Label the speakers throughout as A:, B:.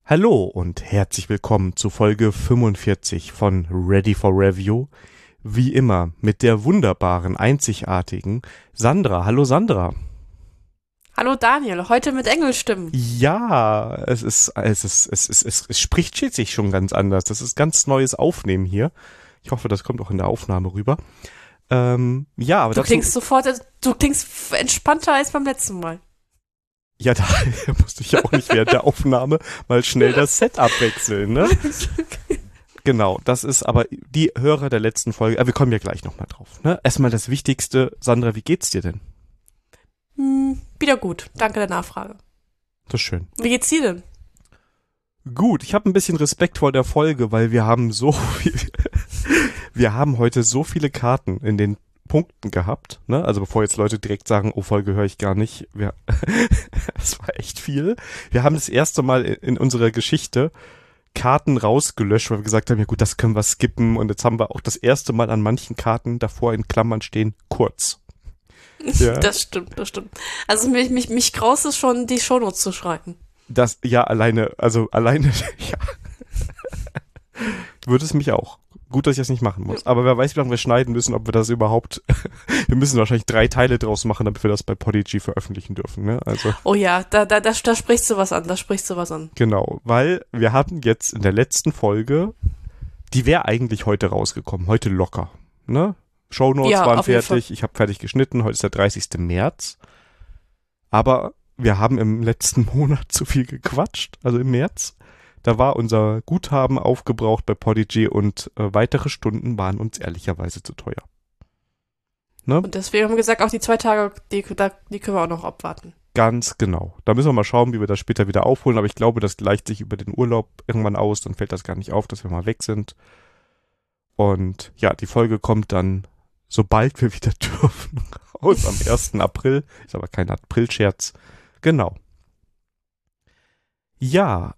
A: Hallo und herzlich willkommen zu Folge 45 von Ready for Review. Wie immer mit der wunderbaren, einzigartigen Sandra. Hallo Sandra.
B: Hallo Daniel, heute mit Engelstimmen.
A: Ja, es spricht sich schon ganz anders. Das ist ganz neues Aufnehmen hier. Ich hoffe, das kommt auch in der Aufnahme rüber. Ja, aber
B: Du
A: dazu,
B: klingst entspannter als beim letzten Mal.
A: ja, da musste ich ja auch nicht während der Aufnahme mal schnell das Setup wechseln, ne? Genau, das ist aber die Hörer der letzten Folge. Wir kommen ja gleich nochmal drauf. Ne? Erstmal das Wichtigste. Sandra, wie geht's dir denn?
B: Wieder gut, danke der Nachfrage.
A: Das ist schön.
B: Wie geht's dir denn?
A: Gut, ich habe ein bisschen Respekt vor der Folge, weil wir haben wir haben heute so viele Karten in den Punkten gehabt. Ne? Also bevor jetzt Leute direkt sagen, oh, Folge höre ich gar nicht. Das war echt viel. Wir haben das erste Mal in unserer Geschichte Karten rausgelöscht, weil wir gesagt haben, ja gut, das können wir skippen. Und jetzt haben wir auch das erste Mal an manchen Karten davor in Klammern stehen, kurz. Ja.
B: Das stimmt. Also mich graust es schon, die Shownotes zu schreiben.
A: Das, ja, alleine, ja. Würde es mich auch. Gut, dass ich das nicht machen muss. Aber wer weiß, wie lange wir schneiden müssen, ob wir das überhaupt, wir müssen wahrscheinlich 3 Teile draus machen, damit wir das bei Podigy veröffentlichen dürfen, ne? Also.
B: Oh ja, da sprichst du was an,
A: Genau, weil wir hatten jetzt in der letzten Folge, die wäre eigentlich heute rausgekommen, heute locker, ne? Shownotes
B: Ja,
A: waren
B: auf jeden Fall.
A: fertig, ich habe fertig geschnitten, heute ist der 30. März. Aber wir haben im letzten Monat zu viel gequatscht, also im März. Da war unser Guthaben aufgebraucht bei Podigy und weitere Stunden waren uns ehrlicherweise zu teuer. Ne?
B: Und deswegen haben wir gesagt, auch die 2 Tage, die können wir auch noch abwarten.
A: Ganz genau. Da müssen wir mal schauen, wie wir das später wieder aufholen. Aber ich glaube, das gleicht sich über den Urlaub irgendwann aus. Dann fällt das gar nicht auf, dass wir mal weg sind. Und ja, die Folge kommt dann, sobald wir wieder dürfen, raus am 1. April. Ist aber kein April-Scherz. Genau. Ja,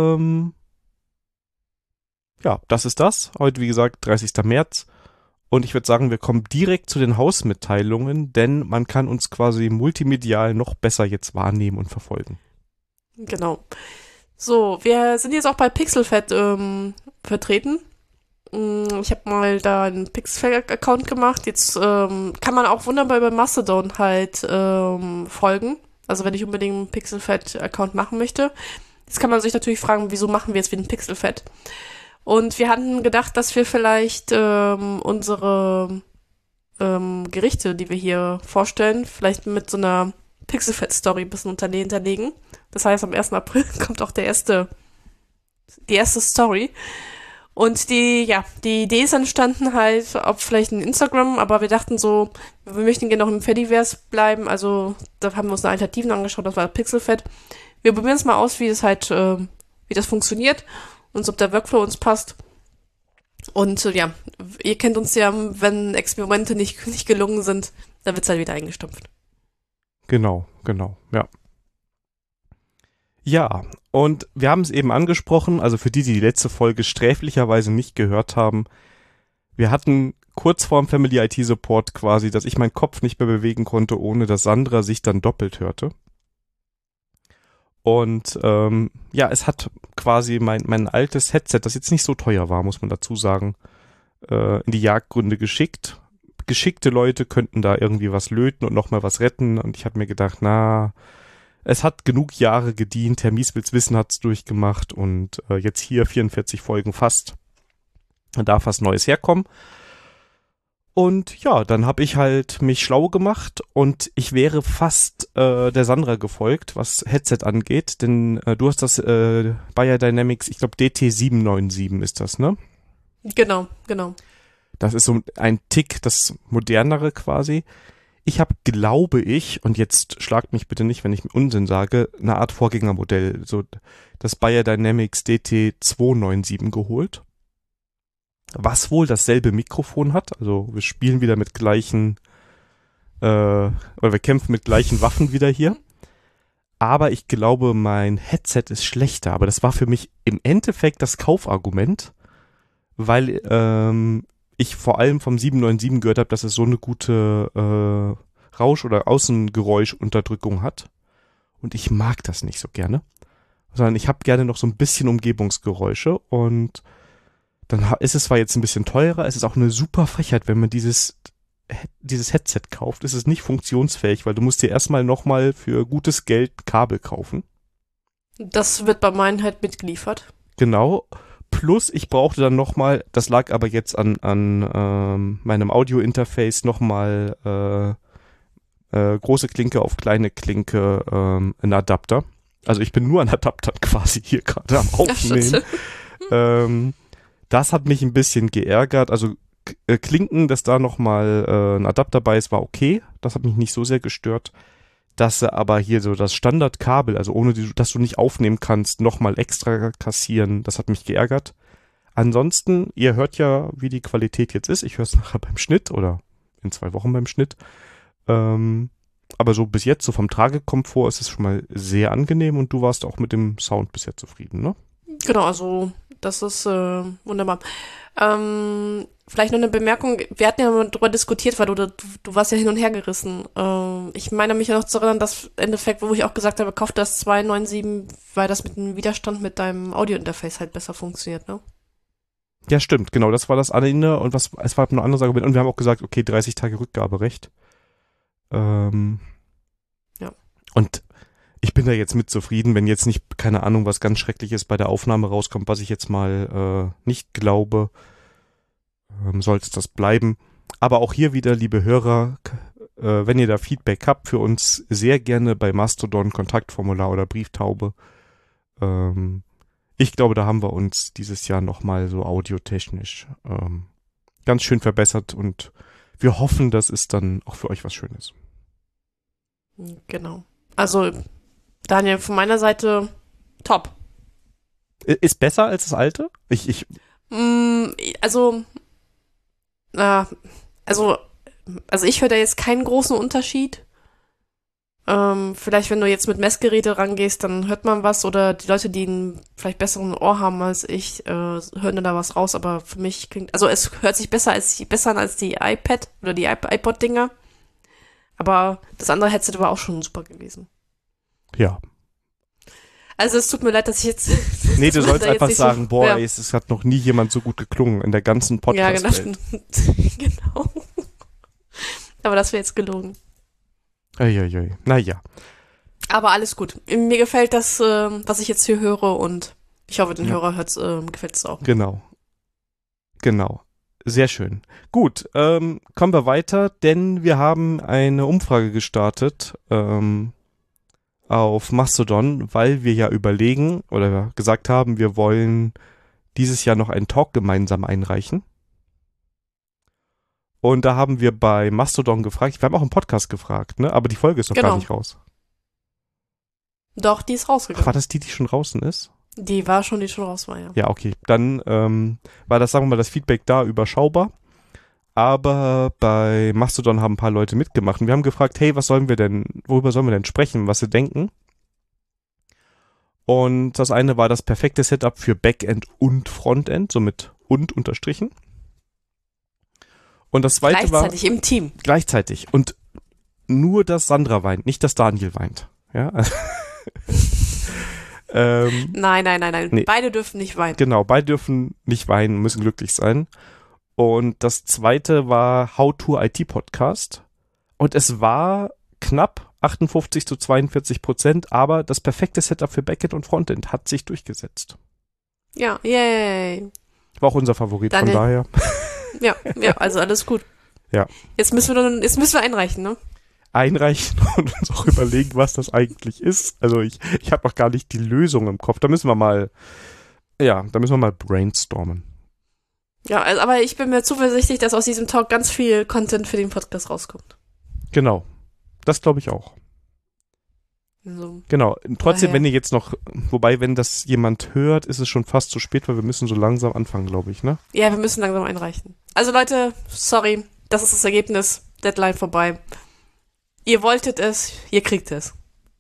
A: ja, das ist das. Heute, wie gesagt, 30. März. Und ich würde sagen, wir kommen direkt zu den Hausmitteilungen, denn man kann uns quasi multimedial noch besser jetzt wahrnehmen und verfolgen.
B: Genau. So, wir sind jetzt auch bei Pixelfed vertreten. Ich habe mal da einen Pixelfed-Account gemacht. Jetzt kann man auch wunderbar über Mastodon halt folgen. Also wenn ich unbedingt einen Pixelfed-Account machen möchte. Jetzt kann man sich natürlich fragen, wieso machen wir jetzt wieder einen Pixelfed? Und wir hatten gedacht, dass wir vielleicht unsere Gerichte, die wir hier vorstellen, vielleicht mit so einer Pixelfed-Story ein bisschen hinterlegen. Das heißt, am 1. April kommt auch die erste Story. Und die Idee ist entstanden halt, ob vielleicht ein Instagram, aber wir dachten so, wir möchten gerne noch im Fediverse bleiben, also da haben wir uns eine Alternativen angeschaut, das war Pixelfed. Wir probieren es mal aus, wie das funktioniert und ob der Workflow uns passt. Und ja, ihr kennt uns ja, wenn Experimente nicht gelungen sind, dann wird's halt wieder eingestampft.
A: Genau, ja. Ja, und wir haben es eben angesprochen, also für die letzte Folge sträflicherweise nicht gehört haben, wir hatten kurz vorm Family IT Support quasi, dass ich meinen Kopf nicht mehr bewegen konnte, ohne dass Sandra sich dann doppelt hörte. Und ja, es hat quasi mein altes Headset, das jetzt nicht so teuer war, muss man dazu sagen, in die Jagdgründe geschickt. Geschickte Leute könnten da irgendwie was löten und nochmal was retten. Und ich habe mir gedacht, es hat genug Jahre gedient, Herr Mieswils Wissen hat's durchgemacht und jetzt hier 44 Folgen fast. Da darf was Neues herkommen. Und ja, dann habe ich halt mich schlau gemacht und ich wäre fast der Sandra gefolgt, was Headset angeht, denn du hast das Bayer Dynamics, ich glaube DT797 ist das, ne?
B: Genau.
A: Das ist so ein Tick, das modernere quasi. Ich habe, glaube ich, und jetzt schlagt mich bitte nicht, wenn ich Unsinn sage, eine Art Vorgängermodell, so das Bayer Dynamics DT297 geholt. Was wohl dasselbe Mikrofon hat, also wir spielen wieder mit gleichen, oder wir kämpfen mit gleichen Waffen wieder hier. Aber ich glaube, mein Headset ist schlechter, aber das war für mich im Endeffekt das Kaufargument, weil ich vor allem vom 797 gehört habe, dass es so eine gute Rausch- oder Außengeräuschunterdrückung hat. Und ich mag das nicht so gerne. sondern ich habe gerne noch so ein bisschen Umgebungsgeräusche und dann ist es zwar jetzt ein bisschen teurer, es ist auch eine super Frechheit, wenn man dieses Headset kauft, ist es nicht funktionsfähig, weil du musst dir erstmal nochmal für gutes Geld Kabel kaufen.
B: Das wird bei meinen halt mitgeliefert.
A: Genau. Plus ich brauchte dann nochmal, das lag aber jetzt an meinem Audio-Interface, nochmal große Klinke auf kleine Klinke, ein Adapter. Also ich bin nur an Adaptern quasi hier gerade am Aufnehmen. Das hat mich ein bisschen geärgert. Also Klinken, dass da nochmal ein Adapter bei ist, war okay. Das hat mich nicht so sehr gestört. Dass sie aber hier so das Standardkabel, also ohne dass du nicht aufnehmen kannst, nochmal extra kassieren, das hat mich geärgert. Ansonsten, ihr hört ja, wie die Qualität jetzt ist. Ich höre es nachher beim Schnitt oder in 2 Wochen beim Schnitt. Aber so bis jetzt, so vom Tragekomfort, ist es schon mal sehr angenehm und du warst auch mit dem Sound bisher zufrieden, ne?
B: Genau, also das ist wunderbar. Vielleicht noch eine Bemerkung, wir hatten ja mal drüber diskutiert, weil du warst ja hin und her gerissen. Ich meine mich ja noch zu erinnern, dass im Endeffekt, wo ich auch gesagt habe, kauf das 297, weil das mit dem Widerstand mit deinem Audio-Interface halt besser funktioniert, ne?
A: Ja, stimmt, genau, das war das eine und es war ein anderes Argument und wir haben auch gesagt, okay, 30 Tage Rückgaberecht. Ja. Und ich bin da jetzt mit zufrieden, wenn jetzt nicht, keine Ahnung, was ganz Schreckliches bei der Aufnahme rauskommt, was ich jetzt mal nicht glaube, soll es das bleiben. Aber auch hier wieder, liebe Hörer, wenn ihr da Feedback habt, für uns sehr gerne bei Mastodon, Kontaktformular oder Brieftaube. Ich glaube, da haben wir uns dieses Jahr nochmal so audiotechnisch ganz schön verbessert und wir hoffen, dass es dann auch für euch was Schönes.
B: Genau. Also, Daniel, von meiner Seite top.
A: Ist besser als das alte?
B: Also ich höre da jetzt keinen großen Unterschied. Vielleicht, wenn du jetzt mit Messgeräte rangehst, dann hört man was oder die Leute, die einen vielleicht besseren Ohr haben als ich, hören da was raus, aber für mich klingt, also es hört sich besser an als die iPad oder die iPod-Dinger. Aber das andere Headset war auch schon super gewesen.
A: Ja.
B: Also es tut mir leid, dass ich jetzt...
A: Nee, du sollst einfach sagen,
B: so,
A: boah,
B: ja.
A: es hat noch nie jemand so gut geklungen in der ganzen Podcast-Welt.
B: Ja, genau. Aber das wäre jetzt gelogen.
A: Eieiei. Naja.
B: Aber alles gut. Mir gefällt das, was ich jetzt hier höre und ich hoffe, den Hörer gefällt es auch.
A: Genau. Sehr schön. Gut, kommen wir weiter, denn wir haben eine Umfrage gestartet auf Mastodon, weil wir ja überlegen oder gesagt haben, wir wollen dieses Jahr noch einen Talk gemeinsam einreichen. Und da haben wir bei Mastodon gefragt, wir haben auch im Podcast gefragt, ne? Aber die Folge ist noch gar nicht raus.
B: Doch, die ist rausgegangen.
A: Ach, war das die schon draußen ist?
B: Die schon raus war, ja.
A: Ja, okay. Dann war das, sagen wir mal, das Feedback da überschaubar. Aber bei Mastodon haben ein paar Leute mitgemacht. Und wir haben gefragt, hey, worüber sollen wir denn sprechen, was sie denken? Und das eine war das perfekte Setup für Backend und Frontend, so mit und unterstrichen. Und das zweite war...
B: Gleichzeitig im Team.
A: Gleichzeitig. Und nur, dass Sandra weint, nicht, dass Daniel weint. Ja.
B: Nein.
A: Nee.
B: Beide dürfen nicht weinen.
A: Genau, beide dürfen nicht weinen, müssen glücklich sein. Und das zweite war How to IT Podcast. Und es war knapp 58-42%, aber das perfekte Setup für Backend und Frontend hat sich durchgesetzt.
B: Ja, yay.
A: War auch unser Favorit,
B: Daniel.
A: von daher.
B: Ja, also alles gut.
A: Ja.
B: Jetzt müssen wir einreichen, ne?
A: Einreichen und uns auch überlegen, was das eigentlich ist. Also ich habe noch gar nicht die Lösung im Kopf. Da müssen wir mal brainstormen.
B: Ja, also, aber ich bin mir zuversichtlich, dass aus diesem Talk ganz viel Content für den Podcast rauskommt.
A: Genau. Das glaube ich auch.
B: So.
A: Genau. Trotzdem,
B: Daher.
A: wenn ihr jetzt noch, wobei, wenn das jemand hört, ist es schon fast zu spät, weil wir müssen so langsam anfangen, glaube ich, ne?
B: Ja, wir müssen langsam einreichen. Also Leute, sorry, das ist das Ergebnis. Deadline vorbei. Ihr wolltet es, ihr kriegt es.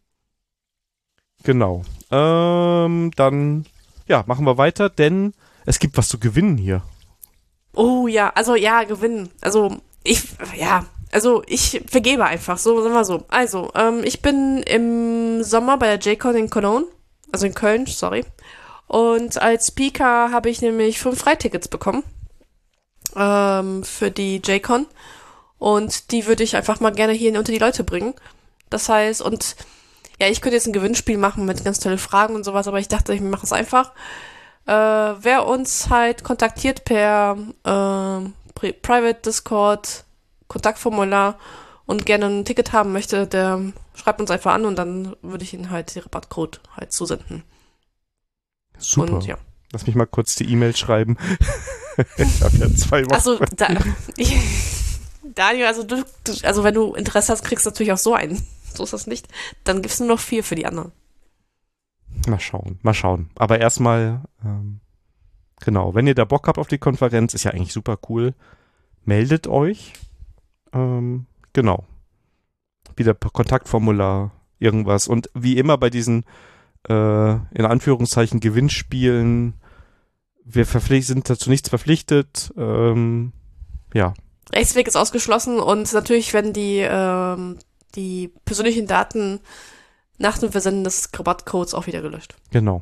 A: Genau. Dann, ja, machen wir weiter, denn es gibt was zu gewinnen hier.
B: Oh ja, also ja, gewinnen. Also ich vergebe einfach, so sagen wir so. Also, ich bin im Sommer bei der JCon in Cologne Also in Köln, sorry. Und als Speaker habe ich nämlich 5 Freitickets bekommen für die JCon. Und die würde ich einfach mal gerne hier unter die Leute bringen. Das heißt, und ja, ich könnte jetzt ein Gewinnspiel machen mit ganz tollen Fragen und sowas, aber ich dachte, ich mache es einfach. Wer uns halt kontaktiert per Private Discord, Kontaktformular und gerne ein Ticket haben möchte, der schreibt uns einfach an und dann würde ich Ihnen halt den Rabattcode halt zusenden.
A: Super.
B: Und ja.
A: Lass mich mal kurz die E-Mail schreiben. Ich habe ja 2 Wochen.
B: Achso, Daniel, also wenn du Interesse hast, kriegst du natürlich auch so einen. So ist das nicht. Dann gibt's nur noch 4 für die anderen.
A: Mal schauen. Aber erstmal, genau, wenn ihr da Bock habt auf die Konferenz, ist ja eigentlich super cool, meldet euch. Genau. Wieder per Kontaktformular, irgendwas. Und wie immer bei diesen, in Anführungszeichen, Gewinnspielen, wir sind dazu nichts verpflichtet. Ja.
B: Rechtsweg ist ausgeschlossen und natürlich werden die persönlichen Daten nach dem Versenden des Rabattcodes auch wieder gelöscht.
A: Genau.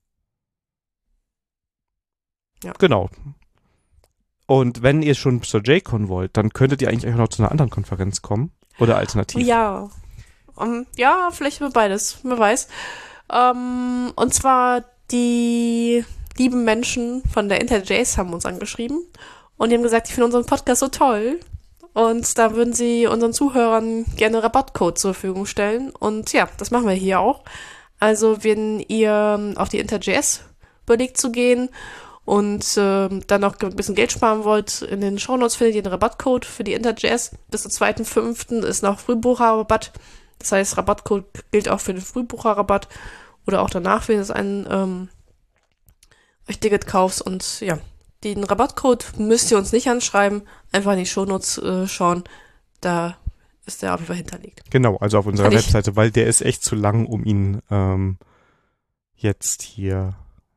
B: Ja.
A: Genau. Und wenn ihr schon zur JCon wollt, dann könntet ihr eigentlich auch noch zu einer anderen Konferenz kommen. Oder alternativ.
B: Ja. Ja, vielleicht über beides. Wer weiß. Und zwar die lieben Menschen von der IntelJS haben uns angeschrieben und die haben gesagt, ich finde unseren Podcast so toll und da würden sie unseren Zuhörern gerne Rabattcode zur Verfügung stellen und ja, das machen wir hier auch. Also wenn ihr auf die IntelJS überlegt zu gehen und dann noch ein bisschen Geld sparen wollt, in den Shownotes findet ihr einen Rabattcode für die IntelJS. Bis zum 2.5. ist noch Frühbucherrabatt. Das heißt, Rabattcode gilt auch für den Frühbucherrabatt oder auch danach, wenn ihr euch Ticket kauft. Und ja, den Rabattcode müsst ihr uns nicht anschreiben, einfach in die Shownotes schauen. Da ist der auf jeden Fall hinterlegt.
A: Genau, also auf unserer Webseite, weil der ist echt zu lang, um ihn jetzt hier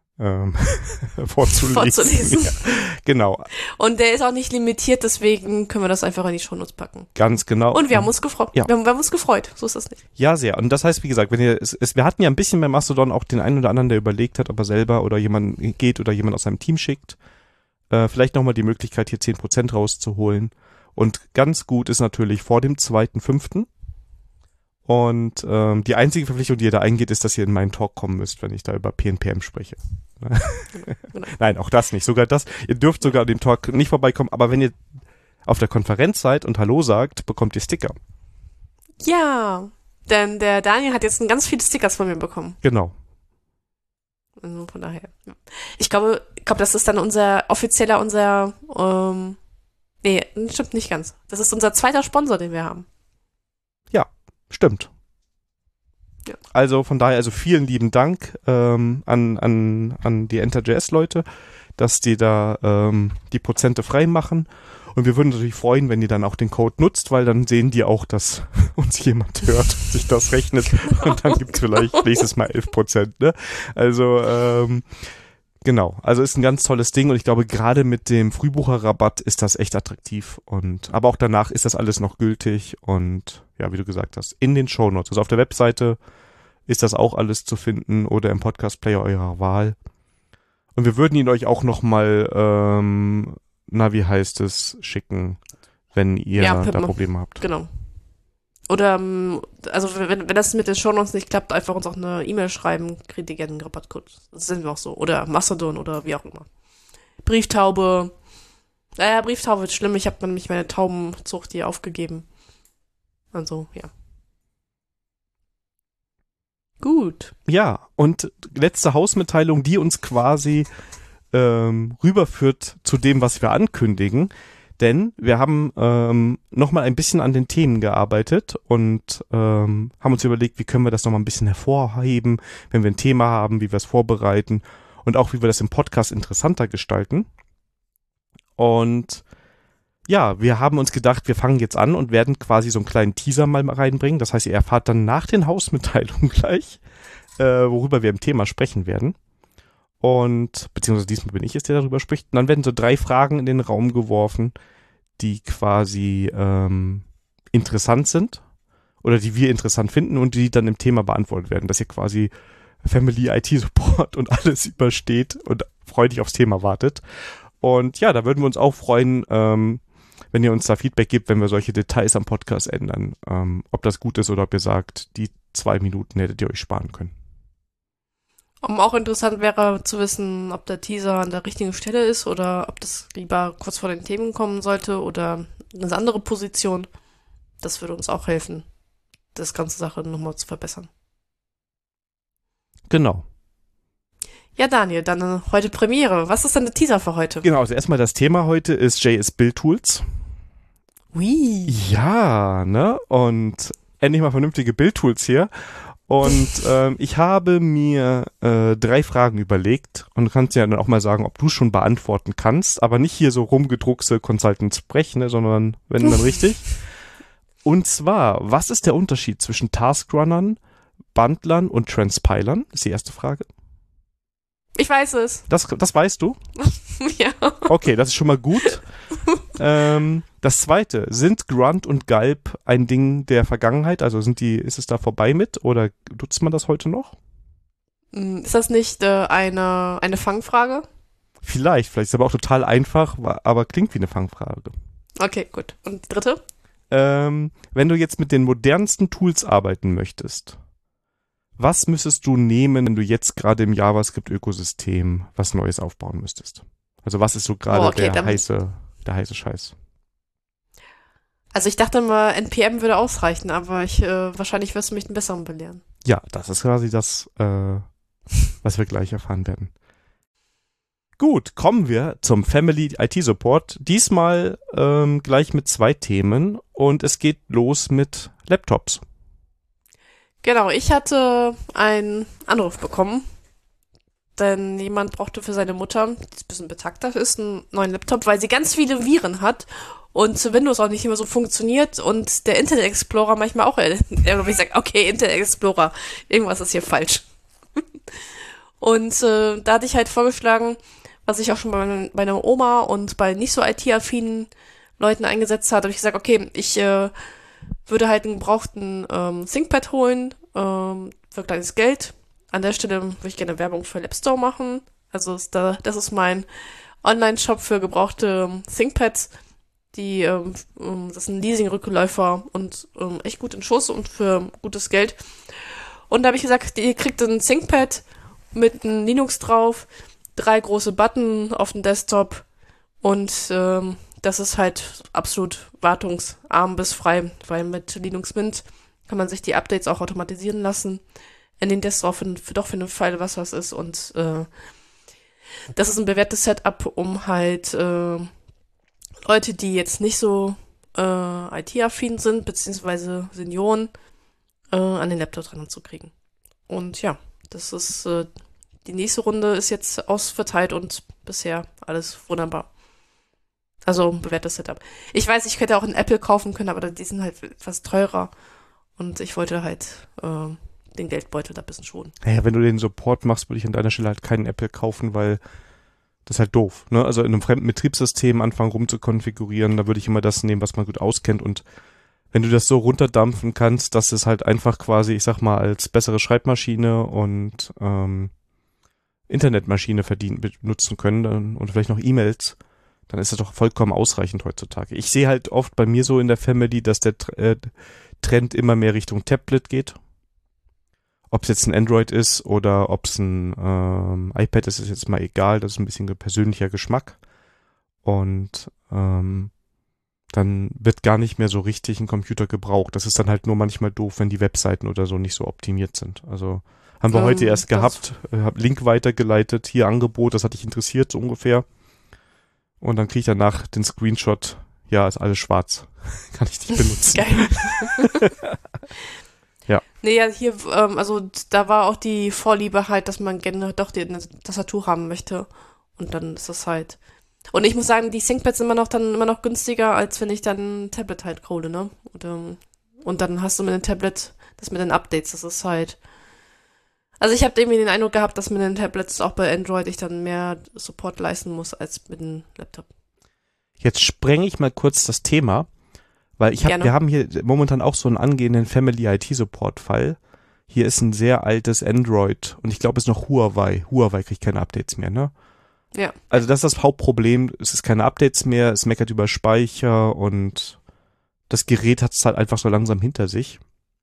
A: vorzulesen. Ja, genau.
B: Und der ist auch nicht limitiert, deswegen können wir das einfach in die Shownotes packen.
A: Ganz genau.
B: Und wir haben uns gefreut.
A: Ja.
B: Wir haben uns gefreut, so ist das nicht.
A: Ja, sehr. Und das heißt, wie gesagt, wenn wir hatten ja ein bisschen bei Mastodon auch den einen oder anderen, der überlegt hat, ob er selber oder jemand geht oder jemand aus seinem Team schickt. Vielleicht nochmal die Möglichkeit, hier 10% rauszuholen. Und ganz gut ist natürlich vor dem 2.5. Und die einzige Verpflichtung, die ihr da eingeht, ist, dass ihr in meinen Talk kommen müsst, wenn ich da über PNPM spreche. Genau. Nein, auch das nicht. Sogar das. Ihr dürft sogar an dem Talk nicht vorbeikommen, aber wenn ihr auf der Konferenz seid und Hallo sagt, bekommt ihr Sticker.
B: Ja, denn der Daniel hat jetzt ganz viele Stickers von mir bekommen.
A: Genau.
B: Also von daher. Ja. Ich glaube, das ist dann nee, stimmt nicht ganz. Das ist unser zweiter Sponsor, den wir haben.
A: Ja, stimmt.
B: Ja.
A: Also von daher, also vielen lieben Dank an die IntelJS-Leute, dass die da die Prozente frei machen. Und wir würden uns natürlich freuen, wenn ihr dann auch den Code nutzt, weil dann sehen die auch, dass uns jemand hört und sich das rechnet. Und dann gibt's vielleicht nächstes Mal 11%. Ne? Also genau, also ist ein ganz tolles Ding und ich glaube, gerade mit dem Frühbucherrabatt ist das echt attraktiv. Aber auch danach ist das alles noch gültig und ja, wie du gesagt hast, in den Shownotes. Also auf der Webseite ist das auch alles zu finden oder im Podcast-Player eurer Wahl. Und wir würden ihn euch auch nochmal wie heißt es, schicken, wenn ihr da Probleme habt.
B: Genau. Oder, also wenn das mit den Shownotes nicht klappt, einfach uns auch eine E-Mail schreiben, kriegt ihr gerne einen Rabattcode. Das sind wir auch so. Oder Mastodon oder wie auch immer. Brieftaube. Naja, Brieftaube wird schlimm. Ich habe nämlich meine Taubenzucht hier aufgegeben. Also, ja. Gut.
A: Ja, und letzte Hausmitteilung, die uns quasi rüberführt zu dem, was wir ankündigen. Denn wir haben nochmal ein bisschen an den Themen gearbeitet und haben uns überlegt, wie können wir das nochmal ein bisschen hervorheben, wenn wir ein Thema haben, wie wir es vorbereiten und auch wie wir das im Podcast interessanter gestalten. Und ja, wir haben uns gedacht, wir fangen jetzt an und werden quasi so einen kleinen Teaser mal reinbringen. Das heißt, ihr erfahrt dann nach den Hausmitteilungen gleich, worüber wir im Thema sprechen werden. Und, beziehungsweise diesmal bin ich es, der darüber spricht. Und dann werden so 3 Fragen in den Raum geworfen, die quasi interessant sind oder die wir interessant finden und die dann im Thema beantwortet werden. Dass ihr quasi Family IT Support und alles übersteht und freudig aufs Thema wartet. Und ja, da würden wir uns auch freuen, wenn ihr uns da Feedback gebt, wenn wir solche Details am Podcast ändern. Ob das gut ist oder ob ihr sagt, die 2 Minuten hättet ihr euch sparen können.
B: Auch interessant wäre zu wissen, ob der Teaser an der richtigen Stelle ist oder ob das lieber kurz vor den Themen kommen sollte oder eine andere Position. Das würde uns auch helfen, das ganze Sache nochmal zu verbessern.
A: Genau.
B: Ja, Daniel, dann heute Premiere. Was ist denn der Teaser für heute?
A: Genau, also erstmal das Thema heute ist JS Build Tools.
B: Ui.
A: Ja, ne? Und endlich mal vernünftige Build-Tools hier. Und ich habe mir 3 Fragen überlegt und du kannst ja dann auch mal sagen, ob du es schon beantworten kannst, aber nicht hier so rumgedruckse Consultants sprechen, ne, sondern wenn dann richtig. Und zwar, was ist der Unterschied zwischen Taskrunnern, Bundlern und Transpilern? Ist die erste Frage.
B: Ich weiß es.
A: Das weißt du?
B: Ja.
A: Okay, das ist schon mal gut. Das zweite, sind Grunt und Gulp ein Ding der Vergangenheit? Also ist es da vorbei mit oder nutzt man das heute noch?
B: Ist das nicht eine Fangfrage?
A: Vielleicht ist es aber auch total einfach, aber klingt wie eine Fangfrage.
B: Okay, gut. Und die dritte?
A: Wenn du jetzt mit den modernsten Tools arbeiten möchtest, was müsstest du nehmen, wenn du jetzt gerade im JavaScript-Ökosystem was Neues aufbauen müsstest? Also was ist so gerade der heiße Scheiß?
B: Also ich dachte mal, NPM würde ausreichen, aber wahrscheinlich wirst du mich einen besseren belehren.
A: Ja, das ist quasi das, was wir gleich erfahren werden. Gut, kommen wir zum Family IT Support. Diesmal gleich mit 2 Themen und es geht los mit Laptops.
B: Genau, ich hatte einen Anruf bekommen, denn jemand brauchte für seine Mutter, die ein bisschen betagter ist, einen neuen Laptop, weil sie ganz viele Viren hat und Windows auch nicht immer so funktioniert und der Internet Explorer manchmal auch, ich sag, okay, Internet Explorer, irgendwas ist hier falsch. Und da hatte ich halt vorgeschlagen, was ich auch schon bei meiner Oma und bei nicht so IT-affinen Leuten eingesetzt habe, habe ich gesagt, okay, ich würde halt einen gebrauchten ThinkPad holen für kleines Geld. An der Stelle würde ich gerne Werbung für Lapstore machen. Also das ist mein Online-Shop für gebrauchte ThinkPads. Das ist ein Leasing-Rückläufer und echt gut in Schuss und für gutes Geld. Und da habe ich gesagt, ihr kriegt ein ThinkPad mit einem Linux drauf, 3 große Button auf dem Desktop und das ist halt absolut wartungsarm bis frei, weil mit Linux Mint kann man sich die Updates auch automatisieren lassen. In den Desktop für den Fall, was ist. Und das ist ein bewährtes Setup, um halt Leute, die jetzt nicht so IT-affin sind, beziehungsweise Senioren, an den Laptop dran zu kriegen. Und ja, das ist die nächste Runde ist jetzt ausverteilt und bisher alles wunderbar. Also bewährtes Setup. Ich weiß, ich hätte auch einen Apple kaufen können, aber die sind halt etwas teurer. Und ich wollte halt den Geldbeutel da ein bisschen schonen.
A: Naja, wenn du den Support machst, würde ich an deiner Stelle halt keinen Apple kaufen, weil das ist halt doof. Ne? Also in einem fremden Betriebssystem anfangen rumzukonfigurieren, da würde ich immer das nehmen, was man gut auskennt. Und wenn du das so runterdampfen kannst, dass es halt einfach quasi, ich sag mal, als bessere Schreibmaschine und Internetmaschine benutzen können und vielleicht noch E-Mails, dann ist das doch vollkommen ausreichend heutzutage. Ich sehe halt oft bei mir so in der Family, dass der Trend immer mehr Richtung Tablet geht. Ob es jetzt ein Android ist oder ob es ein iPad ist, ist jetzt mal egal. Das ist ein bisschen persönlicher Geschmack. Und dann wird gar nicht mehr so richtig ein Computer gebraucht. Das ist dann halt nur manchmal doof, wenn die Webseiten oder so nicht so optimiert sind. Also haben wir heute erst gehabt, habe Link weitergeleitet, hier Angebot, das hat dich interessiert so ungefähr. Und dann kriege ich danach den Screenshot, ja, ist alles schwarz. Kann ich nicht benutzen.
B: Geil.
A: Ja.
B: Nee, ja, hier, also da war auch die Vorliebe halt, dass man gerne doch die Tastatur haben möchte. Und dann ist das halt. Und ich muss sagen, die ThinkPads sind immer noch günstiger, als wenn ich dann ein Tablet halt hole, ne? Und dann hast du mit dem Tablet, das mit den Updates, das ist halt. Also ich habe irgendwie den Eindruck gehabt, dass mit den Tablets auch bei Android ich dann mehr Support leisten muss als mit dem Laptop.
A: Jetzt sprenge ich mal kurz das Thema, weil wir haben hier momentan auch so einen angehenden Family IT Support Fall. hier ist ein sehr altes Android und ich glaube, es ist noch Huawei. Huawei kriegt keine Updates mehr, ne?
B: Ja.
A: Also das ist das Hauptproblem. Es ist keine Updates mehr, es meckert über Speicher und das Gerät hat es halt einfach so langsam hinter sich.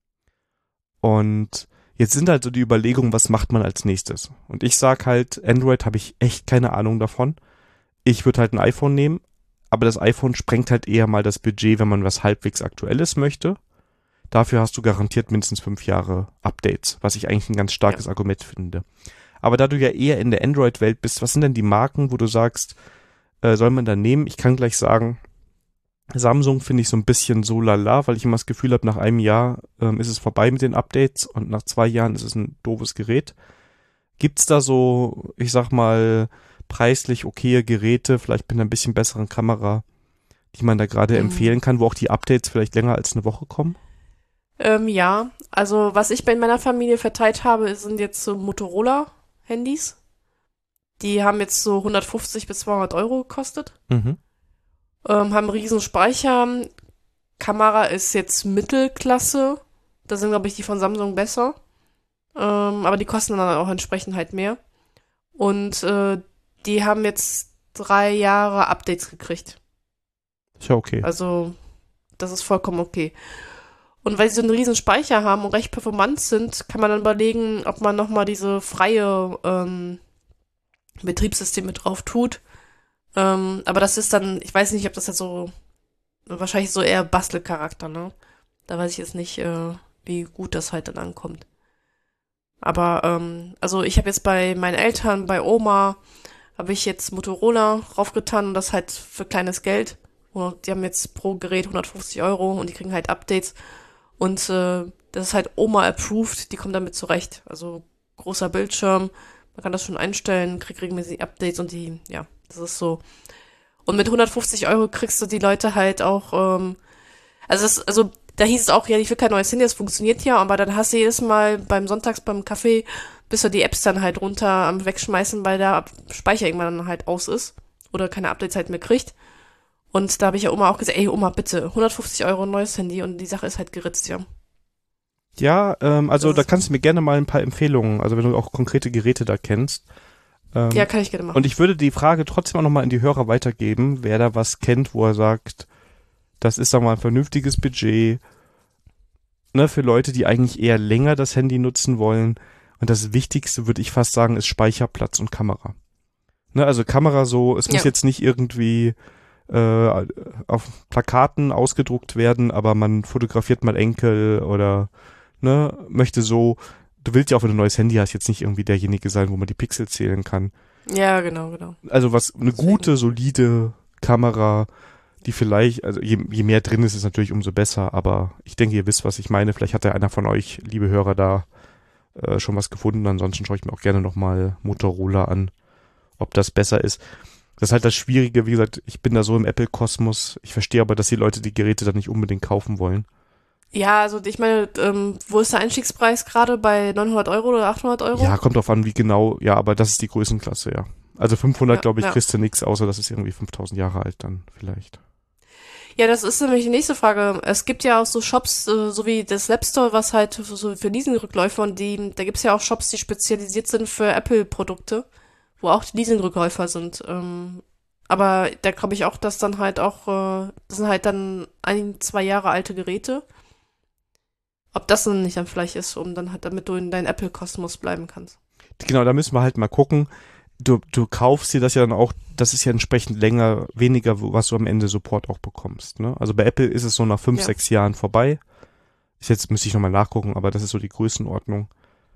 A: Und jetzt sind halt so die Überlegungen, was macht man als nächstes? Und ich sag halt, Android habe ich echt keine Ahnung davon. Ich würde halt ein iPhone nehmen, aber das iPhone sprengt halt eher mal das Budget, wenn man was halbwegs Aktuelles möchte. Dafür hast du garantiert mindestens 5 Jahre Updates, was ich eigentlich ein ganz starkes Argument finde. Aber da du ja eher in der Android-Welt bist, was sind denn die Marken, wo du sagst, soll man da nehmen? Ich kann gleich sagen, Samsung finde ich so ein bisschen so lala, weil ich immer das Gefühl habe, nach einem Jahr ist es vorbei mit den Updates und nach 2 Jahren ist es ein doofes Gerät. Gibt's da so, ich sag mal, preislich okaye Geräte, vielleicht mit einer bisschen besseren Kamera, die man da gerade empfehlen kann, wo auch die Updates vielleicht länger als eine Woche kommen?
B: Ja, also was ich bei meiner Familie verteilt habe, sind jetzt so Motorola-Handys. Die haben jetzt so 150 bis 200 Euro gekostet.
A: Mhm.
B: Haben einen riesen Speicher. Kamera ist jetzt Mittelklasse. Da sind, glaube ich, die von Samsung besser. Aber die kosten dann auch entsprechend halt mehr. Und die haben jetzt 3 Jahre Updates gekriegt.
A: Ist ja okay.
B: Also das ist vollkommen okay. Und weil sie so einen riesen Speicher haben und recht performant sind, kann man dann überlegen, ob man nochmal diese freie Betriebssysteme drauf tut. Aber das ist dann, ich weiß nicht, ob das jetzt so, wahrscheinlich so eher Bastelcharakter, ne? Da weiß ich jetzt nicht, wie gut das halt dann ankommt. Aber, also ich habe jetzt bei meinen Eltern, bei Oma, habe ich jetzt Motorola raufgetan und das halt für kleines Geld. Und die haben jetzt pro Gerät 150 Euro und die kriegen halt Updates. Und das ist halt Oma-approved, die kommen damit zurecht. Also großer Bildschirm, man kann das schon einstellen, kriegt regelmäßig Updates und die, ja, das ist so. Und mit 150 Euro kriegst du die Leute halt auch, also da hieß es auch, ja, ich will kein neues Handy, das funktioniert ja, aber dann hast du jedes Mal sonntags beim Kaffee, bis du die Apps dann halt runter am Wegschmeißen, weil der Speicher irgendwann dann halt aus ist oder keine Updates halt mehr kriegt. Und da habe ich ja Oma auch gesagt, ey Oma, bitte, 150 Euro ein neues Handy und die Sache ist halt geritzt, ja.
A: Ja, also da kannst du mir gerne mal ein paar Empfehlungen, also wenn du auch konkrete Geräte da kennst.
B: Ja, kann ich gerne machen.
A: Und ich würde die Frage trotzdem auch nochmal in die Hörer weitergeben, wer da was kennt, wo er sagt, das ist doch mal ein vernünftiges Budget, ne, für Leute, die eigentlich eher länger das Handy nutzen wollen. Und das Wichtigste, würde ich fast sagen, ist Speicherplatz und Kamera. Ne, also Kamera so, es muss jetzt nicht irgendwie auf Plakaten ausgedruckt werden, aber man fotografiert mal Enkel oder ne, möchte so, du willst ja auch, wenn du ein neues Handy hast, jetzt nicht irgendwie derjenige sein, wo man die Pixel zählen kann.
B: Ja, genau.
A: Also eine gute, solide Kamera, die vielleicht, also je mehr drin ist, ist natürlich umso besser, aber ich denke, ihr wisst, was ich meine. Vielleicht hat ja einer von euch, liebe Hörer, da schon was gefunden. Ansonsten schaue ich mir auch gerne nochmal Motorola an, ob das besser ist. Das ist halt das Schwierige, wie gesagt, ich bin da so im Apple-Kosmos. Ich verstehe aber, dass die Leute die Geräte dann nicht unbedingt kaufen wollen.
B: Ja, also ich meine, wo ist der Einstiegspreis gerade? Bei 900 Euro oder 800 Euro?
A: Ja, kommt drauf an, wie genau. Ja, aber das ist die Größenklasse, ja. Also 500, glaube ich,
B: ja.
A: kriegst du nix, außer das ist irgendwie 5000 Jahre alt dann vielleicht.
B: Ja, das ist nämlich die nächste Frage. Es gibt ja auch so Shops, so wie das App Store, was halt so für Leasingrückläufer und da gibt's ja auch Shops, die spezialisiert sind für Apple-Produkte, wo auch die Leasingrückläufer sind. Aber da glaube ich auch, dass dann halt auch, das sind halt dann 1-2 Jahre alte Geräte. Ob das dann nicht dann vielleicht ist, um dann halt, damit du in deinem Apple-Kosmos bleiben kannst.
A: Genau, da müssen wir halt mal gucken. Du kaufst dir das ja dann auch, das ist ja entsprechend weniger, was du am Ende Support auch bekommst, ne? Also bei Apple ist es so nach 5-6 Jahren vorbei. Jetzt müsste ich nochmal nachgucken, aber das ist so die Größenordnung.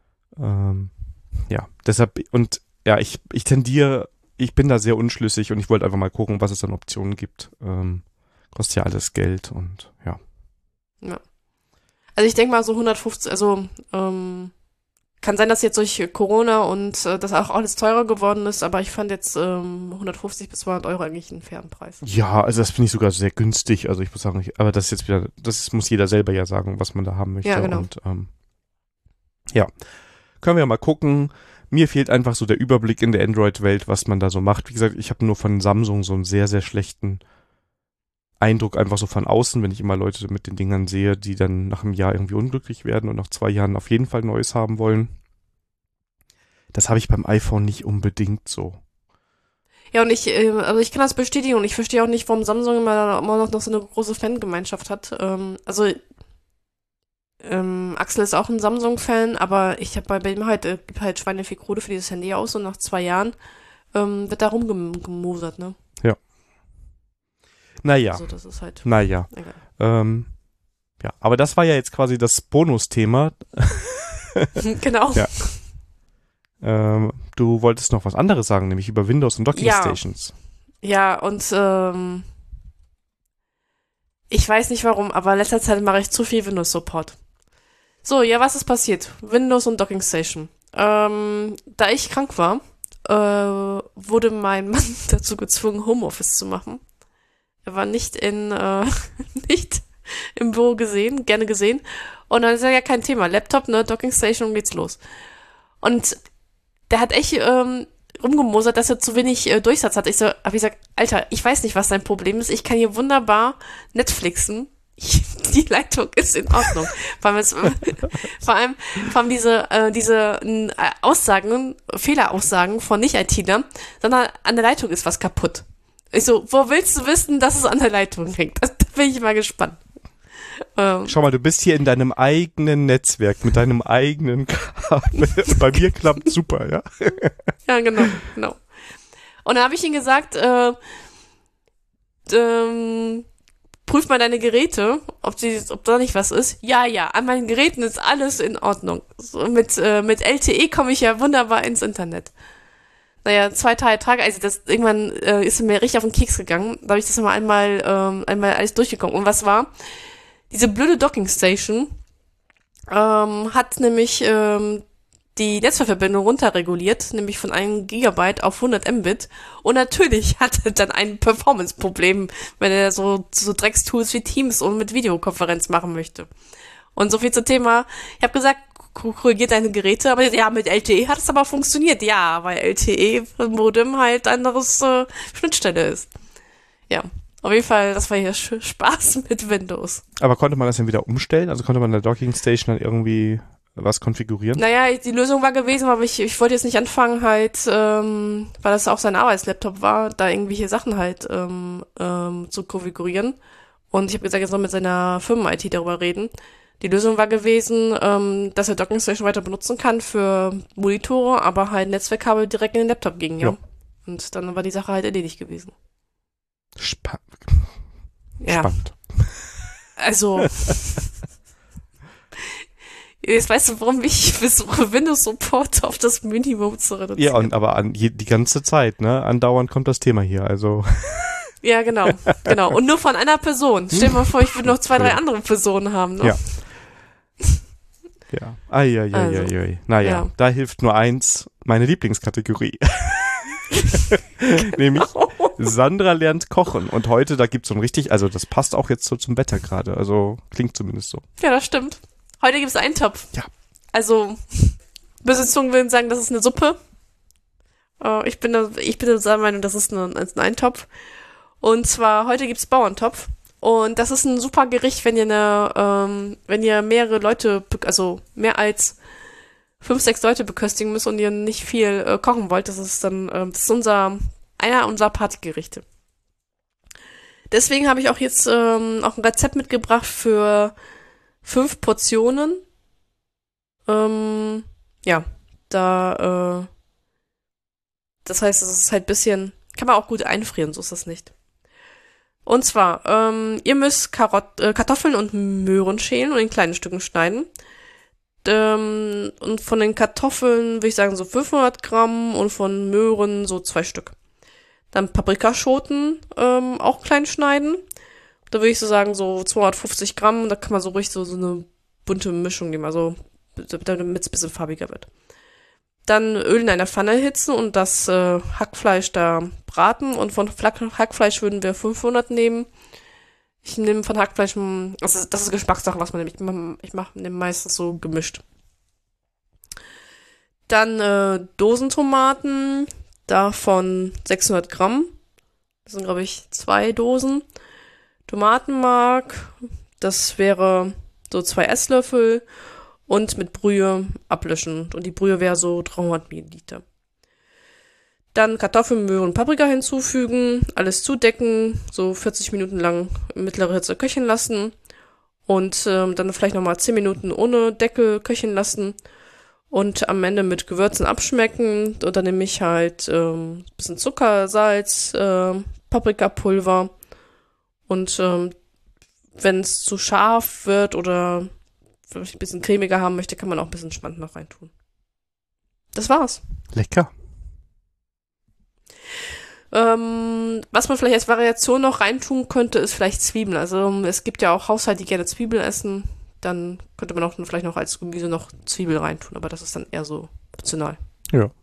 A: Ja, deshalb, und ja, ich bin da sehr unschlüssig und ich wollte einfach mal gucken, was es an Optionen gibt. Kostet ja alles Geld und ja.
B: Ja. Also ich denke mal so 150, also kann sein, dass jetzt durch Corona und das auch alles teurer geworden ist, aber ich fand jetzt 150 bis 200 Euro eigentlich einen fairen Preis.
A: Ja, also das finde ich sogar sehr günstig. Also ich muss sagen, aber das ist jetzt wieder, das muss jeder selber ja sagen, was man da haben möchte.
B: Ja, genau.
A: Und ja, können wir ja mal gucken. Mir fehlt einfach so der Überblick in der Android-Welt, was man da so macht. Wie gesagt, ich habe nur von Samsung so einen sehr, sehr schlechten Eindruck einfach so von außen, wenn ich immer Leute mit den Dingern sehe, die dann nach einem Jahr irgendwie unglücklich werden und nach 2 Jahren auf jeden Fall Neues haben wollen. Das habe ich beim iPhone nicht unbedingt so.
B: Ja, und also ich kann das bestätigen und ich verstehe auch nicht, warum Samsung immer noch so eine große Fangemeinschaft hat. Axel ist auch ein Samsung-Fan, aber ich habe bei ihm gibt halt Schweine viel Kohle für dieses Handy aus und nach 2 Jahren wird da rumgemosert, ne?
A: Ja. Naja.
B: Also das ist halt
A: Naja.
B: egal.
A: Ja, aber das war ja jetzt quasi das Bonusthema.
B: Genau.
A: Ja. Du wolltest noch was anderes sagen, nämlich über Windows und Docking Stations.
B: Ja, und ich weiß nicht warum, aber in letzter Zeit mache ich zu viel Windows-Support. So, ja, was ist passiert? Windows und Docking Station. Da ich krank war, wurde mein Mann dazu gezwungen, Homeoffice zu machen. Er war nicht nicht im Büro gerne gesehen. Und dann ist ja kein Thema. Laptop, ne, Docking Station, geht's los. Und der hat echt rumgemosert, dass er zu wenig Durchsatz hat. Hab ich gesagt, Alter, ich weiß nicht, was dein Problem ist. Ich kann hier wunderbar Netflixen. Die Leitung ist in Ordnung. Vor allem diese Fehleraussagen von Nicht-ITlern, sondern an der Leitung ist was kaputt. Ich so, wo willst du wissen, dass es an der Leitung hängt? Da bin ich mal gespannt.
A: Schau mal, du bist hier in deinem eigenen Netzwerk, mit deinem eigenen Kabel. Bei mir klappt super, ja?
B: Ja, genau. Und dann habe ich ihm gesagt, prüf mal deine Geräte, ob da nicht was ist. Ja, an meinen Geräten ist alles in Ordnung. So, mit LTE komme ich ja wunderbar ins Internet. Naja, 2 Tage, also irgendwann ist mir richtig auf den Keks gegangen. Da habe ich das einmal alles durchgekommen. Und was war? Diese blöde Docking Station hat nämlich die Netzwerkverbindung runterreguliert, nämlich von 1 Gigabyte auf 100 Mbit. Und natürlich hat er dann ein Performance-Problem, wenn er so Dreckstools wie Teams und mit Videokonferenz machen möchte. Und so viel zum Thema. Ich habe gesagt, korrigiert deine Geräte, aber ja, mit LTE hat es aber funktioniert. Ja, weil LTE-Modem halt anderes Schnittstelle ist. Ja. Auf jeden Fall, das war hier Spaß mit Windows.
A: Aber konnte man das dann wieder umstellen? Also konnte man in der Docking Station dann irgendwie was konfigurieren?
B: Naja, die Lösung war gewesen, aber ich wollte jetzt nicht anfangen halt, weil das auch sein Arbeitslaptop war, da irgendwelche Sachen halt zu konfigurieren. Und ich habe gesagt, er soll mit seiner Firmen-IT darüber reden. Die Lösung war gewesen, dass er Docking Station weiter benutzen kann für Monitore, aber halt Netzwerkkabel direkt in den Laptop ging, ja. Und dann war die Sache halt erledigt gewesen.
A: Spannend.
B: Also, jetzt weißt du, warum ich versuche, Windows Support auf das Minimum zu reduzieren.
A: Ja, aber die ganze Zeit, ne? Andauernd kommt das Thema hier, also.
B: Ja, genau. Und nur von einer Person. Stell dir mal vor, ich würde noch 2, 3 andere Personen haben, ne?
A: Ja. Ja. Also, naja, da hilft nur eins, meine Lieblingskategorie. Nämlich Sandra lernt kochen. Und heute, da gibt's so ein richtig, also das passt auch jetzt so zum Wetter gerade. Also klingt zumindest so.
B: Ja, das stimmt. Heute gibt's einen Topf.
A: Ja.
B: Also, böse Zungen würden sagen, das ist eine Suppe. Ich bin der Meinung, das ist ein Eintopf. Und zwar, heute gibt's Bauerntopf. Und das ist ein super Gericht, wenn ihr mehrere Leute, also mehr als 5, 6 Leute beköstigen müsst und ihr nicht viel kochen wollt. Das ist einer unserer Partygerichte. Deswegen habe ich auch jetzt auch ein Rezept mitgebracht für 5 Portionen. Das heißt, es ist halt ein bisschen, kann man auch gut einfrieren, so ist das nicht. Und zwar, ihr müsst Kartoffeln und Möhren schälen und in kleinen Stücken schneiden. Und von den Kartoffeln würde ich sagen so 500 Gramm und von Möhren so 2 Stück. Dann Paprikaschoten auch klein schneiden. Da würde ich so sagen so 250 Gramm. Da kann man so ruhig so eine bunte Mischung nehmen, also damit es ein bisschen farbiger wird. Dann Öl in einer Pfanne erhitzen und das Hackfleisch da braten. Und von Hackfleisch würden wir 500 nehmen. Ich nehme von Hackfleisch, das ist Geschmackssache, was man nimmt. Ich nehme meistens so gemischt. Dann Dosentomaten, davon 600 Gramm. Das sind, glaube ich, 2 Dosen. Tomatenmark, das wäre so 2 Esslöffel und mit Brühe ablöschen. Und die Brühe wäre so 300 Milliliter. Dann Kartoffeln, Möhren und Paprika hinzufügen, alles zudecken, so 40 Minuten lang mittlere Hitze köcheln lassen und dann vielleicht nochmal 10 Minuten ohne Deckel köcheln lassen und am Ende mit Gewürzen abschmecken. Und dann nehme ich halt bisschen Zucker, Salz, Paprikapulver und wenn es zu scharf wird oder wenn ich ein bisschen cremiger haben möchte, kann man auch ein bisschen Spand noch reintun. Das war's.
A: Lecker.
B: Was man vielleicht als Variation noch reintun könnte, ist vielleicht Zwiebeln. Also es gibt ja auch Haushalte, die gerne Zwiebeln essen. Dann könnte man auch vielleicht noch als Gemüse noch Zwiebeln reintun, aber das ist dann eher so optional.
A: Ja.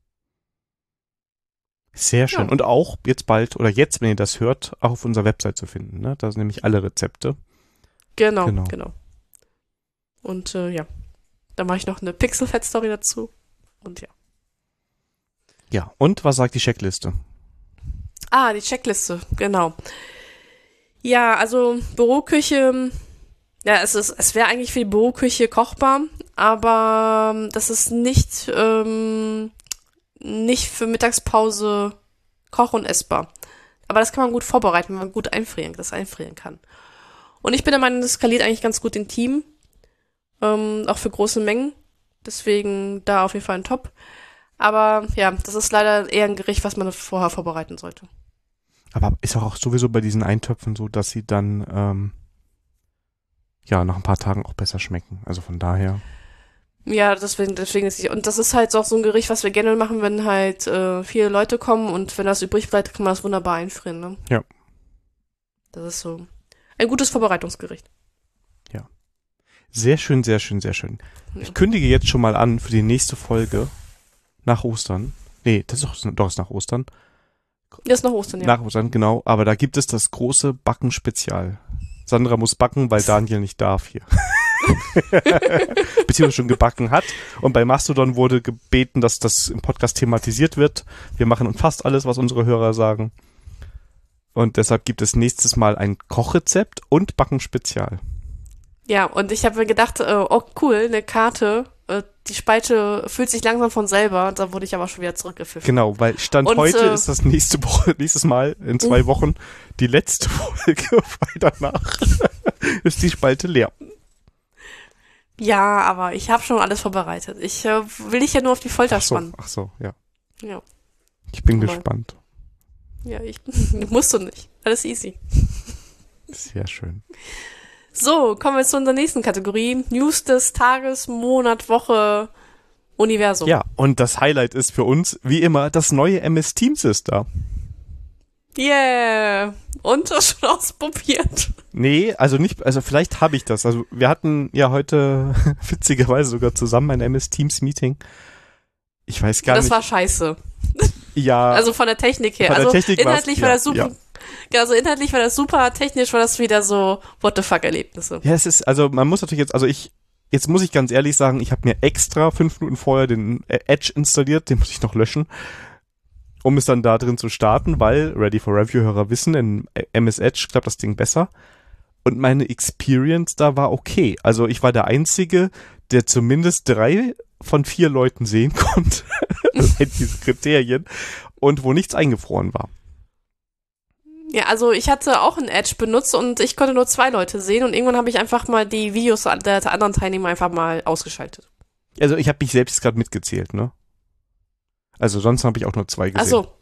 A: Sehr schön.
B: Ja.
A: Und auch jetzt bald, oder jetzt, wenn ihr das hört, auch auf unserer Website zu finden. Ne? Da sind nämlich alle Rezepte.
B: Genau. Und ja, dann mache ich noch eine Pixelfett-Story dazu. Und ja.
A: Ja, und was sagt die Checkliste?
B: Die Checkliste, genau. Ja, also Büroküche, ja, es wäre eigentlich für die Büroküche kochbar, aber das ist nicht für Mittagspause koch- und essbar. Aber das kann man gut vorbereiten, wenn man gut einfrieren kann. Und ich bin der Meinung, das skaliert eigentlich ganz gut im Team, auch für große Mengen. Deswegen da auf jeden Fall ein Top. Aber ja, das ist leider eher ein Gericht, was man vorher vorbereiten sollte.
A: Aber ist auch sowieso bei diesen Eintöpfen so, dass sie dann nach ein paar Tagen auch besser schmecken. Also von daher.
B: Ja, deswegen ist und das ist halt auch so ein Gericht, was wir gerne machen, wenn halt viele Leute kommen und wenn das übrig bleibt, kann man das wunderbar einfrieren, ne?
A: Ja.
B: Das ist so ein gutes Vorbereitungsgericht.
A: Ja. Sehr schön, sehr schön, sehr schön.
B: Ja.
A: Ich kündige jetzt schon mal an für die nächste Folge nach Ostern. Nee, das ist doch nach Ostern.
B: Das ist nach Ostern, ja.
A: Nach Ostern, genau. Aber da gibt es das große Backen-Spezial. Sandra muss backen, weil Daniel nicht darf hier. Beziehungsweise schon gebacken hat. Und bei Mastodon wurde gebeten, dass das im Podcast thematisiert wird. Wir machen fast alles, was unsere Hörer sagen. Und deshalb gibt es nächstes Mal ein Kochrezept und Backen-Spezial.
B: Ja, und ich habe mir gedacht, oh cool, eine Karte, die Spalte füllt sich langsam von selber. Da wurde ich aber schon wieder zurückgepfiffen.
A: Genau, weil Stand
B: und,
A: heute ist das nächstes Mal in 2 Wochen die letzte Folge, weil danach ist die Spalte leer.
B: Ja, aber ich habe schon alles vorbereitet. Ich will dich ja nur auf die Folter spannen.
A: Ach so, ja.
B: Ja.
A: Ich bin gespannt.
B: Ja, musst du nicht. Alles easy.
A: Sehr schön.
B: So, kommen wir zu unserer nächsten Kategorie. News des Tages, Monat, Woche, Universum.
A: Ja, und das Highlight ist für uns, wie immer, das neue MS Teams ist da.
B: Yeah. Und das schon ausprobiert.
A: Nee, also vielleicht habe ich das. Also wir hatten ja heute witzigerweise sogar zusammen ein MS Teams Meeting. Ich weiß gar nicht.
B: Das war scheiße.
A: Ja.
B: Also von der Technik her.
A: Also
B: inhaltlich war das super.
A: Ja.
B: Also inhaltlich war das super, technisch war das wieder so what the fuck Erlebnisse.
A: Ja, man muss natürlich jetzt muss ich ganz ehrlich sagen, ich habe mir extra 5 Minuten vorher den Edge installiert, den muss ich noch löschen, um es dann da drin zu starten, weil Ready for Review-Hörer wissen, in MS Edge klappt das Ding besser. Und meine Experience da war okay. Also ich war der Einzige, der zumindest 3 von 4 Leuten sehen konnte. Diese Kriterien. Und wo nichts eingefroren war.
B: Ja, also ich hatte auch ein Edge benutzt und ich konnte nur 2 Leute sehen und irgendwann habe ich einfach mal die Videos der anderen Teilnehmer einfach mal ausgeschaltet.
A: Also ich habe mich selbst gerade mitgezählt, ne? Also sonst habe ich auch nur 2 gesehen.
B: Ach so.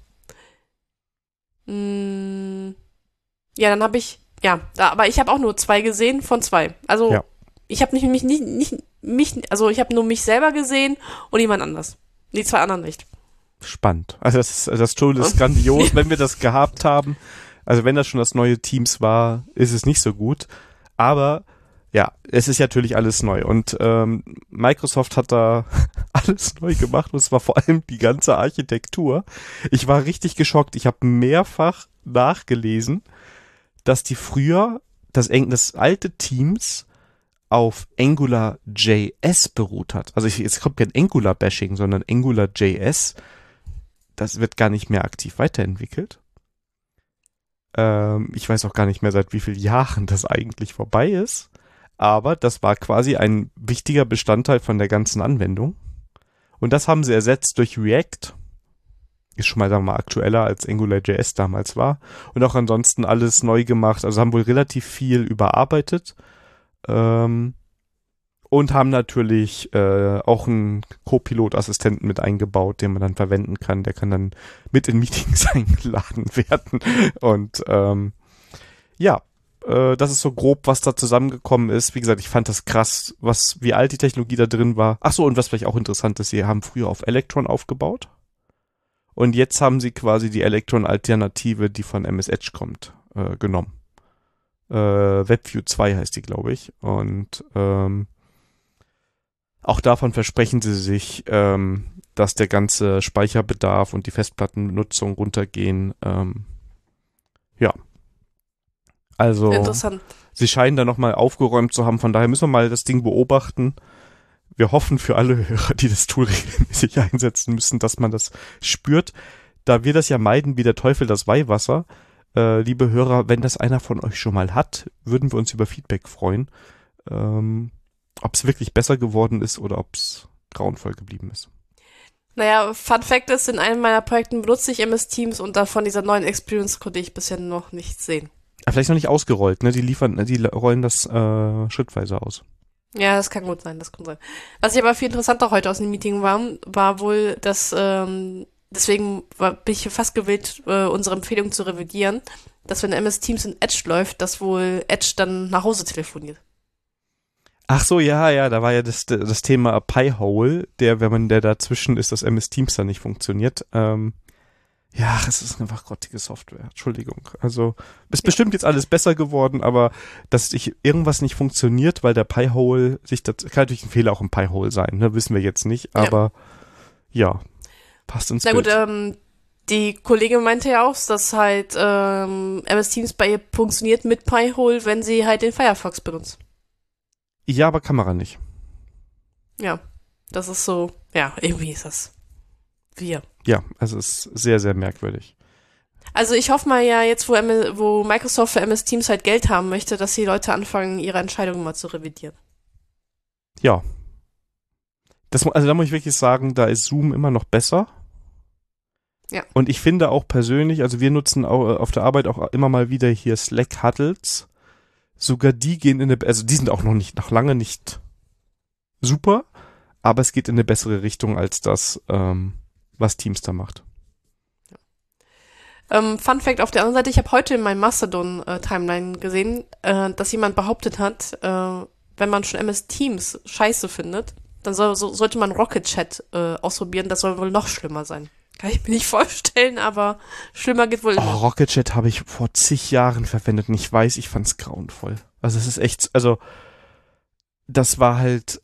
B: Ja, dann habe ich, aber ich habe auch nur 2 gesehen von 2. Also
A: ja.
B: Ich habe also ich habe nur mich selber gesehen und jemand anders. Die 2 anderen nicht.
A: Spannend. Also das Tool ist grandios, wenn wir das gehabt haben. Also wenn das schon das neue Teams war, ist es nicht so gut. Aber ja, es ist natürlich alles neu. Und Microsoft hat da alles neu gemacht und zwar vor allem die ganze Architektur. Ich war richtig geschockt. Ich habe mehrfach nachgelesen, dass die früher das alte Teams auf AngularJS beruht hat. Also jetzt kommt kein Angular-Bashing, sondern AngularJS. Das wird gar nicht mehr aktiv weiterentwickelt. Ich weiß auch gar nicht mehr, seit wie vielen Jahren das eigentlich vorbei ist. Aber das war quasi ein wichtiger Bestandteil von der ganzen Anwendung. Und das haben sie ersetzt durch React. Ist schon mal, sagen wir mal, aktueller als AngularJS damals war. Und auch ansonsten alles neu gemacht. Also haben wohl relativ viel überarbeitet. Und haben natürlich auch einen Co-Pilot-Assistenten mit eingebaut, den man dann verwenden kann. Der kann dann mit in Meetings eingeladen werden. Und das ist so grob, was da zusammengekommen ist. Wie gesagt, ich fand das krass, wie alt die Technologie da drin war. Ach so, und was vielleicht auch interessant ist, sie haben früher auf Electron aufgebaut. Und jetzt haben sie quasi die Electron-Alternative, die von MS Edge kommt, genommen. WebView 2 heißt die, glaube ich. Und auch davon versprechen sie sich, dass der ganze Speicherbedarf und die Festplattennutzung runtergehen. Also
B: Interessant.
A: sie scheinen da nochmal aufgeräumt zu haben. Von daher müssen wir mal das Ding beobachten. Wir hoffen für alle Hörer, die das Tool regelmäßig einsetzen müssen, dass man das spürt. Da wir das ja meiden wie der Teufel das Weihwasser, liebe Hörer, wenn das einer von euch schon mal hat, würden wir uns über Feedback freuen. Ob es wirklich besser geworden ist oder ob es grauenvoll geblieben ist.
B: Naja, Fun Fact ist, in einem meiner Projekten benutze ich MS Teams und davon dieser neuen Experience konnte ich bisher noch nichts sehen.
A: Vielleicht noch nicht ausgerollt, ne? Die rollen das schrittweise aus.
B: Ja, das kann gut sein, Was ich aber viel interessanter heute aus dem Meeting war wohl, dass, deswegen bin ich fast gewillt, unsere Empfehlung zu revidieren, dass wenn MS Teams in Edge läuft, dass wohl Edge dann nach Hause telefoniert.
A: Ach so, ja, da war ja das Thema Pi-Hole, wenn man der dazwischen ist, dass MS Teams da nicht funktioniert. Ja, es ist einfach grottige Software. Entschuldigung. Also, ist bestimmt jetzt alles besser geworden, aber dass irgendwas nicht funktioniert, weil der Pi-Hole kann natürlich ein Fehler auch im Pi-Hole sein, ne? Wissen wir jetzt nicht, aber ja, passt ins Bild.
B: Na gut, die Kollegin meinte ja auch, dass halt MS Teams bei ihr funktioniert mit Pi-Hole, wenn sie halt den Firefox benutzt.
A: Ja, aber Kamera nicht.
B: Ja, das ist so, ja, irgendwie ist das wir.
A: Ja, also es ist sehr, sehr merkwürdig.
B: Also ich hoffe mal ja jetzt, wo Microsoft für MS Teams halt Geld haben möchte, dass die Leute anfangen, ihre Entscheidungen mal zu revidieren.
A: Ja. Also da muss ich wirklich sagen, da ist Zoom immer noch besser.
B: Ja.
A: Und ich finde auch persönlich, also wir nutzen auch auf der Arbeit auch immer mal wieder hier Slack-Huddles. Sogar die gehen also die sind auch noch lange nicht super, aber es geht in eine bessere Richtung als das, was Teams da macht.
B: Fun Fact auf der anderen Seite, ich habe heute in meinem Mastodon-Timeline gesehen, dass jemand behauptet hat, wenn man schon MS Teams scheiße findet, dann sollte man Rocket Chat ausprobieren, das soll wohl noch schlimmer sein. Kann ich mir nicht vorstellen, aber schlimmer geht wohl immer.
A: Rocket Chat habe ich vor zig Jahren verwendet und ich weiß, ich fand's grauenvoll. Also es ist echt, das war halt,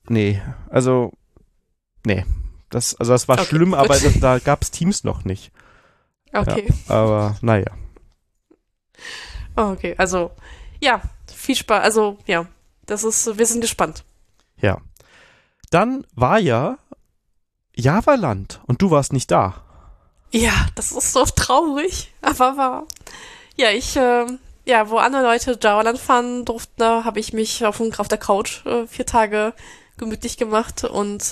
A: das war okay, schlimm, gut. Aber da gab's Teams noch nicht.
B: Okay.
A: Ja, aber naja.
B: Okay, also ja, viel Spaß. Also ja, wir sind gespannt.
A: Ja. Dann war ja Javaland und du warst nicht da.
B: Ja, das ist so traurig, aber war. Ja, wo andere Leute Javaland fahren durften, da habe ich mich auf der Couch 4 Tage gemütlich gemacht und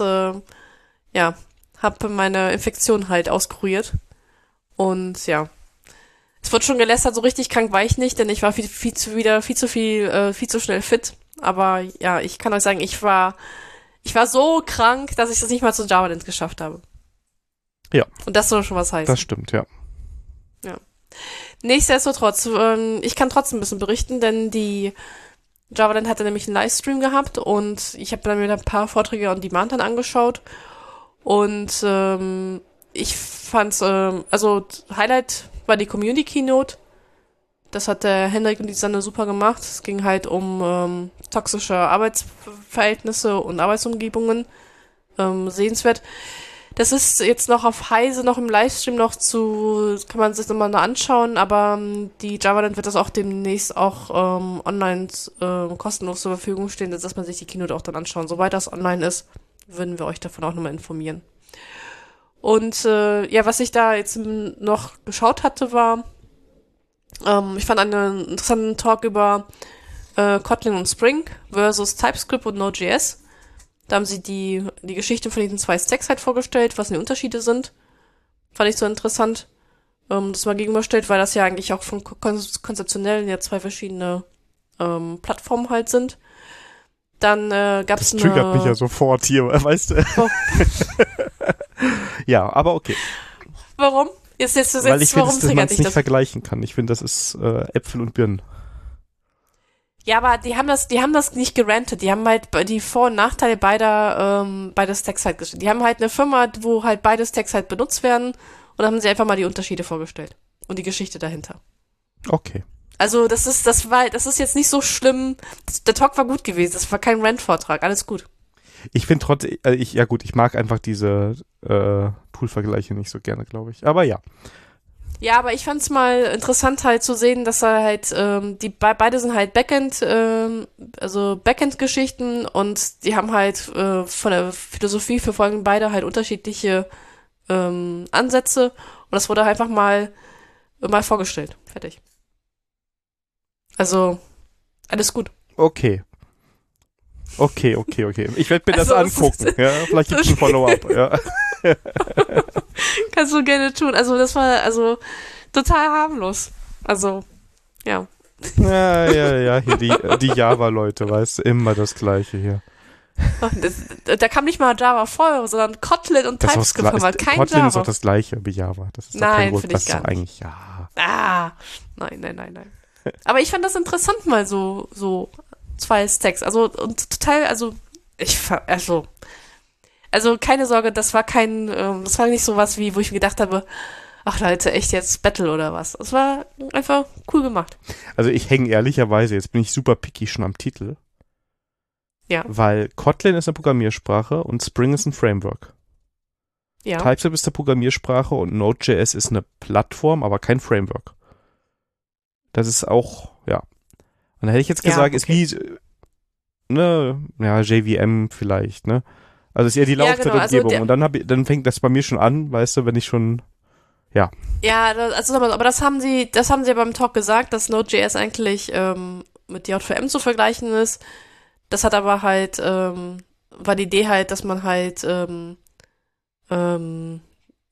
B: habe meine Infektion halt auskuriert. Und ja, es wird schon gelästert, so richtig krank war ich nicht, denn ich war viel zu schnell fit. Aber ja, ich kann euch sagen, ich war so krank, dass ich das nicht mal zu Javaland geschafft habe.
A: Ja.
B: Und das soll schon was heißen.
A: Das stimmt, ja.
B: Ja. Nichtsdestotrotz, ich kann trotzdem ein bisschen berichten, denn die Javaland hatte nämlich einen Livestream gehabt und ich habe dann mir ein paar Vorträge on Demand dann angeschaut und ich fand's, Highlight war die Community Keynote. Das hat der Henrik und die Susanne super gemacht. Es ging halt um toxische Arbeitsverhältnisse und Arbeitsumgebungen. Sehenswert. Das ist jetzt noch auf Heise, noch im Livestream kann man sich nochmal anschauen, aber die Javaland wird das auch demnächst auch online kostenlos zur Verfügung stehen, dass man sich die Keynote auch dann anschauen. Sobald das online ist, würden wir euch davon auch nochmal informieren. Und was ich da jetzt noch geschaut hatte, war Ich fand einen interessanten Talk über Kotlin und Spring versus TypeScript und Node.js. Da haben sie die Geschichte von diesen zwei Stacks halt vorgestellt, was denn die Unterschiede sind. Fand ich so interessant, das mal gegenüberstellt, weil das ja eigentlich auch von konzeptionell ja zwei verschiedene Plattformen halt sind. Dann gab es
A: Das triggert mich ja sofort hier, weißt du?
B: Oh.
A: Ja, aber okay.
B: Warum? Jetzt
A: Weil ich finde,
B: warum
A: dass man es
B: dich
A: nicht
B: das?
A: vergleichen kann. Ich finde, das ist Äpfel und Birnen.
B: Ja, aber die haben das nicht gerantet. Die haben halt die Vor- und Nachteile beider Stacks halt gestellt. Die haben halt eine Firma, wo halt beide Stacks halt benutzt werden und dann haben sie einfach mal die Unterschiede vorgestellt und die Geschichte dahinter.
A: Okay.
B: Also das ist jetzt nicht so schlimm. Der Talk war gut gewesen. Das war kein Rant-Vortrag. Alles gut.
A: Ich finde trotzdem, ich mag einfach diese Tool-Vergleiche nicht so gerne, glaube ich. Aber ja.
B: Ja, aber ich fand's mal interessant halt zu sehen, dass er halt, beide sind halt Backend, also Backend-Geschichten und die haben halt von der Philosophie verfolgen beide halt unterschiedliche Ansätze und das wurde einfach mal vorgestellt. Fertig. Also, alles gut.
A: Okay. Ich werde mir das
B: Also,
A: angucken. Ja? Vielleicht gibt es ein Follow-up. Ja.
B: Kannst du gerne tun. Also, das war also total harmlos. Also, ja.
A: Ja, hier die Java-Leute, weißt du, immer das Gleiche hier.
B: Da kam nicht mal Java vor, sondern Kotlin und
A: Das
B: TypeScript haben halt kein
A: Kotlin
B: Java.
A: ist auch das Gleiche wie Java. Das ist doch
B: Nein,
A: kein Grund.
B: finde ich
A: Das ist
B: gar
A: doch eigentlich, ja.
B: Nein. Aber ich fand das interessant mal so zwei Stacks. Also, und total, also keine Sorge, das war das war nicht so was wie, wo ich mir gedacht habe, ach Leute, echt jetzt Battle oder was. Es war einfach cool gemacht.
A: Also ich hänge ehrlicherweise, jetzt bin ich super picky schon am Titel.
B: Ja.
A: Weil Kotlin ist eine Programmiersprache und Spring ist ein Framework.
B: Ja.
A: TypeScript ist eine Programmiersprache und Node.js ist eine Plattform, aber kein Framework. Das ist auch, ja. Und da hätte ich jetzt gesagt, ist wie, JVM vielleicht, ne? Also ist eher die Laufzeitumgebung.
B: Also
A: und dann fängt das bei mir schon an, weißt du, wenn ich schon, ja.
B: Ja, aber das haben sie ja beim Talk gesagt, dass Node.js eigentlich mit JVM zu vergleichen ist. Das hat aber halt, war die Idee halt, dass man halt eine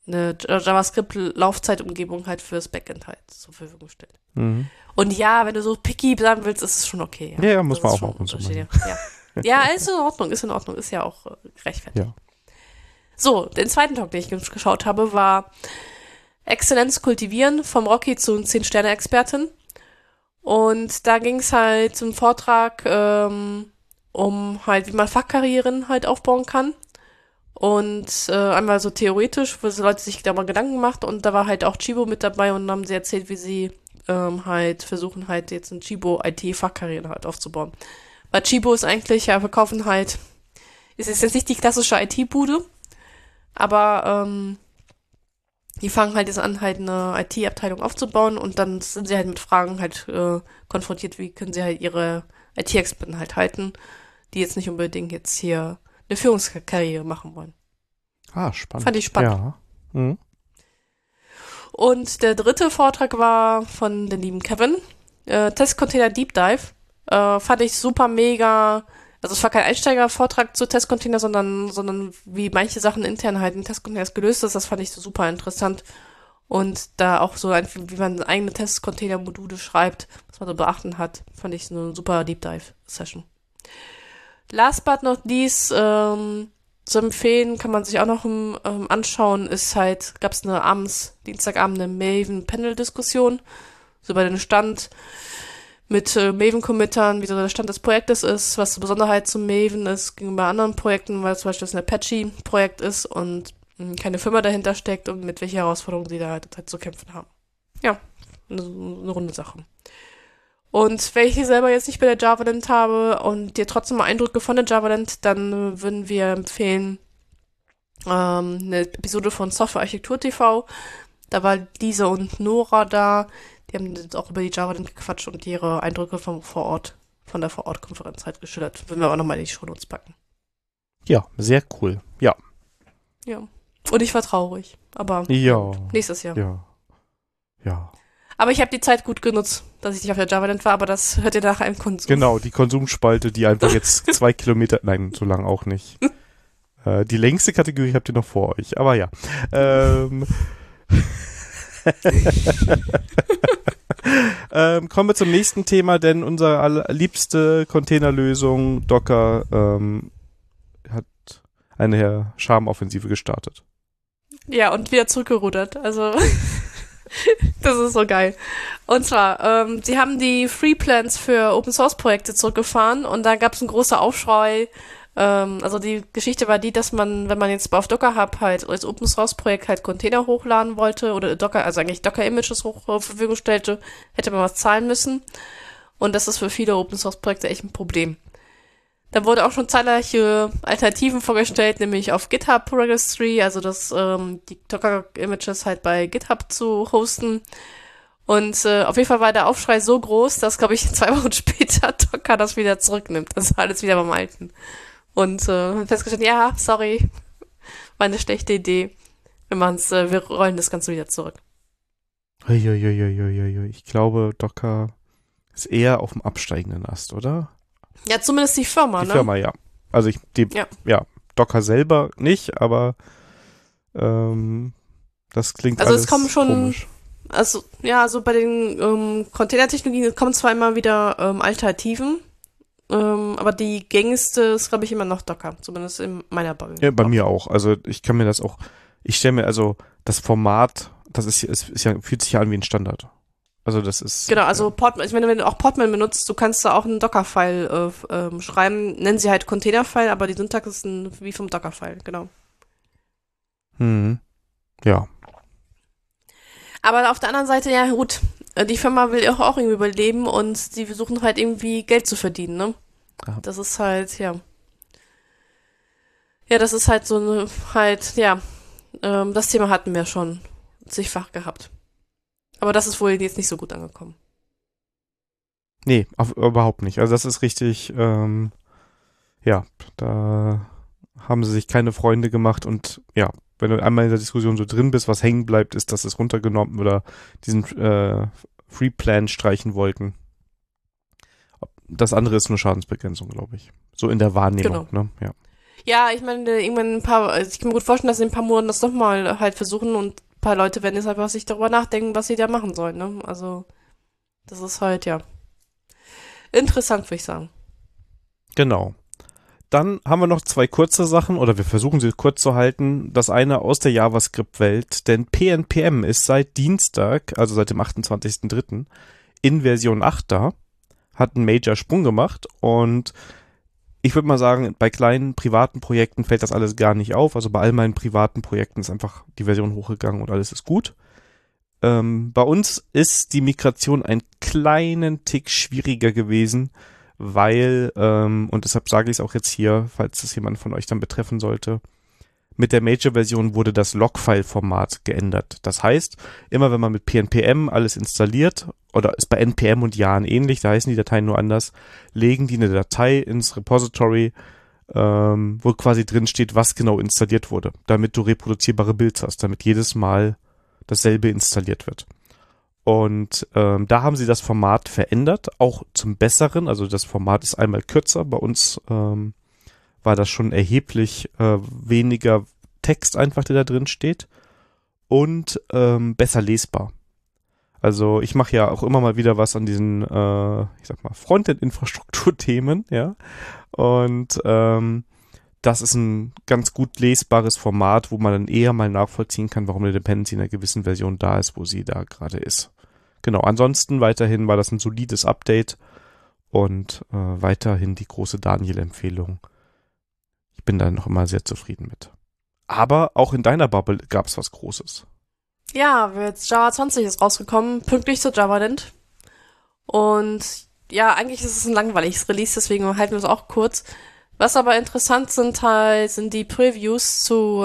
B: JavaScript-Laufzeitumgebung halt fürs Backend halt zur Verfügung stellt.
A: Mhm.
B: Und ja, wenn du so picky bleiben willst, ist es schon okay.
A: Ja, muss man auch
B: schon
A: ab und zu machen.
B: Ja, ist in Ordnung, ist ja auch gerechtfertigt.
A: Ja.
B: So, den zweiten Talk, den ich geschaut habe, war Exzellenz kultivieren, vom Rocky zu 10-Sterne-Expertin. Und da ging es halt zum Vortrag um halt, wie man Fachkarrieren halt aufbauen kann. Und einmal so theoretisch, wo so Leute sich da mal Gedanken gemacht und da war halt auch Chibo mit dabei und haben sie erzählt, wie sie halt versuchen halt jetzt ein Chibo IT-Fachkarriere halt aufzubauen. Weil Chibo ist eigentlich, ja, verkaufen halt, ist jetzt nicht die klassische IT-Bude, aber die fangen halt jetzt an, halt eine IT-Abteilung aufzubauen und dann sind sie halt mit Fragen halt konfrontiert, wie können sie halt ihre IT-Experten halt halten, die jetzt nicht unbedingt jetzt hier eine Führungskarriere machen wollen.
A: Ah, spannend.
B: Fand ich spannend.
A: Ja. Mhm.
B: Und der dritte Vortrag war von dem lieben Kevin. Testcontainer Deep Dive. Fand ich super mega. Also es war kein Einsteiger-Vortrag zu Testcontainer, sondern wie manche Sachen intern halt in Testcontainers gelöst ist. Das fand ich so super interessant. Und da auch so, wie man eigene Testcontainer-Module schreibt, was man da beachten hat, fand ich so eine super Deep Dive-Session. Last but not least, zu empfehlen, kann man sich auch noch anschauen, gab es Dienstagabend eine Maven-Panel-Diskussion, so über den Stand mit Maven-Committern, wie so der Stand des Projektes ist, was die Besonderheit zum Maven ist gegenüber anderen Projekten, weil zum Beispiel das ein Apache-Projekt ist und keine Firma dahinter steckt und mit welchen Herausforderungen sie da halt zu kämpfen haben. Ja, eine runde Sache. Und wenn ich hier selber jetzt nicht bei der JavaLand habe und dir trotzdem mal Eindrücke von der JavaLand, dann würden wir empfehlen eine Episode von Software Architektur TV. Da war Lisa und Nora da. Die haben jetzt auch über die JavaLand gequatscht und ihre Eindrücke von der Vor-Ort-Konferenz halt geschildert. Würden wir auch nochmal in die Shownotes packen.
A: Ja, sehr cool. Ja.
B: Ja. Und ich war traurig. Aber
A: ja.
B: nächstes Jahr.
A: Ja.
B: Aber ich habe die Zeit gut genutzt, dass ich nicht auf der Javaland war, aber das hört ihr nach einem Konsum.
A: Genau, die Konsumspalte, die einfach jetzt 2 Kilometer, nein, so lang auch nicht. Die längste Kategorie habt ihr noch vor euch, aber ja. Kommen wir zum nächsten Thema, denn unsere allerliebste Containerlösung Docker hat eine Charmoffensive gestartet.
B: Ja, und wieder zurückgerudert. Also, das ist so geil. Und zwar, sie haben die Free Plans für Open Source Projekte zurückgefahren und da gab es einen großen Aufschrei. Also die Geschichte war die, dass man, wenn man jetzt auf Docker Hub halt als Open Source Projekt halt Container hochladen wollte oder Docker, also eigentlich Docker Images zur Verfügung stellte, hätte man was zahlen müssen. Und das ist für viele Open Source Projekte echt ein Problem. Da wurde auch schon zahlreiche Alternativen vorgestellt, nämlich auf GitHub Registry, also das die Docker-Images halt bei GitHub zu hosten. Und auf jeden Fall war der Aufschrei so groß, dass, glaube ich, 2 Wochen später Docker das wieder zurücknimmt. Das war alles wieder beim Alten. Und festgestellt, ja, sorry, war eine schlechte Idee. Wir rollen das Ganze wieder zurück.
A: Ich glaube, Docker ist eher auf dem absteigenden Ast, oder?
B: Ja, zumindest die Firma,
A: Die Firma, ja. Also Docker selber nicht, aber das klingt
B: also
A: alles
B: es kommen schon
A: komisch.
B: Also, ja, also bei den Containertechnologien kommen zwar immer wieder Alternativen, aber die gängigste ist, glaube ich, immer noch Docker, zumindest in meiner Bubble.
A: Ja, bei mir auch. Also ich kann mir das auch, ich stelle mir also das Format, das ist ja, fühlt sich ja an wie ein Standard. Also das ist...
B: Genau, also wenn du auch Podman benutzt, du kannst da auch einen Docker-File schreiben, nennen sie halt Container-File, aber die Syntax ist wie vom Docker-File, genau.
A: Ja.
B: Aber auf der anderen Seite, ja gut, die Firma will auch irgendwie überleben und die versuchen halt irgendwie Geld zu verdienen, ne?
A: Ja.
B: Das ist halt, ja. Ja, das ist halt so eine, das Thema hatten wir schon zigfach gehabt. Aber das ist wohl jetzt nicht so gut angekommen.
A: Nee, überhaupt nicht. Also das ist richtig, da haben sie sich keine Freunde gemacht und ja, wenn du einmal in der Diskussion so drin bist, was hängen bleibt, ist, dass es runtergenommen oder diesen Free Plan streichen wollten. Das andere ist nur Schadensbegrenzung, glaube ich. So in der Wahrnehmung,
B: Genau.
A: Ne? Ja.
B: Ja, ich meine, irgendwann ich kann mir gut vorstellen, dass sie in ein paar Monaten das nochmal halt versuchen und ein paar Leute werden jetzt einfach sich darüber nachdenken, was sie da machen sollen, ne? Also, das ist halt, ja, interessant, würde ich sagen.
A: Genau. Dann haben wir noch 2 kurze Sachen, oder wir versuchen sie kurz zu halten. Das eine aus der JavaScript-Welt, denn PNPM ist seit Dienstag, also seit dem 28.03. in Version 8 da, hat einen Major-Sprung gemacht und ich würde mal sagen, bei kleinen privaten Projekten fällt das alles gar nicht auf. Also bei all meinen privaten Projekten ist einfach die Version hochgegangen und alles ist gut. Bei uns ist die Migration einen kleinen Tick schwieriger gewesen, weil, und deshalb sage ich es auch jetzt hier, falls es jemand von euch dann betreffen sollte, mit der Major-Version wurde das Logfile-Format geändert. Das heißt, immer wenn man mit PNPM alles installiert, oder ist bei NPM und Yarn ähnlich, da heißen die Dateien nur anders, legen die eine Datei ins Repository, wo quasi drin steht, was genau installiert wurde, damit du reproduzierbare Builds hast, damit jedes Mal dasselbe installiert wird. Und da haben sie das Format verändert, auch zum Besseren. Also das Format ist einmal kürzer. Bei uns war das schon erheblich weniger Text einfach, der da drin steht. Und besser lesbar. Also ich mache ja auch immer mal wieder was an diesen, ich sag mal, Frontend-Infrastruktur-Themen, ja. Und das ist ein ganz gut lesbares Format, wo man dann eher mal nachvollziehen kann, warum eine Dependency in einer gewissen Version da ist, wo sie da gerade ist. Genau, ansonsten weiterhin war das ein solides Update und weiterhin die große Daniel-Empfehlung. Ich bin da noch immer sehr zufrieden mit. Aber auch in deiner Bubble gab es was Großes.
B: Ja, jetzt Java 20 ist rausgekommen, pünktlich zur JavaLand. Und ja, eigentlich ist es ein langweiliges Release, deswegen halten wir es auch kurz. Was aber interessant sind die Previews zu,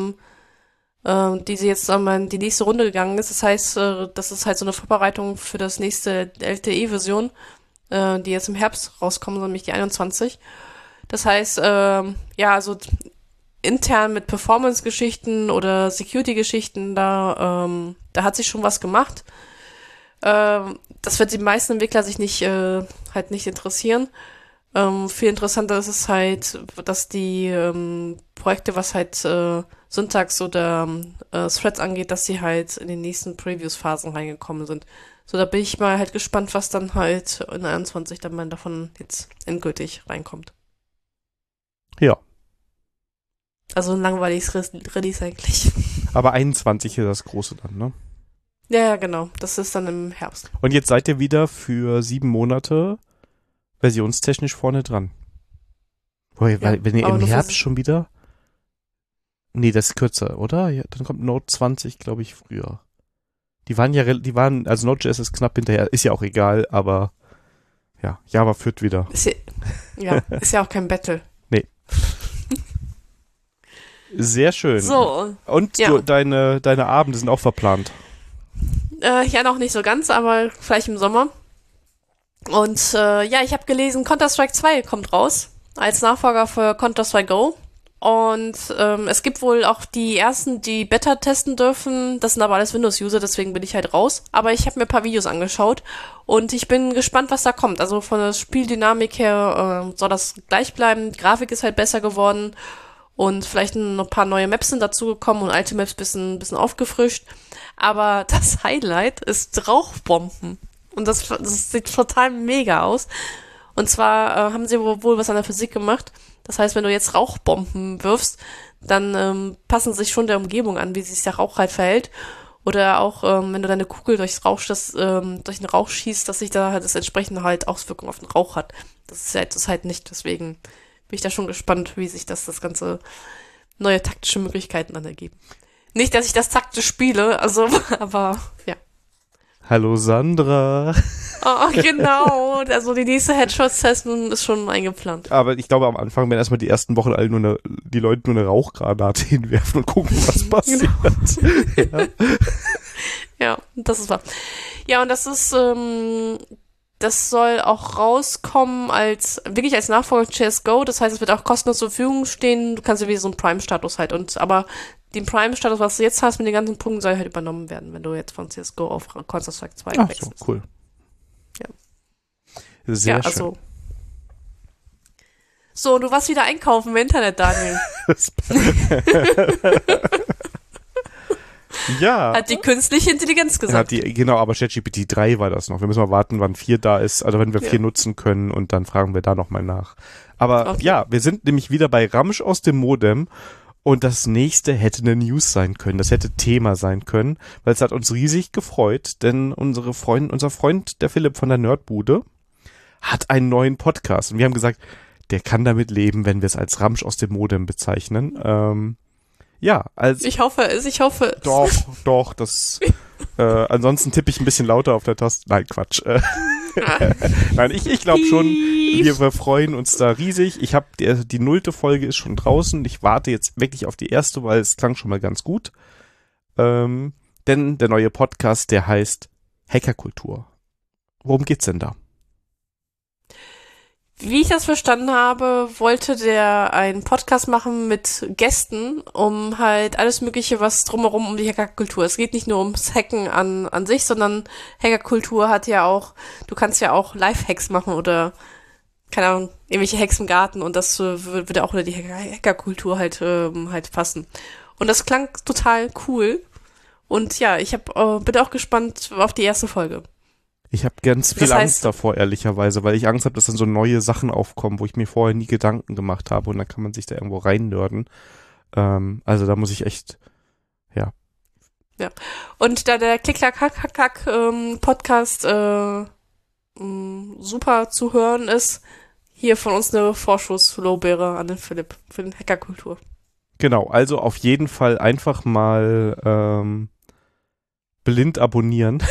B: die sie jetzt in die nächste Runde gegangen ist. Das heißt, das ist halt so eine Vorbereitung für das nächste LTE-Version, die jetzt im Herbst rauskommen, nämlich die 21. Das heißt, also intern mit Performance-Geschichten oder Security-Geschichten, da hat sich schon was gemacht. Das wird die meisten Entwickler sich nicht halt nicht interessieren. Viel interessanter ist es halt, dass die Projekte, was halt Syntax oder Threads angeht, dass sie halt in den nächsten Previews-Phasen reingekommen sind. So, da bin ich mal halt gespannt, was dann halt in 21 dann mal davon jetzt endgültig reinkommt.
A: Ja.
B: Also ein langweiliges Release eigentlich.
A: Aber 21 ist das große dann, ne?
B: Ja, genau. Das ist dann im Herbst.
A: Und jetzt seid ihr wieder für 7 Monate versionstechnisch vorne dran. Boah, wenn ihr im Herbst schon wieder... Nee, das ist kürzer, oder? Ja, dann kommt Node 20, glaube ich, früher. Also Node.js ist knapp hinterher, ist ja auch egal, aber ja, Java führt wieder.
B: Ist ja auch kein Battle.
A: Nee. Sehr schön.
B: So.
A: Und
B: ja.
A: deine Abende sind auch verplant.
B: Ja, noch nicht so ganz, aber vielleicht im Sommer. Und ich habe gelesen, Counter-Strike 2 kommt raus als Nachfolger für Counter-Strike Go. Und es gibt wohl auch die ersten, die Beta testen dürfen. Das sind aber alles Windows-User, deswegen bin ich halt raus. Aber ich habe mir ein paar Videos angeschaut und ich bin gespannt, was da kommt. Also von der Spieldynamik her soll das gleich bleiben. Die Grafik ist halt besser geworden und vielleicht noch ein paar neue Maps sind dazugekommen und alte Maps bisschen aufgefrischt. Aber das Highlight ist Rauchbomben. Und das sieht total mega aus. Und zwar haben sie wohl was an der Physik gemacht. Das heißt, wenn du jetzt Rauchbomben wirfst, dann passen sie sich schon der Umgebung an, wie sich der Rauch halt verhält. Oder auch, wenn du deine Kugel durch den Rauch schießt, dass sich da halt das entsprechende halt Auswirkungen auf den Rauch hat. Das ist halt nicht. Deswegen bin ich da schon gespannt, wie sich das ganze neue taktische Möglichkeiten dann ergeben. Nicht, dass ich das taktisch spiele, also, aber ja.
A: Hallo Sandra.
B: Oh, genau. Also die nächste Headshot-Session ist schon eingeplant.
A: Aber ich glaube, am Anfang werden erstmal die ersten Wochen alle die Leute nur eine Rauchgranate hinwerfen und gucken, was passiert.
B: Genau. Ja, das ist wahr. Ja, und das ist, das soll auch rauskommen wirklich als Nachfolger CSGO. Das heißt, es wird auch kostenlos zur Verfügung stehen. Du kannst ja wie so einen Prime-Status halt. Aber den Prime-Status, was du jetzt hast mit den ganzen Punkten, soll halt übernommen werden, wenn du jetzt von CSGO auf Counter-Strike 2 wechselst.
A: Ach so, cool.
B: Ja.
A: Sehr schön.
B: Also. So, du warst wieder einkaufen im Internet, Daniel.
A: Ja.
B: Hat die künstliche Intelligenz gesagt.
A: Genau, aber ChatGPT 3 war das noch. Wir müssen mal warten, wann 4 da ist, also wenn wir 4 nutzen können und dann fragen wir da nochmal nach. Aber okay. Ja, wir sind nämlich wieder bei Ramsch aus dem Modem und das nächste hätte eine News sein können, das hätte Thema sein können, weil es hat uns riesig gefreut, denn unser Freund, der Philipp von der Nerdbude, hat einen neuen Podcast und wir haben gesagt, der kann damit leben, wenn wir es als Ramsch aus dem Modem bezeichnen. Ja, also.
B: Ich hoffe es.
A: Doch, das, ansonsten tippe ich ein bisschen lauter auf der Taste. Nein, Quatsch. Nein, ich glaube schon, wir freuen uns da riesig. Ich habe die 0. Folge ist schon draußen. Ich warte jetzt wirklich auf die erste, weil es klang schon mal ganz gut. Denn der neue Podcast, der heißt Hackerkultur. Worum geht's denn da?
B: Wie ich das verstanden habe, wollte der einen Podcast machen mit Gästen, um halt alles Mögliche, was drumherum um die Hackerkultur. Es geht nicht nur ums Hacken an sich, sondern Hackerkultur hat ja auch, du kannst ja auch Live-Hacks machen oder, keine Ahnung, irgendwelche Hacks im Garten und das würde auch unter die Hackerkultur halt passen. Und das klang total cool. Und ja, bin auch gespannt auf die erste Folge.
A: Ich habe ganz viel Angst davor, ehrlicherweise, weil ich Angst habe, dass dann so neue Sachen aufkommen, wo ich mir vorher nie Gedanken gemacht habe und dann kann man sich da irgendwo reinnörden. Also da muss ich echt, ja.
B: Ja, und da der Klick-Klack-Hack-Hack Podcast super zu hören ist, hier von uns eine Vorschusslorbeere an den Philipp für den Hackerkultur.
A: Genau, also auf jeden Fall einfach mal blind abonnieren.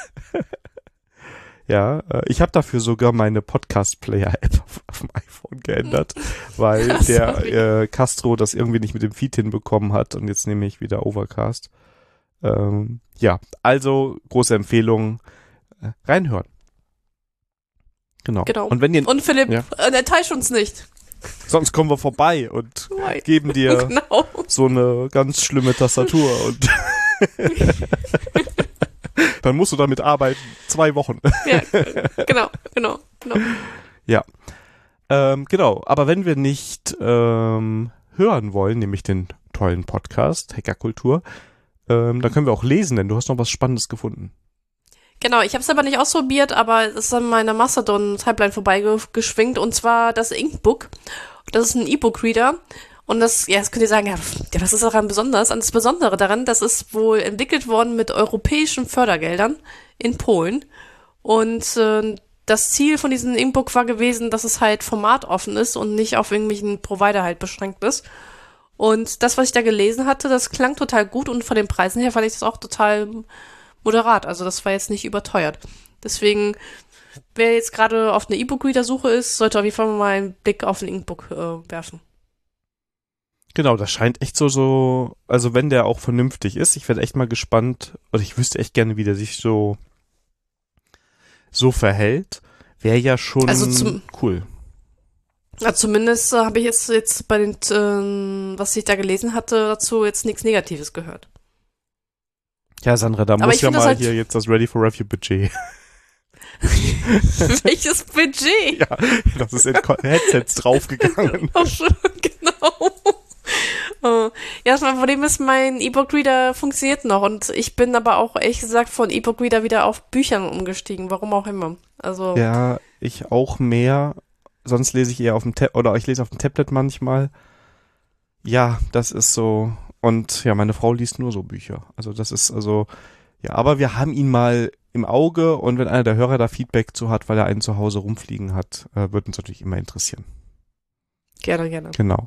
A: Ja, ich habe dafür sogar meine Podcast-Player-App auf dem iPhone geändert, weil der Castro das irgendwie nicht mit dem Feed hinbekommen hat und jetzt nehme ich wieder Overcast. Ja, also große Empfehlung, reinhören. Genau. Und
B: Philipp, enttäusch uns nicht.
A: Sonst kommen wir vorbei und geben dir so eine ganz schlimme Tastatur und Dann musst du damit arbeiten. 2 Wochen.
B: Ja, genau.
A: Ja. Genau. Aber wenn wir nicht hören wollen, nämlich den tollen Podcast Hackerkultur, dann können wir auch lesen, denn du hast noch was Spannendes gefunden.
B: Genau, ich habe es aber nicht ausprobiert, aber es ist an meiner Mastodon-Timeline vorbeigeschwingt, und zwar das Inkbook. Das ist ein E-Book-Reader. Und das könnt ihr sagen, ja, was ist daran besonders? Und das Besondere daran, das ist wohl entwickelt worden mit europäischen Fördergeldern in Polen. Und das Ziel von diesem Inkbook war gewesen, dass es halt formatoffen ist und nicht auf irgendwelchen Provider halt beschränkt ist. Und das, was ich da gelesen hatte, das klang total gut, und von den Preisen her fand ich das auch total moderat. Also das war jetzt nicht überteuert. Deswegen, wer jetzt gerade auf eine E-Book-Reader-Suche ist, sollte auf jeden Fall mal einen Blick auf ein Inkbook werfen.
A: Genau, das scheint echt so, also wenn der auch vernünftig ist, ich werde echt mal gespannt, oder ich wüsste echt gerne, wie der sich so verhält, wäre ja schon cool.
B: Ja, zumindest habe ich jetzt bei den, was ich da gelesen hatte, dazu jetzt nichts Negatives gehört.
A: Ja, Sandra, da
B: Aber
A: muss ja mal
B: halt
A: hier jetzt das Ready for Review Budget.
B: Welches Budget?
A: Ja, das ist in Headsets draufgegangen.
B: Ach, genau. Ja, das Problem ist, mein E-Book-Reader funktioniert noch, und ich bin aber auch, ehrlich gesagt, von E-Book-Reader wieder auf Büchern umgestiegen, warum auch immer. Also
A: ja, ich auch mehr. Sonst lese ich eher auf dem oder ich lese auf dem Tablet manchmal. Ja, das ist so. Und ja, meine Frau liest nur so Bücher. Also das ist ja, aber wir haben ihn mal im Auge, und wenn einer der Hörer da Feedback zu hat, weil er einen zu Hause rumfliegen hat, wird uns natürlich immer interessieren.
B: Gerne.
A: Genau.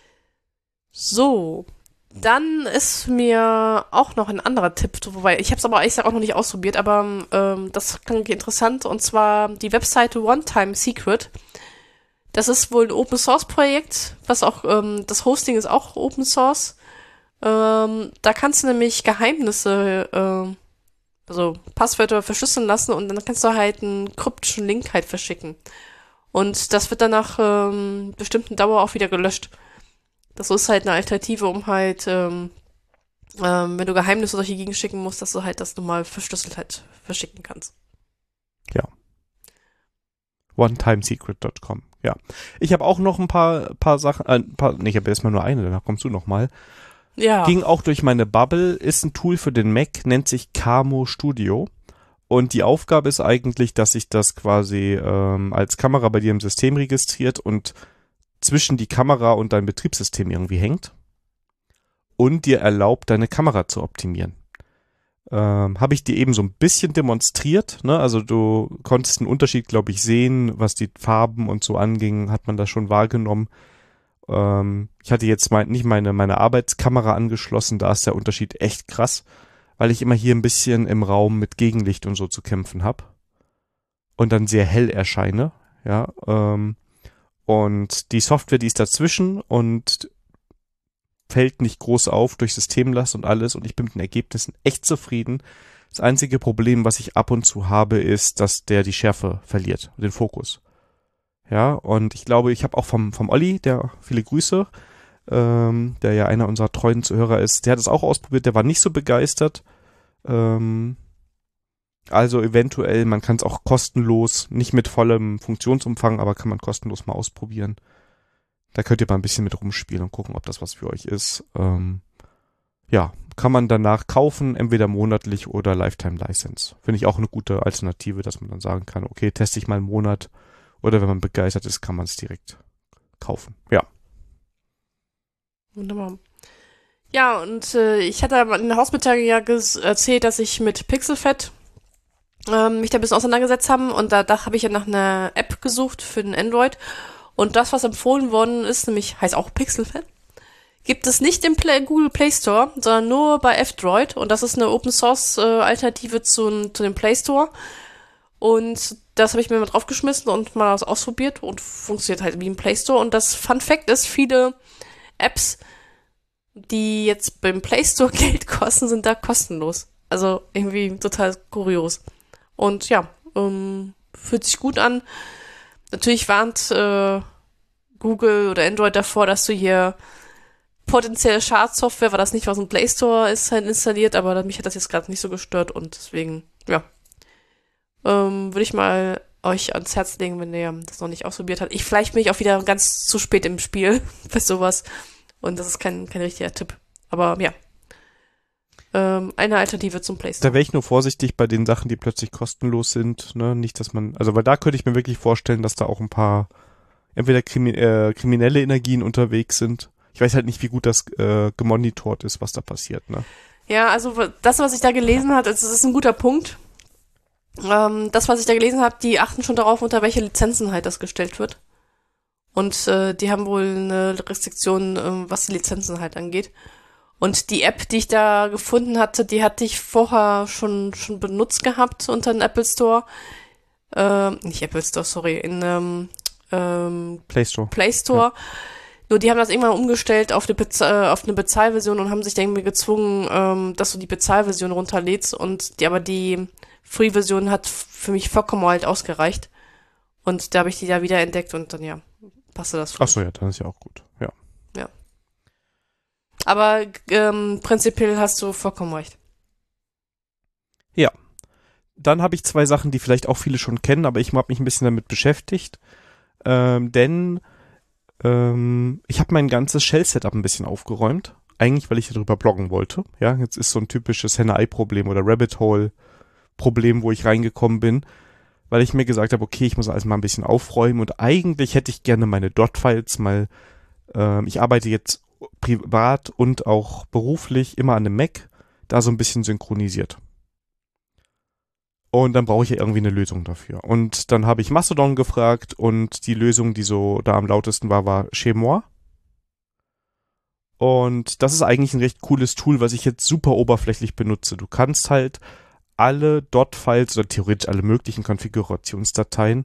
B: So, dann ist mir auch noch ein anderer Tipp, wobei ich habe es aber ehrlich gesagt auch noch nicht ausprobiert, aber das klingt interessant, und zwar die Webseite One Time Secret. Das ist wohl ein Open Source Projekt, was auch das Hosting ist auch Open Source. Da kannst du nämlich Geheimnisse, also Passwörter verschlüsseln lassen, und dann kannst du halt einen kryptischen Link halt verschicken. Und das wird dann nach bestimmten Dauer auch wieder gelöscht. Das ist halt eine Alternative, um halt, wenn du Geheimnisse solche Gegend schicken musst, dass du halt das normal verschlüsselt halt verschicken kannst.
A: Ja. OneTimeSecret.com. Ja. Ich habe auch noch ein paar Sachen, ich habe erstmal nur eine, danach kommst du noch mal.
B: Ja.
A: Ging auch durch meine Bubble, ist ein Tool für den Mac, nennt sich Camo Studio. Und die Aufgabe ist eigentlich, dass sich das quasi als Kamera bei dir im System registriert und zwischen die Kamera und dein Betriebssystem irgendwie hängt und dir erlaubt, deine Kamera zu optimieren. Habe ich dir eben so ein bisschen demonstriert, ne? Also du konntest einen Unterschied, glaube ich, sehen, was die Farben und so anging, hat man das schon wahrgenommen. Ich hatte jetzt nicht meine Arbeitskamera angeschlossen, da ist der Unterschied echt krass, weil ich immer hier ein bisschen im Raum mit Gegenlicht und so zu kämpfen habe und dann sehr hell erscheine, ja, und die Software, die ist dazwischen und fällt nicht groß auf durch Systemlast und alles, und ich bin mit den Ergebnissen echt zufrieden. Das einzige Problem, was ich ab und zu habe, ist, dass der die Schärfe verliert, den Fokus. Ja, und ich glaube, ich habe auch vom Olli, der viele Grüße, der ja einer unserer treuen Zuhörer ist, der hat es auch ausprobiert, der war nicht so begeistert. Also eventuell, man kann es auch kostenlos, nicht mit vollem Funktionsumfang, aber kann man kostenlos mal ausprobieren. Da könnt ihr mal ein bisschen mit rumspielen und gucken, ob das was für euch ist. Ja, kann man danach kaufen, entweder monatlich oder Lifetime License. Finde ich auch eine gute Alternative, dass man dann sagen kann, okay, teste ich mal einen Monat, oder wenn man begeistert ist, kann man es direkt kaufen. Ja.
B: Wunderbar. Ja, und ich hatte in der Hausmitteilung ja erzählt, dass ich mit Pixelfed mich da ein bisschen auseinandergesetzt habe, und da habe ich ja nach einer App gesucht für den Android, und das, was empfohlen worden ist, nämlich heißt auch Pixelfed, gibt es nicht im Google Play Store, sondern nur bei F-Droid, und das ist eine Open Source Alternative zu dem Play Store, und das habe ich mir mal draufgeschmissen und mal ausprobiert und funktioniert halt wie im Play Store. Und das Fun Fact ist, viele Apps, die jetzt beim Play Store Geld kosten, sind da kostenlos. Also irgendwie total kurios. Und ja, fühlt sich gut an. Natürlich warnt Google oder Android davor, dass du hier potenzielle Schadsoftware, weil das nicht aus dem Play Store ist halt installiert, aber mich hat das jetzt gerade nicht so gestört und deswegen, ja, würde ich mal euch ans Herz legen, wenn ihr das noch nicht ausprobiert habt. Vielleicht bin ich auch wieder ganz zu spät im Spiel bei sowas und das ist kein richtiger Tipp. Aber ja, eine Alternative zum Play Store.
A: Da wäre ich nur vorsichtig bei den Sachen, die plötzlich kostenlos sind, ne? Nicht, dass man, also weil da könnte ich mir wirklich vorstellen, dass da auch ein paar entweder kriminelle Energien unterwegs sind. Ich weiß halt nicht, wie gut das gemonitort ist, was da passiert, ne?
B: Ja, also das, was ich da gelesen habe, das ist ein guter Punkt. Das, was ich da gelesen habe, die achten schon darauf, unter welche Lizenzen halt das gestellt wird. Und die haben wohl eine Restriktion, was die Lizenzen halt angeht. Und die App, die ich da gefunden hatte, die hatte ich vorher schon benutzt gehabt unter den Apple Store. Nicht Apple Store, sorry, in
A: Play Store.
B: Play Store. Ja. Nur die haben das irgendwann umgestellt auf eine Bezahlversion und haben sich dann irgendwie gezwungen, dass du die Bezahlversion runterlädst. Aber die Free-Version hat für mich vollkommen halt ausgereicht. Und da habe ich die da wieder entdeckt und dann, ja, passte das.
A: Ach so, ja, dann ist ja auch gut, ja.
B: Ja. Aber prinzipiell hast du vollkommen recht.
A: Ja. Dann habe ich 2 Sachen, die vielleicht auch viele schon kennen, aber ich habe mich ein bisschen damit beschäftigt. Denn ich habe mein ganzes Shell-Setup ein bisschen aufgeräumt. Eigentlich, weil ich darüber bloggen wollte. Ja, jetzt ist so ein typisches Henne-Ei-Problem oder Rabbit-Hole-Problem, wo ich reingekommen bin, weil ich mir gesagt habe, okay, ich muss alles mal ein bisschen aufräumen und eigentlich hätte ich gerne meine Dot-Files mal, ich arbeite jetzt privat und auch beruflich immer an einem Mac, da so ein bisschen synchronisiert. Und dann brauche ich ja irgendwie eine Lösung dafür. Und dann habe ich Mastodon gefragt und die Lösung, die so da am lautesten war Chemois. Und das ist eigentlich ein recht cooles Tool, was ich jetzt super oberflächlich benutze. Du kannst halt alle Dot-Files oder theoretisch alle möglichen Konfigurationsdateien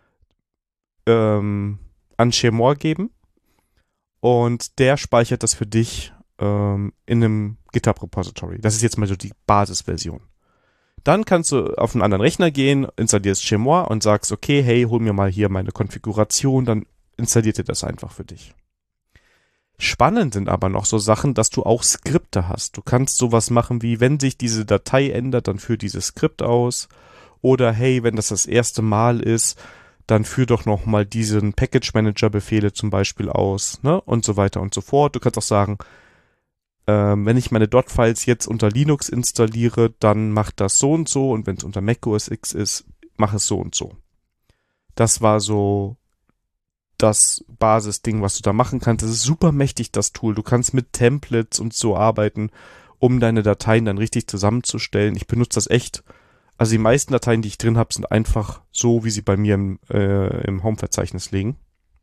A: an Chemois geben und der speichert das für dich in einem GitHub-Repository. Das ist jetzt mal so die Basisversion. Dann kannst du auf einen anderen Rechner gehen, installierst Chemois und sagst, okay, hey, hol mir mal hier meine Konfiguration, dann installiert er das einfach für dich. Spannend sind aber noch so Sachen, dass du auch Skripte hast. Du kannst sowas machen wie, wenn sich diese Datei ändert, dann führ dieses Skript aus. Oder hey, wenn das erste Mal ist, dann führ doch nochmal diesen Package-Manager-Befehle zum Beispiel aus, ne? Und so weiter und so fort. Du kannst auch sagen, wenn ich meine Dot-Files jetzt unter Linux installiere, dann macht das so und so und wenn es unter Mac OS X ist, mach es so und so. Das war so das Basisding, was du da machen kannst. Das ist super mächtig, das Tool. Du kannst mit Templates und so arbeiten, um deine Dateien dann richtig zusammenzustellen. Ich benutze das echt. Also die meisten Dateien, die ich drin habe, sind einfach so, wie sie bei mir im Home-Verzeichnis liegen.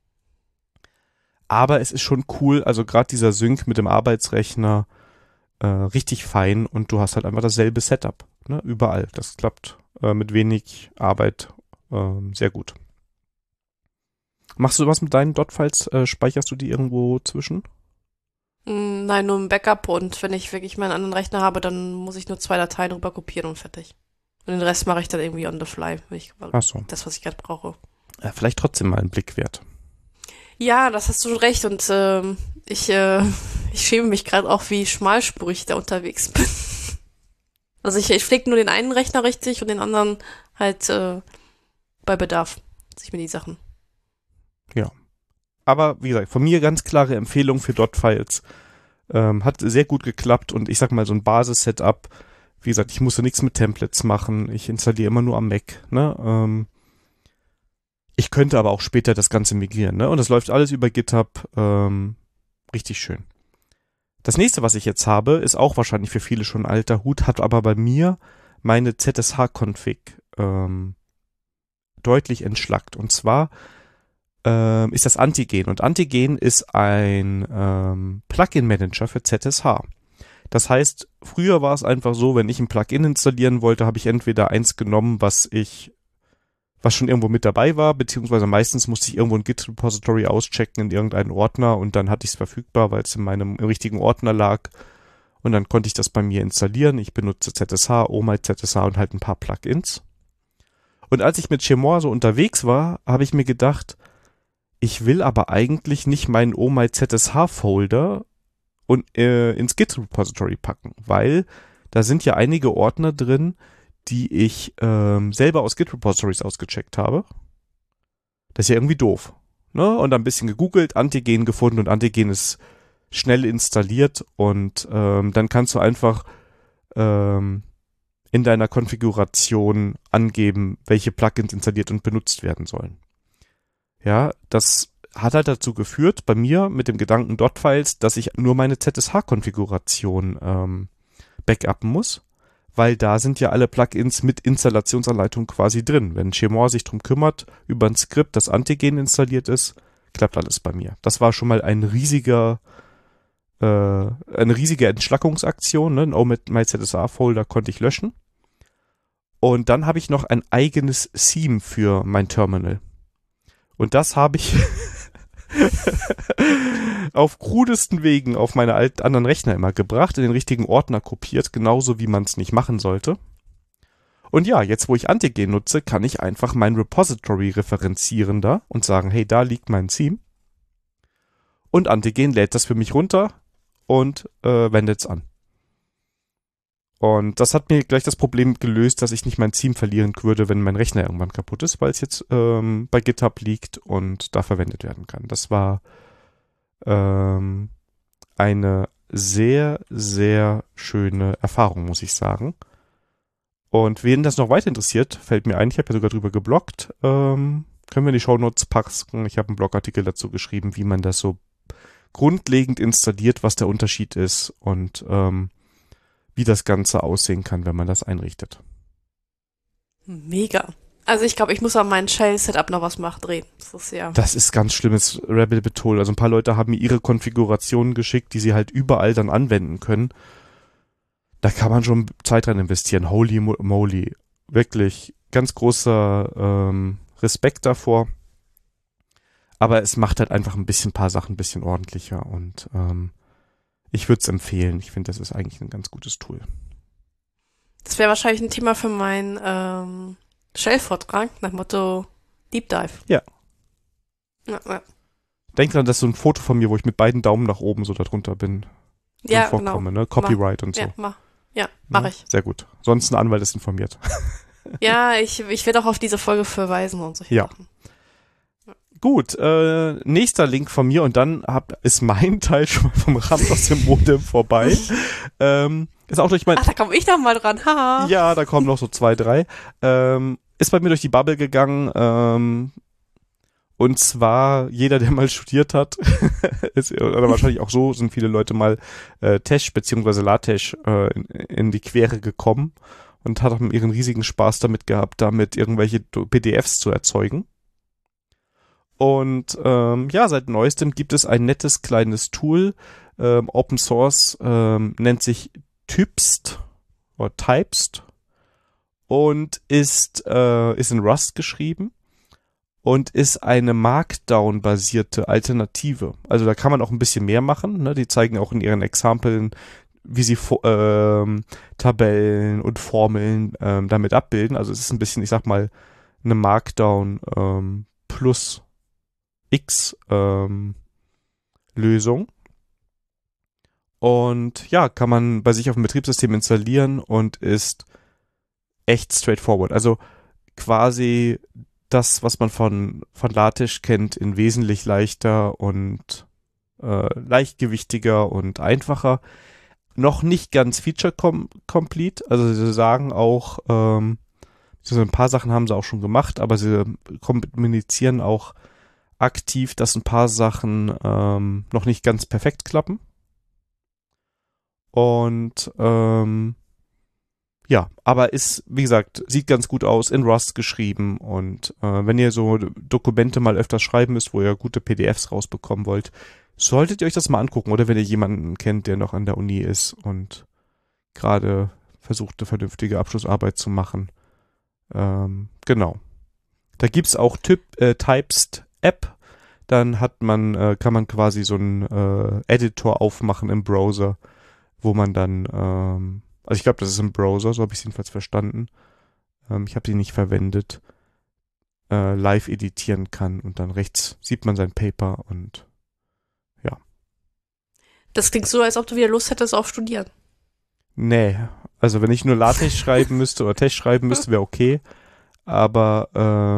A: Aber es ist schon cool, also gerade dieser Sync mit dem Arbeitsrechner, richtig fein und du hast halt einfach dasselbe Setup, ne, überall. Das klappt mit wenig Arbeit sehr gut. Machst du was mit deinen Dot-Files? Speicherst du die irgendwo zwischen?
B: Nein, nur im Backup und wenn ich wirklich meinen anderen Rechner habe, dann muss ich nur 2 Dateien rüber kopieren und fertig. Und den Rest mache ich dann irgendwie on the fly,
A: Ach so.
B: Das, was ich gerade brauche.
A: Ja, vielleicht trotzdem mal einen Blick wert.
B: Ja, das hast du schon recht und ich schäme mich gerade auch, wie schmalspurig ich da unterwegs bin. Also ich pflege nur den einen Rechner richtig und den anderen halt bei Bedarf. Ich mir die Sachen.
A: Ja. Aber wie gesagt, von mir ganz klare Empfehlung für Dot-Files. Hat sehr gut geklappt und ich sag mal so ein Basis-Setup. Wie gesagt, ich musste nichts mit Templates machen. Ich installiere immer nur am Mac, ne? Ich könnte aber auch später das Ganze migrieren, ne? Und das läuft alles über GitHub. Richtig schön. Das nächste, was ich jetzt habe, ist auch wahrscheinlich für viele schon ein alter Hut, hat aber bei mir meine ZSH-Config deutlich entschlackt. Und zwar ist das Antigen. Und Antigen ist ein Plugin-Manager für ZSH. Das heißt, früher war es einfach so, wenn ich ein Plugin installieren wollte, habe ich entweder eins genommen, was schon irgendwo mit dabei war, beziehungsweise meistens musste ich irgendwo ein Git-Repository auschecken in irgendeinen Ordner und dann hatte ich es verfügbar, weil es in meinem richtigen Ordner lag und dann konnte ich das bei mir installieren. Ich benutze ZSH, OhmyZSH und halt ein paar Plugins. Und als ich mit Chemois so unterwegs war, habe ich mir gedacht, ich will aber eigentlich nicht meinen OhmyZSH-Folder und ins Git-Repository packen, weil da sind ja einige Ordner drin, die ich selber aus Git-Repositories ausgecheckt habe. Das ist ja irgendwie doof. Ne? Und dann ein bisschen gegoogelt, Antigen gefunden und Antigen ist schnell installiert und dann kannst du einfach in deiner Konfiguration angeben, welche Plugins installiert und benutzt werden sollen. Ja, das hat halt dazu geführt, bei mir mit dem Gedanken .files, dass ich nur meine ZSH-Konfiguration backuppen muss, weil da sind ja alle Plugins mit Installationsanleitung quasi drin. Wenn Chemor sich drum kümmert, über ein Skript, das Antigen installiert ist, klappt alles bei mir. Das war schon mal eine riesige Entschlackungsaktion, ne? Oh, mit MyZSH-Folder konnte ich löschen. Und dann habe ich noch ein eigenes Theme für mein Terminal. Und das habe ich auf krudesten Wegen auf meine anderen Rechner immer gebracht, in den richtigen Ordner kopiert, genauso wie man es nicht machen sollte. Und ja, jetzt wo ich Antigen nutze, kann ich einfach mein Repository referenzieren da und sagen, hey, da liegt mein Theme. Und Antigen lädt das für mich runter und wendet es an. Und das hat mir gleich das Problem gelöst, dass ich nicht mein Theme verlieren würde, wenn mein Rechner irgendwann kaputt ist, weil es jetzt bei GitHub liegt und da verwendet werden kann. Das war eine sehr, sehr schöne Erfahrung, muss ich sagen. Und wen das noch weiter interessiert, fällt mir ein, ich habe ja sogar drüber gebloggt, können wir in die Shownotes packen. Ich habe einen Blogartikel dazu geschrieben, wie man das so grundlegend installiert, was der Unterschied ist und wie das Ganze aussehen kann, wenn man das einrichtet.
B: Mega. Also ich glaube, ich muss an meinem Shell-Setup noch was drehen.
A: Das ist ganz schlimmes Rabbit-Hole. Also ein paar Leute haben mir ihre Konfigurationen geschickt, die sie halt überall dann anwenden können. Da kann man schon Zeit rein investieren. Holy moly. Wirklich ganz großer Respekt davor. Aber es macht halt einfach ein paar Sachen ein bisschen ordentlicher und ich würde es empfehlen. Ich finde, das ist eigentlich ein ganz gutes Tool.
B: Das wäre wahrscheinlich ein Thema für meinen Shell-Vortrag nach Motto Deep Dive.
A: Ja.
B: Ja.
A: Denk dran, das ist so ein Foto von mir, wo ich mit beiden Daumen nach oben so da drunter bin.
B: Ja,
A: vorkomme,
B: genau.
A: Ne? Copyright und so.
B: Ja, mach ich.
A: Sehr gut. Sonst ein Anwalt ist informiert.
B: Ja, ich werde auch auf diese Folge verweisen und so.
A: Ja. Gut, nächster Link von mir und dann ist mein Teil schon mal vom Rand aus dem Modem vorbei. Ist auch durch mein...
B: Ach, da komme ich doch mal dran, haha.
A: Ja, da kommen noch so 2, 3. Ist bei mir durch die Bubble gegangen, und zwar jeder, der mal studiert hat, oder wahrscheinlich auch so, sind viele Leute mal Tesh bzw. LaTeX in die Quere gekommen und hat auch ihren riesigen Spaß damit gehabt, damit irgendwelche PDFs zu erzeugen. Und seit neuestem gibt es ein nettes kleines Tool, Open Source, nennt sich Typst oder Typest und ist in Rust geschrieben und ist eine Markdown-basierte Alternative. Also da kann man auch ein bisschen mehr machen. Ne? Die zeigen auch in ihren Exempeln, wie sie Tabellen und Formeln damit abbilden. Also es ist ein bisschen, ich sag mal, eine Markdown plus X Lösung. Und ja, kann man bei sich auf dem Betriebssystem installieren und ist echt straightforward. Also quasi das, was man von LaTeX kennt, in wesentlich leichter und leichtgewichtiger und einfacher. Noch nicht ganz feature-complete. Also sie sagen auch, ein paar Sachen haben sie auch schon gemacht, aber sie kommunizieren auch aktiv, dass ein paar Sachen noch nicht ganz perfekt klappen. Und aber ist, wie gesagt, sieht ganz gut aus, in Rust geschrieben und wenn ihr so Dokumente mal öfters schreiben müsst, wo ihr gute PDFs rausbekommen wollt, solltet ihr euch das mal angucken oder wenn ihr jemanden kennt, der noch an der Uni ist und gerade versucht, eine vernünftige Abschlussarbeit zu machen. Genau. Da gibt's auch Typest App, dann kann man quasi so einen Editor aufmachen im Browser, wo man dann, also ich glaube, das ist im Browser, so habe ich es jedenfalls verstanden. Ich habe sie nicht verwendet, live editieren kann und dann rechts sieht man sein Paper und ja.
B: Das klingt so, als ob du wieder Lust hättest auf Studieren.
A: Nee, also wenn ich nur LaTeX schreiben müsste oder Test schreiben müsste, wäre okay. Aber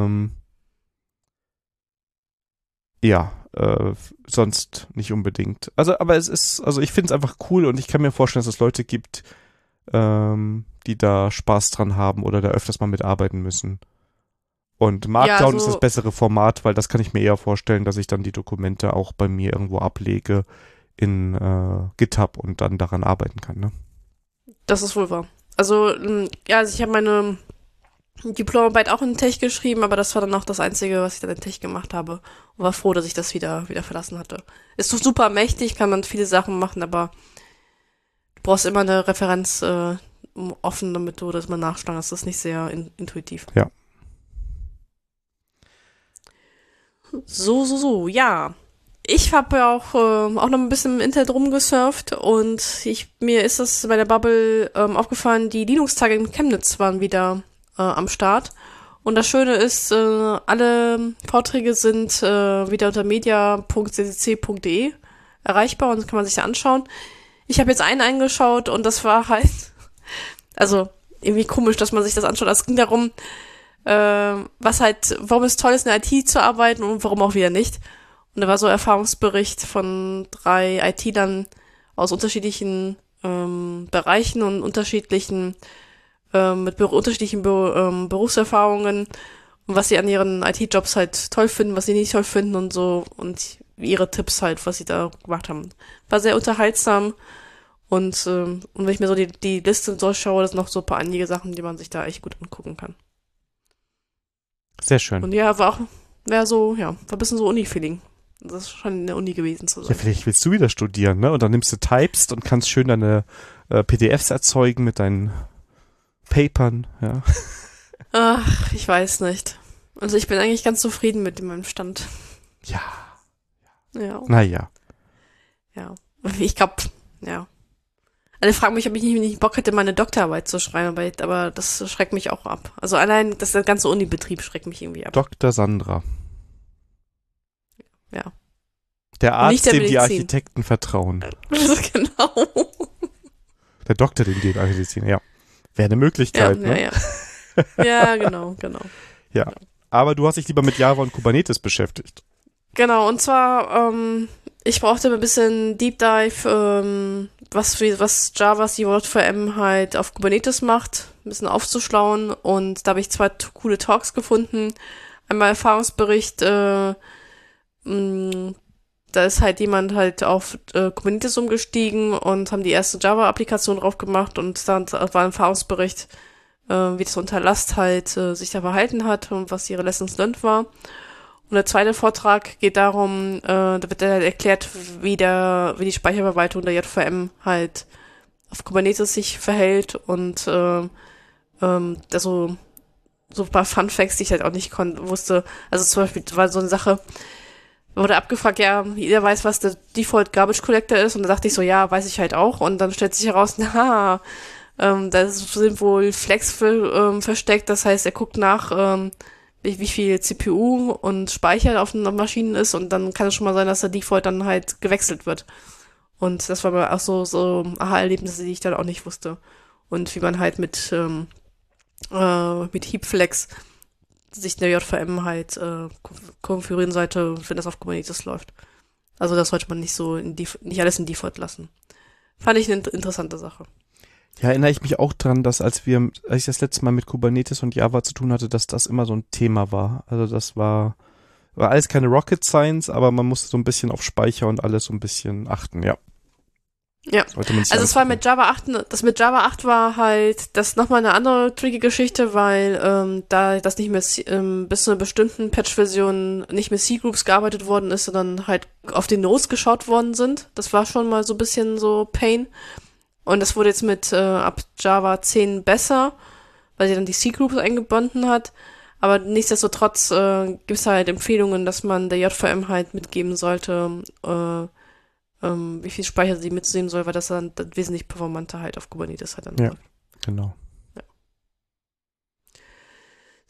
A: ja, sonst nicht unbedingt. Also, aber also ich finde es einfach cool und ich kann mir vorstellen, dass es Leute gibt, die da Spaß dran haben oder da öfters mal mitarbeiten müssen. Und Markdown ist das bessere Format, weil das kann ich mir eher vorstellen, dass ich dann die Dokumente auch bei mir irgendwo ablege in GitHub und dann daran arbeiten kann, ne?
B: Das ist wohl wahr. Also, ja, also ich habe meine Diplomarbeit auch in Tech geschrieben, aber das war dann auch das Einzige, was ich dann in Tech gemacht habe. Und war froh, dass ich das wieder verlassen hatte. Ist doch super mächtig, kann man viele Sachen machen, aber du brauchst immer eine Referenz offen, damit du das mal nachschlagen. Das ist nicht sehr intuitiv.
A: Ja.
B: So, ja. Ich habe ja auch noch ein bisschen im Internet rumgesurft und mir ist das bei der Bubble aufgefallen, die Linux-Tage in Chemnitz waren wieder am Start. Und das Schöne ist, alle Vorträge sind wieder unter media.ccc.de erreichbar und kann man sich da anschauen. Ich habe jetzt einen eingeschaut und das war halt, also irgendwie komisch, dass man sich das anschaut. Es ging darum, warum es toll ist, in der IT zu arbeiten und warum auch wieder nicht. Und da war so ein Erfahrungsbericht von 3 IT-Lern aus unterschiedlichen Bereichen und unterschiedlichen Berufserfahrungen und was sie an ihren IT-Jobs halt toll finden, was sie nicht toll finden und so und ihre Tipps halt, was sie da gemacht haben. War sehr unterhaltsam und wenn ich mir so die Liste durchschaue, das sind noch so ein paar einige Sachen, die man sich da echt gut angucken kann.
A: Sehr schön.
B: Und ja, war ein bisschen so Uni-Feeling. Das ist schon in der Uni gewesen zu sein.
A: Ja, vielleicht willst du wieder studieren, ne? Und dann nimmst du Typest und kannst schön deine PDFs erzeugen mit deinen Papern, ja.
B: Ach, ich weiß nicht. Also ich bin eigentlich ganz zufrieden mit meinem Stand.
A: Ja.
B: Ja.
A: Naja.
B: Ja. Ich glaube, ja. Alle fragen mich, ob ich nicht Bock hätte, meine Doktorarbeit zu schreiben, aber das schreckt mich auch ab. Also allein der ganze Unibetrieb schreckt mich irgendwie ab.
A: Dr. Sandra.
B: Ja.
A: Der Arzt, dem die Architekten vertrauen.
B: Genau.
A: Der Doktor, dem die Architekten, ja. Wäre eine Möglichkeit, ne?
B: Ja. Ja, genau.
A: Ja. Aber du hast dich lieber mit Java und Kubernetes beschäftigt.
B: Genau, und zwar, ich brauchte ein bisschen Deep Dive, was Javas JVM halt auf Kubernetes macht, ein bisschen aufzuschlauen und da habe ich 2 coole Talks gefunden. Einmal Erfahrungsbericht, da ist halt jemand halt auf Kubernetes umgestiegen und haben die erste Java-Applikation drauf gemacht und dann war ein Erfahrungsbericht, wie das unter Last halt sich da verhalten hat und was ihre Lessons learned war. Und der zweite Vortrag geht darum, da wird halt erklärt, wie die Speicherverwaltung der JVM halt auf Kubernetes sich verhält und da so ein paar Fun Facts, die ich halt auch nicht wusste. Also zum Beispiel war so eine Sache, wurde abgefragt, ja, jeder weiß, was der Default Garbage Collector ist und da dachte ich so, ja, weiß ich halt auch und dann stellt sich heraus, da sind wohl Flags versteckt, das heißt, er guckt nach, wie viel CPU und Speicher auf den Maschinen ist und dann kann es schon mal sein, dass der Default dann halt gewechselt wird. Und das war mir auch so Aha-Erlebnisse, die ich dann auch nicht wusste. Und wie man halt mit Heapflex sich in der JVM halt konfigurieren sollte, wenn das auf Kubernetes läuft. Also das sollte man nicht nicht alles in Default lassen. Fand ich eine interessante Sache.
A: Ja, erinnere ich mich auch dran, dass als ich das letzte Mal mit Kubernetes und Java zu tun hatte, dass das immer so ein Thema war. Also das war alles keine Rocket Science, aber man musste so ein bisschen auf Speicher und alles so ein bisschen achten, ja.
B: Ja, also es war mit Java 8, das mit Java 8 war halt, das nochmal eine andere tricky Geschichte, weil da das nicht mehr bis zu einer bestimmten Patch-Version nicht mit C-Groups gearbeitet worden ist, sondern halt auf die Nodes geschaut worden sind. Das war schon mal so ein bisschen so Pain. Und das wurde jetzt mit ab Java 10 besser, weil sie dann die C-Groups eingebunden hat. Aber nichtsdestotrotz gibt es halt Empfehlungen, dass man der JVM halt mitgeben sollte, wie viel Speicher sie mitnehmen soll, weil das dann wesentlich performanter halt auf Kubernetes halt dann
A: ja,
B: läuft.
A: Genau.
B: Ja.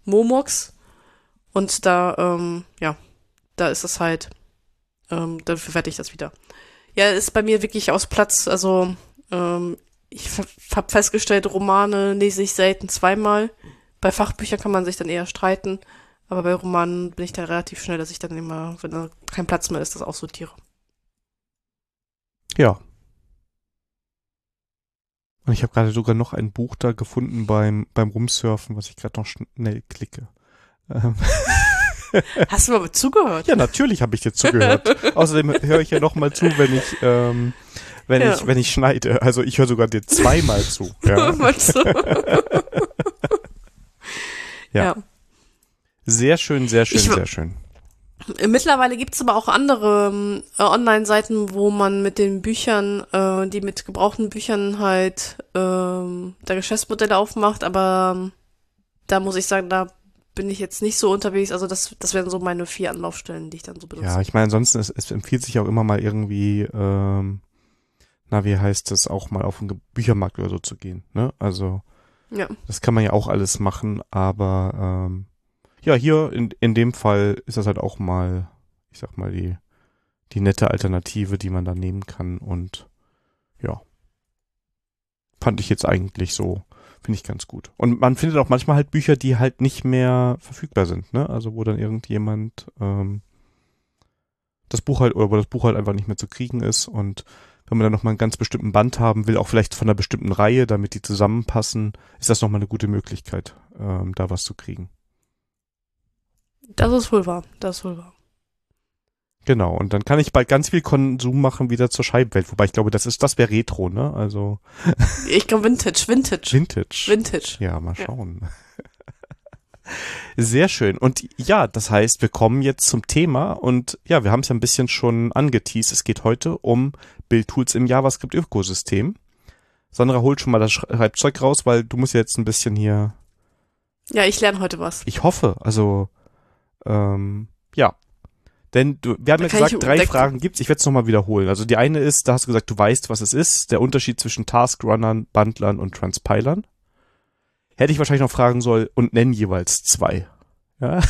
B: Momox. Und da, da ist es halt, dafür verwerte ich das wieder. Ja, ist bei mir wirklich aus Platz, also ich habe festgestellt, Romane lese ich selten zweimal. Bei Fachbüchern kann man sich dann eher streiten, aber bei Romanen bin ich da relativ schnell, dass ich dann immer, wenn da kein Platz mehr ist, das aussortiere.
A: Ja. Und ich habe gerade sogar noch ein Buch da gefunden beim Rumsurfen, was ich gerade noch schnell klicke.
B: Hast du mal zugehört?
A: Ja, natürlich habe ich dir zugehört. Außerdem höre ich ja noch mal zu, wenn ich schneide. Also ich höre sogar dir zweimal zu. Ja. Ja. Sehr schön, sehr schön, sehr schön.
B: Mittlerweile gibt's aber auch andere Online-Seiten, wo man mit den Büchern, die mit gebrauchten Büchern halt da Geschäftsmodelle aufmacht, aber da muss ich sagen, da bin ich jetzt nicht so unterwegs. Also das wären so meine 4 Anlaufstellen, die ich dann so benutze.
A: Ja, ich meine, ansonsten, es empfiehlt sich auch immer mal irgendwie, wie heißt es, auch mal auf einen Büchermarkt oder so zu gehen, ne? Also, ja. Das kann man ja auch alles machen, aber ja, hier in dem Fall ist das halt auch mal, ich sag mal, die nette Alternative, die man da nehmen kann und ja, fand ich jetzt eigentlich so, finde ich ganz gut. Und man findet auch manchmal halt Bücher, die halt nicht mehr verfügbar sind, ne? Also wo dann irgendjemand das Buch halt einfach nicht mehr zu kriegen ist und wenn man dann nochmal einen ganz bestimmten Band haben will, auch vielleicht von einer bestimmten Reihe, damit die zusammenpassen, ist das nochmal eine gute Möglichkeit, da was zu kriegen.
B: Das ist wohl wahr,
A: Genau, und dann kann ich bald ganz viel Konsum machen wieder zur Scheibenwelt, wobei ich glaube, das wäre Retro, ne? Also.
B: Ich glaube Vintage.
A: Ja, mal schauen. Ja. Sehr schön. Und ja, das heißt, wir kommen jetzt zum Thema und ja, wir haben es ja ein bisschen schon angeteased. Es geht heute um Bildtools im JavaScript-Ökosystem. Sandra holt schon mal das Schreibzeug raus, weil du musst ja jetzt ein bisschen hier.
B: Ja, ich lerne heute was.
A: Ich hoffe, also ja. Denn wir haben ja gesagt, 3 Fragen gibt's. Ich werde es nochmal wiederholen. Also die eine ist, da hast du gesagt, du weißt, was es ist. Der Unterschied zwischen Taskrunnern, Bundlern und Transpilern. Hätte ich wahrscheinlich noch fragen sollen und nennen jeweils 2. Ja.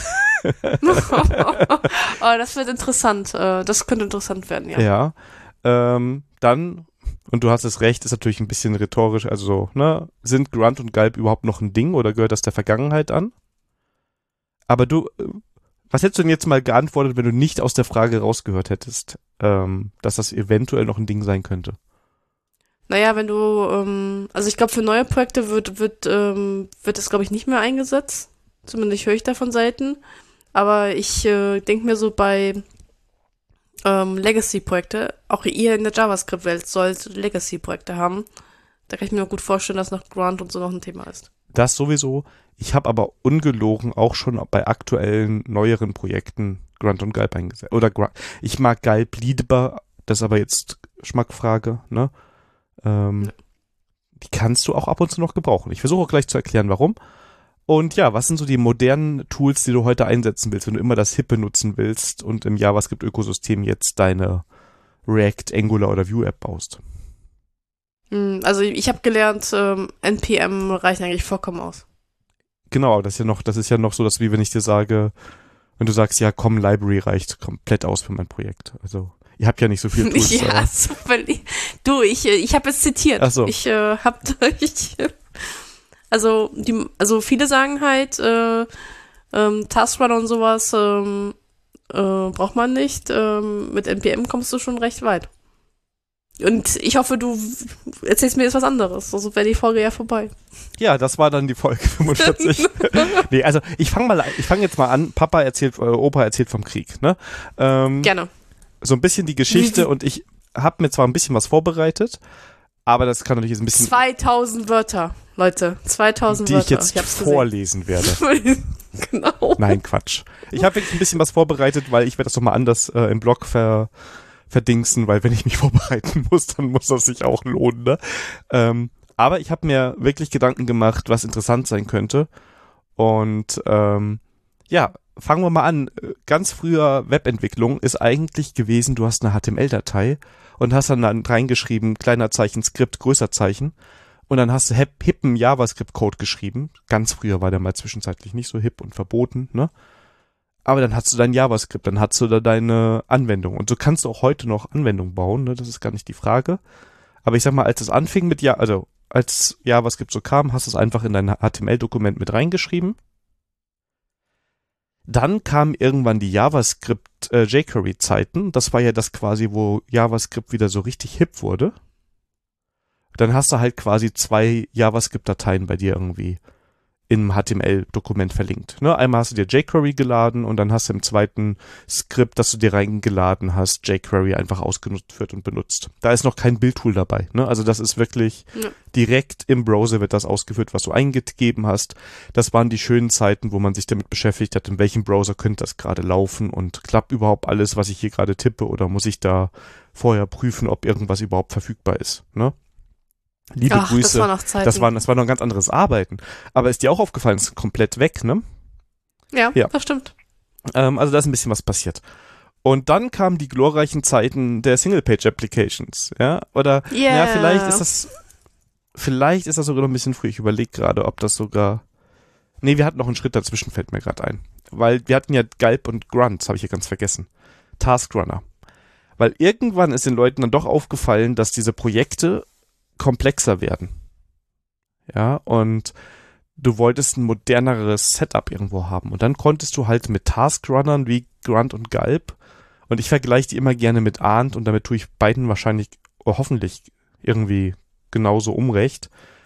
B: Oh, das wird interessant. Das könnte interessant werden, ja.
A: Ja. Dann, und du hast es recht, ist natürlich ein bisschen rhetorisch, also so, ne, sind Grunt und Gulp überhaupt noch ein Ding oder gehört das der Vergangenheit an? Aber was hättest du denn jetzt mal geantwortet, wenn du nicht aus der Frage rausgehört hättest, dass das eventuell noch ein Ding sein könnte?
B: Naja, wenn du, also ich glaube, für neue Projekte wird das, glaube ich, nicht mehr eingesetzt. Zumindest höre ich davon selten. Aber ich denke mir so bei Legacy-Projekte, auch ihr in der JavaScript-Welt sollt Legacy-Projekte haben. Da kann ich mir noch gut vorstellen, dass noch Grunt und so noch ein Thema ist.
A: Das sowieso. Ich habe aber ungelogen auch schon bei aktuellen, neueren Projekten Grunt und Gulp eingesetzt. Oder ich mag Gulp lieber, das ist aber jetzt Geschmackfrage, ne? Die kannst du auch ab und zu noch gebrauchen. Ich versuche auch gleich zu erklären, warum. Und ja, was sind so die modernen Tools, die du heute einsetzen willst, wenn du immer das Hippe nutzen willst und im JavaScript-Ökosystem jetzt deine React, Angular oder Vue-App baust?
B: Also ich habe gelernt, NPM reicht eigentlich vollkommen aus.
A: Genau, das ist ja noch so, dass wie wenn ich dir sage, wenn du sagst, ja komm, Library reicht komplett aus für mein Projekt. Also ihr habt ja nicht so viel Tools.
B: Ja, super. Ich habe es zitiert.
A: Ach so.
B: Also viele sagen halt, Taskrunner und sowas braucht man nicht. Mit NPM kommst du schon recht weit. Und ich hoffe, du erzählst mir jetzt was anderes. Also wäre die Folge ja vorbei.
A: Ja, das war dann die Folge 45. Nee, also ich fange jetzt mal an. Opa erzählt vom Krieg, ne?
B: Gerne.
A: So ein bisschen die Geschichte und ich habe mir zwar ein bisschen was vorbereitet, aber das kann natürlich jetzt ein bisschen...
B: 2000 Wörter, Leute. 2000
A: die
B: Wörter.
A: Die ich jetzt vorlesen werde.
B: Genau.
A: Nein, Quatsch. Ich habe wirklich ein bisschen was vorbereitet, weil ich werde das nochmal anders im Blog verdingsen, weil wenn ich mich vorbereiten muss, dann muss das sich auch lohnen, ne? Aber ich habe mir wirklich Gedanken gemacht, was interessant sein könnte. Und ja, fangen wir mal an. Ganz früher Webentwicklung ist eigentlich gewesen, du hast eine HTML-Datei und hast dann reingeschrieben, kleiner Zeichen, Skript, größer Zeichen. und dann hast du hippen JavaScript-Code geschrieben. Ganz früher war der mal zwischenzeitlich nicht so hip und verboten, ne? Aber dann hast du dein JavaScript, dann hast du da deine Anwendung. Und so kannst du auch heute noch Anwendungen bauen, ne? Das ist gar nicht die Frage. Aber ich sag mal, als es anfing mit als JavaScript so kam, hast du es einfach in dein HTML-Dokument mit reingeschrieben. Dann kamen irgendwann die JavaScript jQuery-Zeiten. Das war ja das quasi, wo JavaScript wieder so richtig hip wurde. Dann hast du halt quasi 2 JavaScript-Dateien bei dir irgendwie im HTML-Dokument verlinkt. Ne? Einmal hast du dir jQuery geladen und dann hast du im zweiten Skript, das du dir reingeladen hast, jQuery einfach ausgenutzt wird und benutzt. Da ist noch kein Bildtool dabei. Ne? Also das ist wirklich direkt im Browser wird das ausgeführt, was du eingegeben hast. Das waren die schönen Zeiten, wo man sich damit beschäftigt hat, in welchem Browser könnte das gerade laufen und klappt überhaupt alles, was ich hier gerade tippe, oder muss ich da vorher prüfen, ob irgendwas überhaupt verfügbar ist. Ne? Liebe Grüße.
B: Das war noch Zeiten.
A: Das war noch ein ganz anderes Arbeiten. Aber ist dir auch aufgefallen, ist komplett weg, ne?
B: Ja, das stimmt.
A: Also da ist ein bisschen was passiert. Und dann kamen die glorreichen Zeiten der Single-Page-Applications, ja? Oder, ja, vielleicht ist das sogar noch ein bisschen früh. Ich überlege gerade, ob das sogar, nee, wir hatten noch einen Schritt dazwischen, fällt mir gerade ein. Weil wir hatten ja Gulp und Grunt, das habe ich hier ganz vergessen. Taskrunner. Weil irgendwann ist den Leuten dann doch aufgefallen, dass diese Projekte komplexer werden. Ja, und du wolltest ein moderneres Setup irgendwo haben. Und dann konntest du halt mit Taskrunnern wie Grunt und Gulp, und ich vergleiche die immer gerne mit Arndt, und damit tue ich beiden wahrscheinlich, hoffentlich irgendwie genauso unrecht,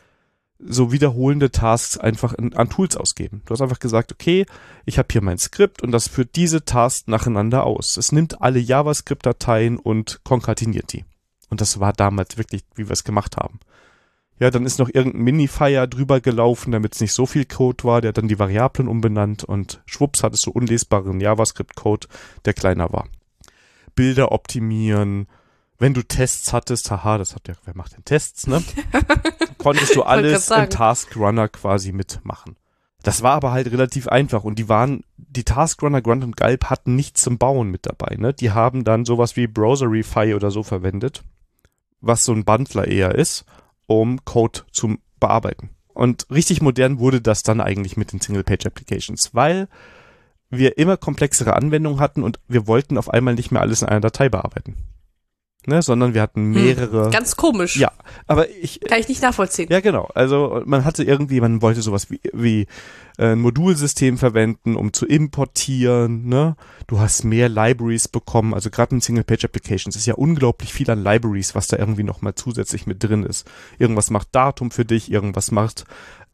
A: so wiederholende Tasks einfach an Tools ausgeben. Du hast einfach gesagt, okay, ich habe hier mein Skript und das führt diese Tasks nacheinander aus. Es nimmt alle JavaScript-Dateien und konkateniert die. Und das war damals wirklich, wie wir es gemacht haben. Ja, dann ist noch irgendein Minifier drüber gelaufen, damit es nicht so viel Code war. Der hat dann die Variablen umbenannt und schwupps hattest du unlesbaren JavaScript-Code, der kleiner war. Bilder optimieren. Wenn du Tests hattest, wer macht denn Tests, ne? Konntest du alles im Taskrunner quasi mitmachen. Das war aber halt relativ einfach und die Taskrunner, Grunt und Gulp hatten nichts zum Bauen mit dabei, ne? Die haben dann sowas wie Browserify oder so verwendet, was so ein Bundler eher ist, um Code zu bearbeiten. Und richtig modern wurde das dann eigentlich mit den Single-Page-Applications, weil wir immer komplexere Anwendungen hatten und wir wollten auf einmal nicht mehr alles in einer Datei bearbeiten. Ne, sondern wir hatten mehrere.
B: Ganz komisch.
A: Ja, aber
B: kann ich nicht nachvollziehen.
A: Ja, genau. Also man wollte sowas wie ein Modulsystem verwenden, um zu importieren, ne? Du hast mehr Libraries bekommen, also gerade in Single-Page-Applications ist ja unglaublich viel an Libraries, was da irgendwie nochmal zusätzlich mit drin ist. Irgendwas macht Datum für dich, irgendwas macht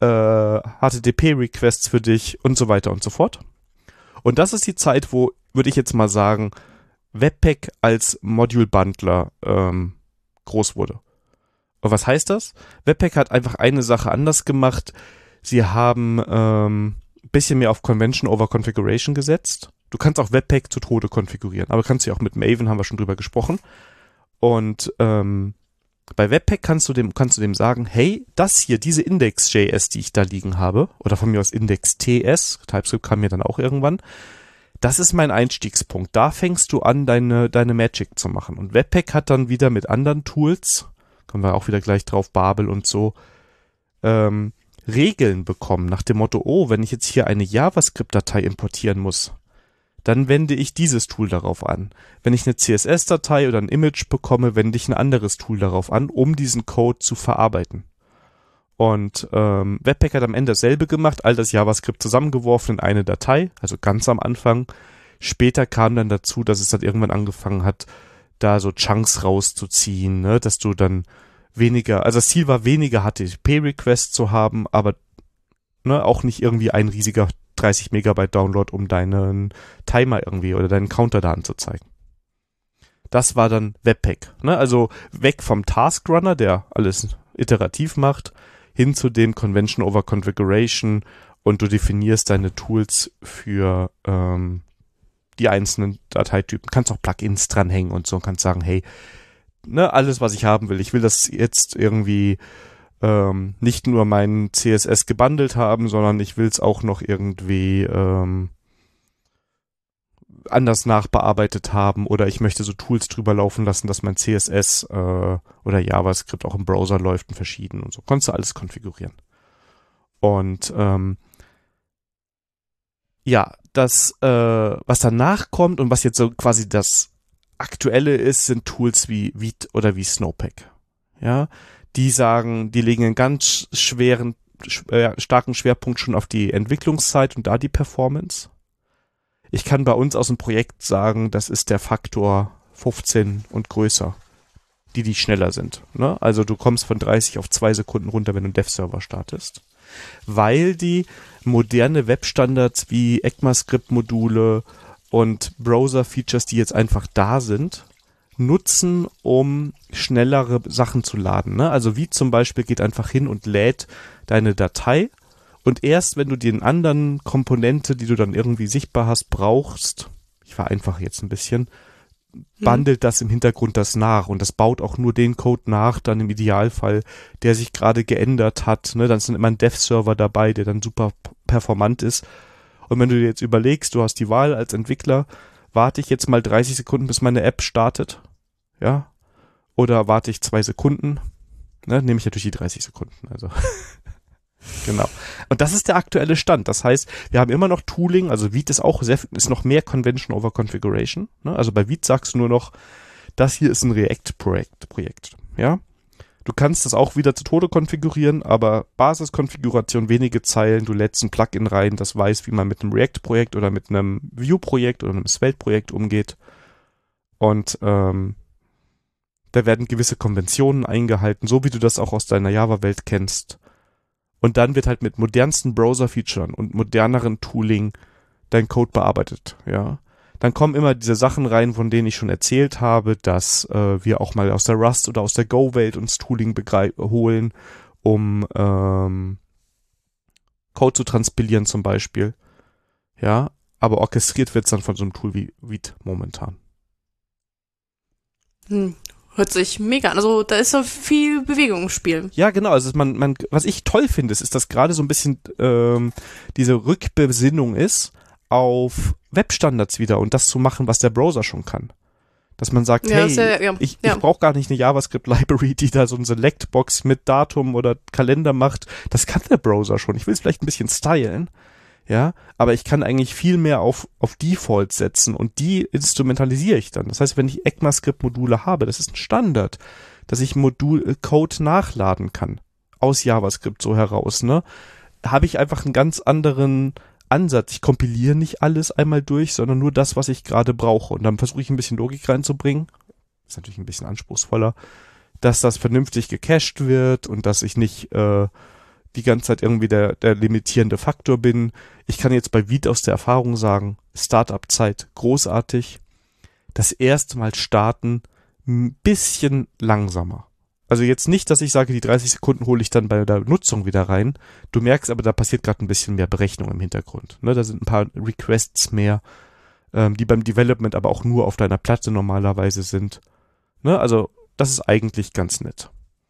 A: HTTP-Requests für dich und so weiter und so fort. Und das ist die Zeit, wo, würde ich jetzt mal sagen, Webpack als Module-Bundler groß wurde. Und was heißt das? Webpack hat einfach eine Sache anders gemacht. Sie haben ein bisschen mehr auf Convention over Configuration gesetzt. Du kannst auch Webpack zu Tode konfigurieren, aber kannst du auch mit Maven, haben wir schon drüber gesprochen. Und bei Webpack kannst du dem sagen, hey, das hier, diese Index.js, die ich da liegen habe, oder von mir aus Index.ts, TypeScript kam mir dann auch irgendwann, das ist mein Einstiegspunkt. Da fängst du an, deine Magic zu machen. Und Webpack hat dann wieder mit anderen Tools, kommen wir auch wieder gleich drauf, Babel und so, Regeln bekommen nach dem Motto, oh, wenn ich jetzt hier eine JavaScript-Datei importieren muss, dann wende ich dieses Tool darauf an. Wenn ich eine CSS-Datei oder ein Image bekomme, wende ich ein anderes Tool darauf an, um diesen Code zu verarbeiten. Und Webpack hat am Ende dasselbe gemacht, all das JavaScript zusammengeworfen in eine Datei, also ganz am Anfang. Später kam dann dazu, dass es dann irgendwann angefangen hat, da so Chunks rauszuziehen, ne, dass du dann weniger, also das Ziel war, weniger HTTP-Requests zu haben, aber ne, auch nicht irgendwie ein riesiger 30 Megabyte Download, um deinen Timer irgendwie oder deinen Counter da anzuzeigen. Das war dann Webpack, ne, also weg vom Taskrunner, der alles iterativ macht, hin zu dem Convention over Configuration, und du definierst deine Tools für die einzelnen Dateitypen. Kannst auch Plugins dranhängen und so und kannst sagen, hey, ne, alles, was ich haben will. Ich will das jetzt irgendwie nicht nur mein CSS gebundelt haben, sondern ich will es auch noch irgendwie anders nachbearbeitet haben oder ich möchte so Tools drüber laufen lassen, dass mein CSS oder JavaScript auch im Browser läuft in verschiedenen und so. Konntest du alles konfigurieren. Und ja, das, was danach kommt und was jetzt so quasi das Aktuelle ist, sind Tools wie Vite oder wie Snowpack. Ja, die legen einen ganz starken Schwerpunkt schon auf die Entwicklungszeit und da die Performance. Ich kann bei uns aus dem Projekt sagen, das ist der Faktor 15 und größer, die schneller sind. Ne? Also du kommst von 30 auf 2 Sekunden runter, wenn du einen Dev-Server startest. Weil die moderne Webstandards wie ECMAScript-Module und Browser-Features, die jetzt einfach da sind, nutzen, um schnellere Sachen zu laden. Ne? Also wie zum Beispiel geht einfach hin und lädt deine Datei und erst wenn du den anderen Komponente, die du dann irgendwie sichtbar hast, brauchst, ich vereinfache jetzt ein bisschen, bundelt das im Hintergrund das nach und das baut auch nur den Code nach, dann im Idealfall, der sich gerade geändert hat. Ne? Dann ist dann immer ein Dev-Server dabei, der dann super performant ist. Und wenn du dir jetzt überlegst, du hast die Wahl als Entwickler, warte ich jetzt mal 30 Sekunden, bis meine App startet, ja, oder warte ich 2 Sekunden, ne? Nehme ich natürlich die 30 Sekunden, also genau. Und das ist der aktuelle Stand. Das heißt, wir haben immer noch Tooling, also Vite ist noch mehr Convention over Configuration. Ne? Also bei Vite sagst du nur noch, das hier ist ein React-Projekt. Ja? Du kannst das auch wieder zu Tode konfigurieren, aber Basiskonfiguration, wenige Zeilen, du lädst ein Plugin rein, das weiß, wie man mit einem React-Projekt oder mit einem Vue-Projekt oder einem Svelte-Projekt umgeht. Und da werden gewisse Konventionen eingehalten, so wie du das auch aus deiner Java-Welt kennst. Und dann wird halt mit modernsten Browser-Features und moderneren Tooling dein Code bearbeitet, ja. Dann kommen immer diese Sachen rein, von denen ich schon erzählt habe, dass wir auch mal aus der Rust oder aus der Go-Welt uns Tooling holen, um Code zu transpilieren zum Beispiel, ja. Aber orchestriert wird's dann von so einem Tool wie Vite momentan.
B: Hört sich mega an. Also da ist so viel Bewegung im Spiel.
A: Ja, genau. Also was ich toll finde, ist, dass gerade so ein bisschen diese Rückbesinnung ist auf Webstandards wieder und das zu machen, was der Browser schon kann. Dass man sagt,
B: Ja,
A: hey, ich brauche gar nicht eine JavaScript-Library, die da so ein Select-Box mit Datum oder Kalender macht. Das kann der Browser schon. Ich will es vielleicht ein bisschen stylen. Ja, aber ich kann eigentlich viel mehr auf Default setzen und die instrumentalisiere ich dann. Das heißt, wenn ich ECMAScript-Module habe, das ist ein Standard, dass ich Code nachladen kann aus JavaScript so heraus, ne? Habe ich einfach einen ganz anderen Ansatz. Ich kompiliere nicht alles einmal durch, sondern nur das, was ich gerade brauche. Und dann versuche ich ein bisschen Logik reinzubringen. Ist natürlich ein bisschen anspruchsvoller, dass das vernünftig gecached wird und dass ich nicht die ganze Zeit irgendwie der limitierende Faktor bin. Ich kann jetzt bei Vite aus der Erfahrung sagen, Startup-Zeit großartig. Das erste Mal starten ein bisschen langsamer. Also jetzt nicht, dass ich sage, die 30 Sekunden hole ich dann bei der Nutzung wieder rein. Du merkst aber, da passiert gerade ein bisschen mehr Berechnung im Hintergrund. Ne, da sind ein paar Requests mehr, die beim Development aber auch nur auf deiner Platte normalerweise sind. Ne, also das ist eigentlich ganz nett.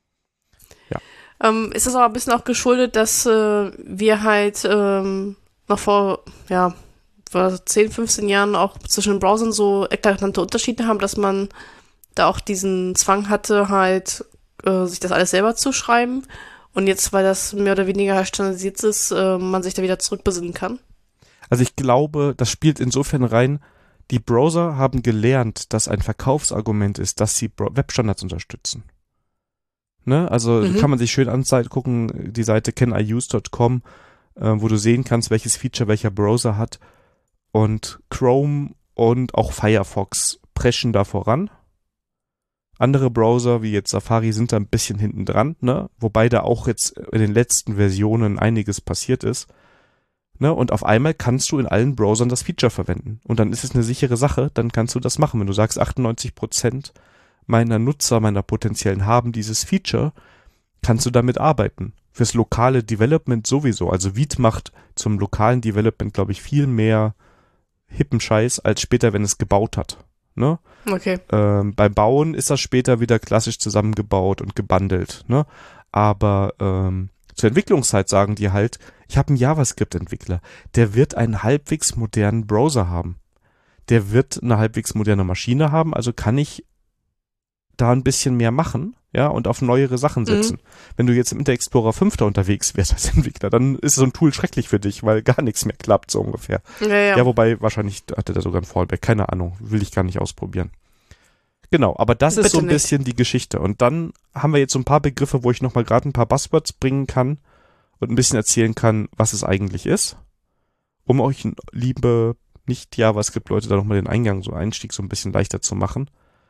B: Ist es aber ein bisschen auch geschuldet, dass wir halt noch vor 10, 15 Jahren auch zwischen den Browsern so eklatante Unterschiede haben, dass man da auch diesen Zwang hatte, halt sich das alles selber zu schreiben und jetzt, weil das mehr oder weniger standardisiert ist, man sich da wieder zurückbesinnen kann?
A: Also ich glaube, das spielt insofern rein, die Browser haben gelernt, dass ein Verkaufsargument ist, dass sie Webstandards unterstützen. Ne? Also kann man sich schön angucken, die Seite caniuse.com, wo du sehen kannst, welches Feature welcher Browser hat. Und Chrome und auch Firefox preschen da voran. Andere Browser, wie jetzt Safari, sind da ein bisschen hinten dran, ne? Wobei da auch jetzt in den letzten Versionen einiges passiert ist. Ne? Und auf einmal kannst du in allen Browsern das Feature verwenden. Und dann ist es eine sichere Sache, dann kannst du das machen. Wenn du sagst, 98% meiner Nutzer, meiner potenziellen haben dieses Feature, kannst du damit arbeiten. Fürs lokale Development sowieso. Also Vite macht zum lokalen Development, glaube ich, viel mehr hippen Scheiß als später, wenn es gebaut hat. Ne?
B: Okay.
A: Beim Bauen ist das später wieder klassisch zusammengebaut und gebundelt. Ne? Aber zur Entwicklungszeit sagen die halt, ich habe einen JavaScript-Entwickler, der wird einen halbwegs modernen Browser haben. der wird eine halbwegs moderne Maschine haben, also kann ich da ein bisschen mehr machen, ja, und auf neuere Sachen setzen. Wenn du jetzt im Internet Explorer 5 da unterwegs wärst als Entwickler, dann ist so ein Tool schrecklich für dich, weil gar nichts mehr klappt, so ungefähr. Ja, wobei wahrscheinlich hatte der sogar ein Fallback, keine Ahnung, will ich gar nicht ausprobieren. Genau, aber das ist so ein bisschen die Geschichte. Und dann haben wir jetzt so ein paar Begriffe, wo ich nochmal gerade ein paar Buzzwords bringen kann und ein bisschen erzählen kann, was es eigentlich ist, um euch, liebe Nicht-JavaScript-Leute, da nochmal den Einstieg so ein bisschen leichter zu machen.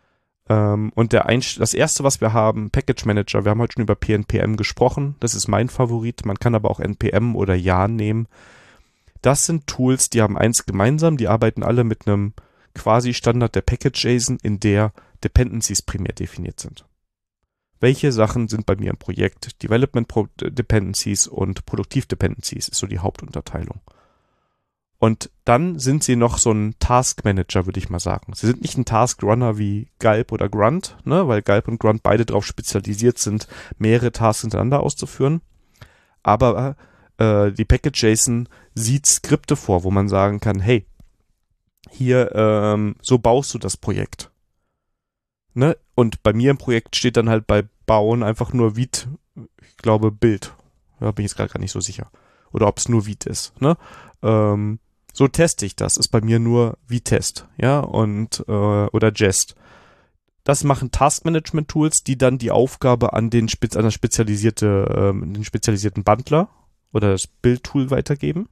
A: Und das erste, was wir haben, Package Manager, wir haben heute schon über PNPM gesprochen, das ist mein Favorit, man kann aber auch NPM oder Yarn nehmen. Das sind Tools, die haben eins gemeinsam, die arbeiten alle mit einem quasi Standard der Package.json, in der Dependencies primär definiert sind. Welche Sachen sind bei mir im Projekt? Development Dependencies und Produktiv Dependencies ist so die Hauptunterteilung. Und dann sind sie noch so ein Task Manager, würde ich mal sagen. Sie sind nicht ein Task Runner wie Gulp oder Grunt, ne, weil Gulp und Grunt beide darauf spezialisiert sind, mehrere Tasks hintereinander auszuführen. Aber die Package.json sieht Skripte vor, wo man sagen kann, hey, hier, so baust du das Projekt. Ne? Und bei mir im Projekt steht dann halt bei Bauen einfach nur Vite, ich glaube Bild. Da bin ich jetzt gerade gar nicht so sicher. Oder ob es nur Vite ist. Ne? So teste ich das. Ist bei mir nur Vitest, ja, und oder Jest. Das machen Task-Management-Tools, die dann die Aufgabe an den spezialisierten Bundler oder das Build-Tool weitergeben.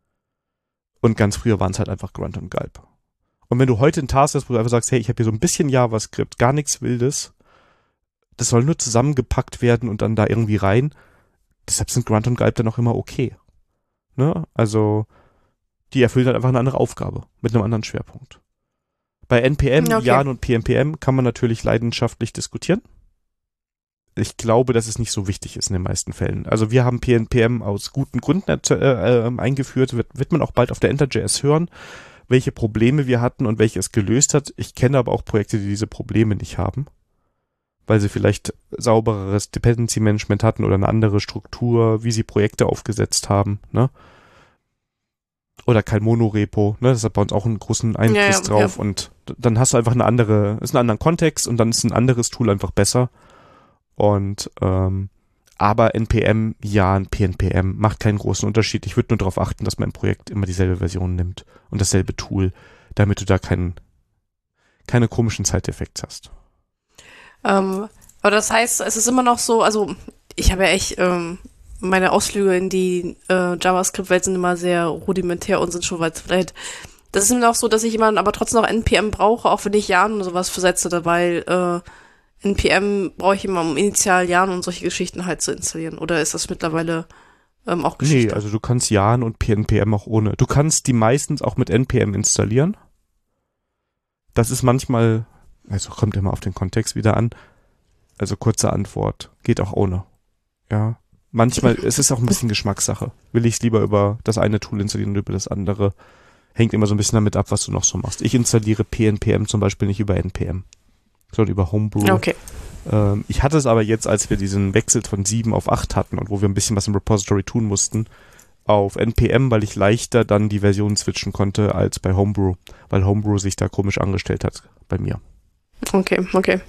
A: Und ganz früher waren es halt einfach Grunt und Gulp. Und wenn du heute einen Task hast, wo du einfach sagst, hey, ich habe hier so ein bisschen JavaScript, gar nichts Wildes, das soll nur zusammengepackt werden und dann da irgendwie rein, deshalb sind Grunt und Gulp dann auch immer okay. Ne? Also die erfüllen halt einfach eine andere Aufgabe mit einem anderen Schwerpunkt. Bei NPM, Yarn und PNPM kann man natürlich leidenschaftlich diskutieren. Ich glaube, dass es nicht so wichtig ist in den meisten Fällen. Also wir haben PNPM aus guten Gründen eingeführt, wird man auch bald auf der Enter.js hören, welche Probleme wir hatten und welche es gelöst hat. Ich kenne aber auch Projekte, die diese Probleme nicht haben, weil sie vielleicht saubereres Dependency Management hatten oder eine andere Struktur, wie sie Projekte aufgesetzt haben, ne? Oder kein Monorepo, ne? Das hat bei uns auch einen großen Einfluss drauf. Und dann hast du einfach ist einen anderen Kontext und dann ist ein anderes Tool einfach besser. Und aber NPM, Yarn, PNPM macht keinen großen Unterschied. Ich würde nur darauf achten, dass man im Projekt immer dieselbe Version nimmt und dasselbe Tool, damit du da keine komischen Side-Effekte hast.
B: Aber das heißt, es ist immer noch so, also ich habe ja echt meine Ausflüge in die JavaScript-Welt sind immer sehr rudimentär und sind schon weit vielleicht. Das ist immer auch so, dass ich immer aber trotzdem noch NPM brauche, auch wenn ich Yarn und sowas versetze, weil NPM brauche ich immer, um initial Yarn und solche Geschichten halt zu installieren. Oder ist das mittlerweile auch Geschichte?
A: Nee, also du kannst Yarn und PNPM auch ohne. Du kannst die meistens auch mit NPM installieren. Das ist manchmal, also kommt immer auf den Kontext wieder an. Also kurze Antwort, geht auch ohne. Ja. Manchmal, es ist auch ein bisschen Geschmackssache. Will ich es lieber über das eine Tool installieren oder über das andere? Hängt immer so ein bisschen damit ab, was du noch so machst. Ich installiere PNPM zum Beispiel nicht über NPM, sondern über Homebrew.
B: Okay.
A: Ich hatte es aber jetzt, als wir diesen Wechsel von 7 auf 8 hatten und wo wir ein bisschen was im Repository tun mussten, auf NPM, weil ich leichter dann die Version switchen konnte als bei Homebrew, weil Homebrew sich da komisch angestellt hat bei mir.
B: Okay.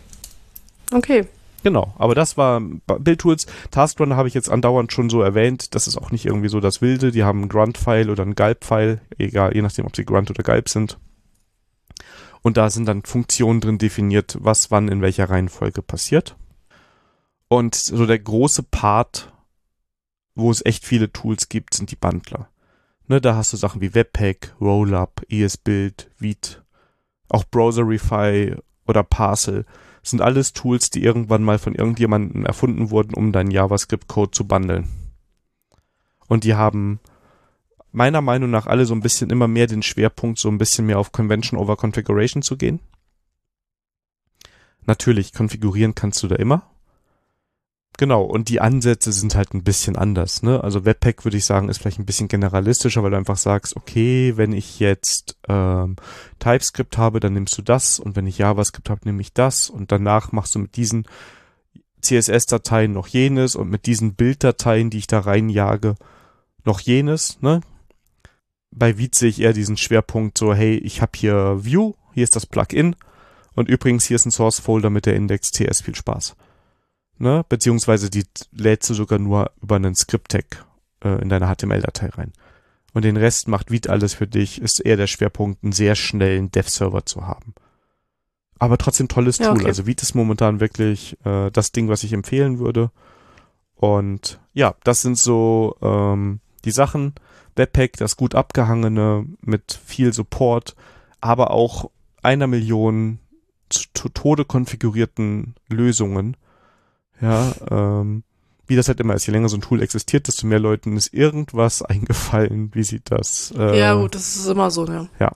A: Genau, aber das war Build-Tools. Taskrunner habe ich jetzt andauernd schon so erwähnt. Das ist auch nicht irgendwie so das Wilde. Die haben einen Grunt-File oder einen Gulp-File, egal, je nachdem, ob sie Grunt oder Gulp sind. Und da sind dann Funktionen drin definiert, was wann in welcher Reihenfolge passiert. Und so der große Part, wo es echt viele Tools gibt, sind die Bundler. Ne, da hast du Sachen wie Webpack, Rollup, ESBuild, Vite, auch Browserify oder Parcel. Sind alles Tools, die irgendwann mal von irgendjemandem erfunden wurden, um deinen JavaScript-Code zu bundeln. Und die haben meiner Meinung nach alle so ein bisschen immer mehr den Schwerpunkt, so ein bisschen mehr auf Convention over Configuration zu gehen. Natürlich, konfigurieren kannst du da immer. Genau, und die Ansätze sind halt ein bisschen anders, ne? Also Webpack, würde ich sagen, ist vielleicht ein bisschen generalistischer, weil du einfach sagst, okay, wenn ich jetzt TypeScript habe, dann nimmst du das, und wenn ich JavaScript habe, nehme ich das, und danach machst du mit diesen CSS-Dateien noch jenes und mit diesen Bilddateien, die ich da reinjage, noch jenes, ne? bei Vite sehe ich eher diesen Schwerpunkt so, hey, ich habe hier Vue, hier ist das Plugin und übrigens hier ist ein Source-Folder mit der Index.ts, viel Spaß. Ne? Beziehungsweise die lädst du sogar nur über einen Script-Tag in deine HTML-Datei rein. Und den Rest macht Vite alles für dich, ist eher der Schwerpunkt, einen sehr schnellen Dev-Server zu haben. Aber trotzdem tolles Tool.
B: Okay.
A: Also Vite ist momentan wirklich das Ding, was ich empfehlen würde. Und ja, das sind so die Sachen. Webpack, das gut abgehangene mit viel Support, aber auch 1 Million zu Tode konfigurierten Lösungen. Ja, wie das halt immer ist. Je länger so ein Tool existiert, desto mehr Leuten ist irgendwas eingefallen, wie sie das
B: Ja, gut, das ist immer so, ja.
A: Ja.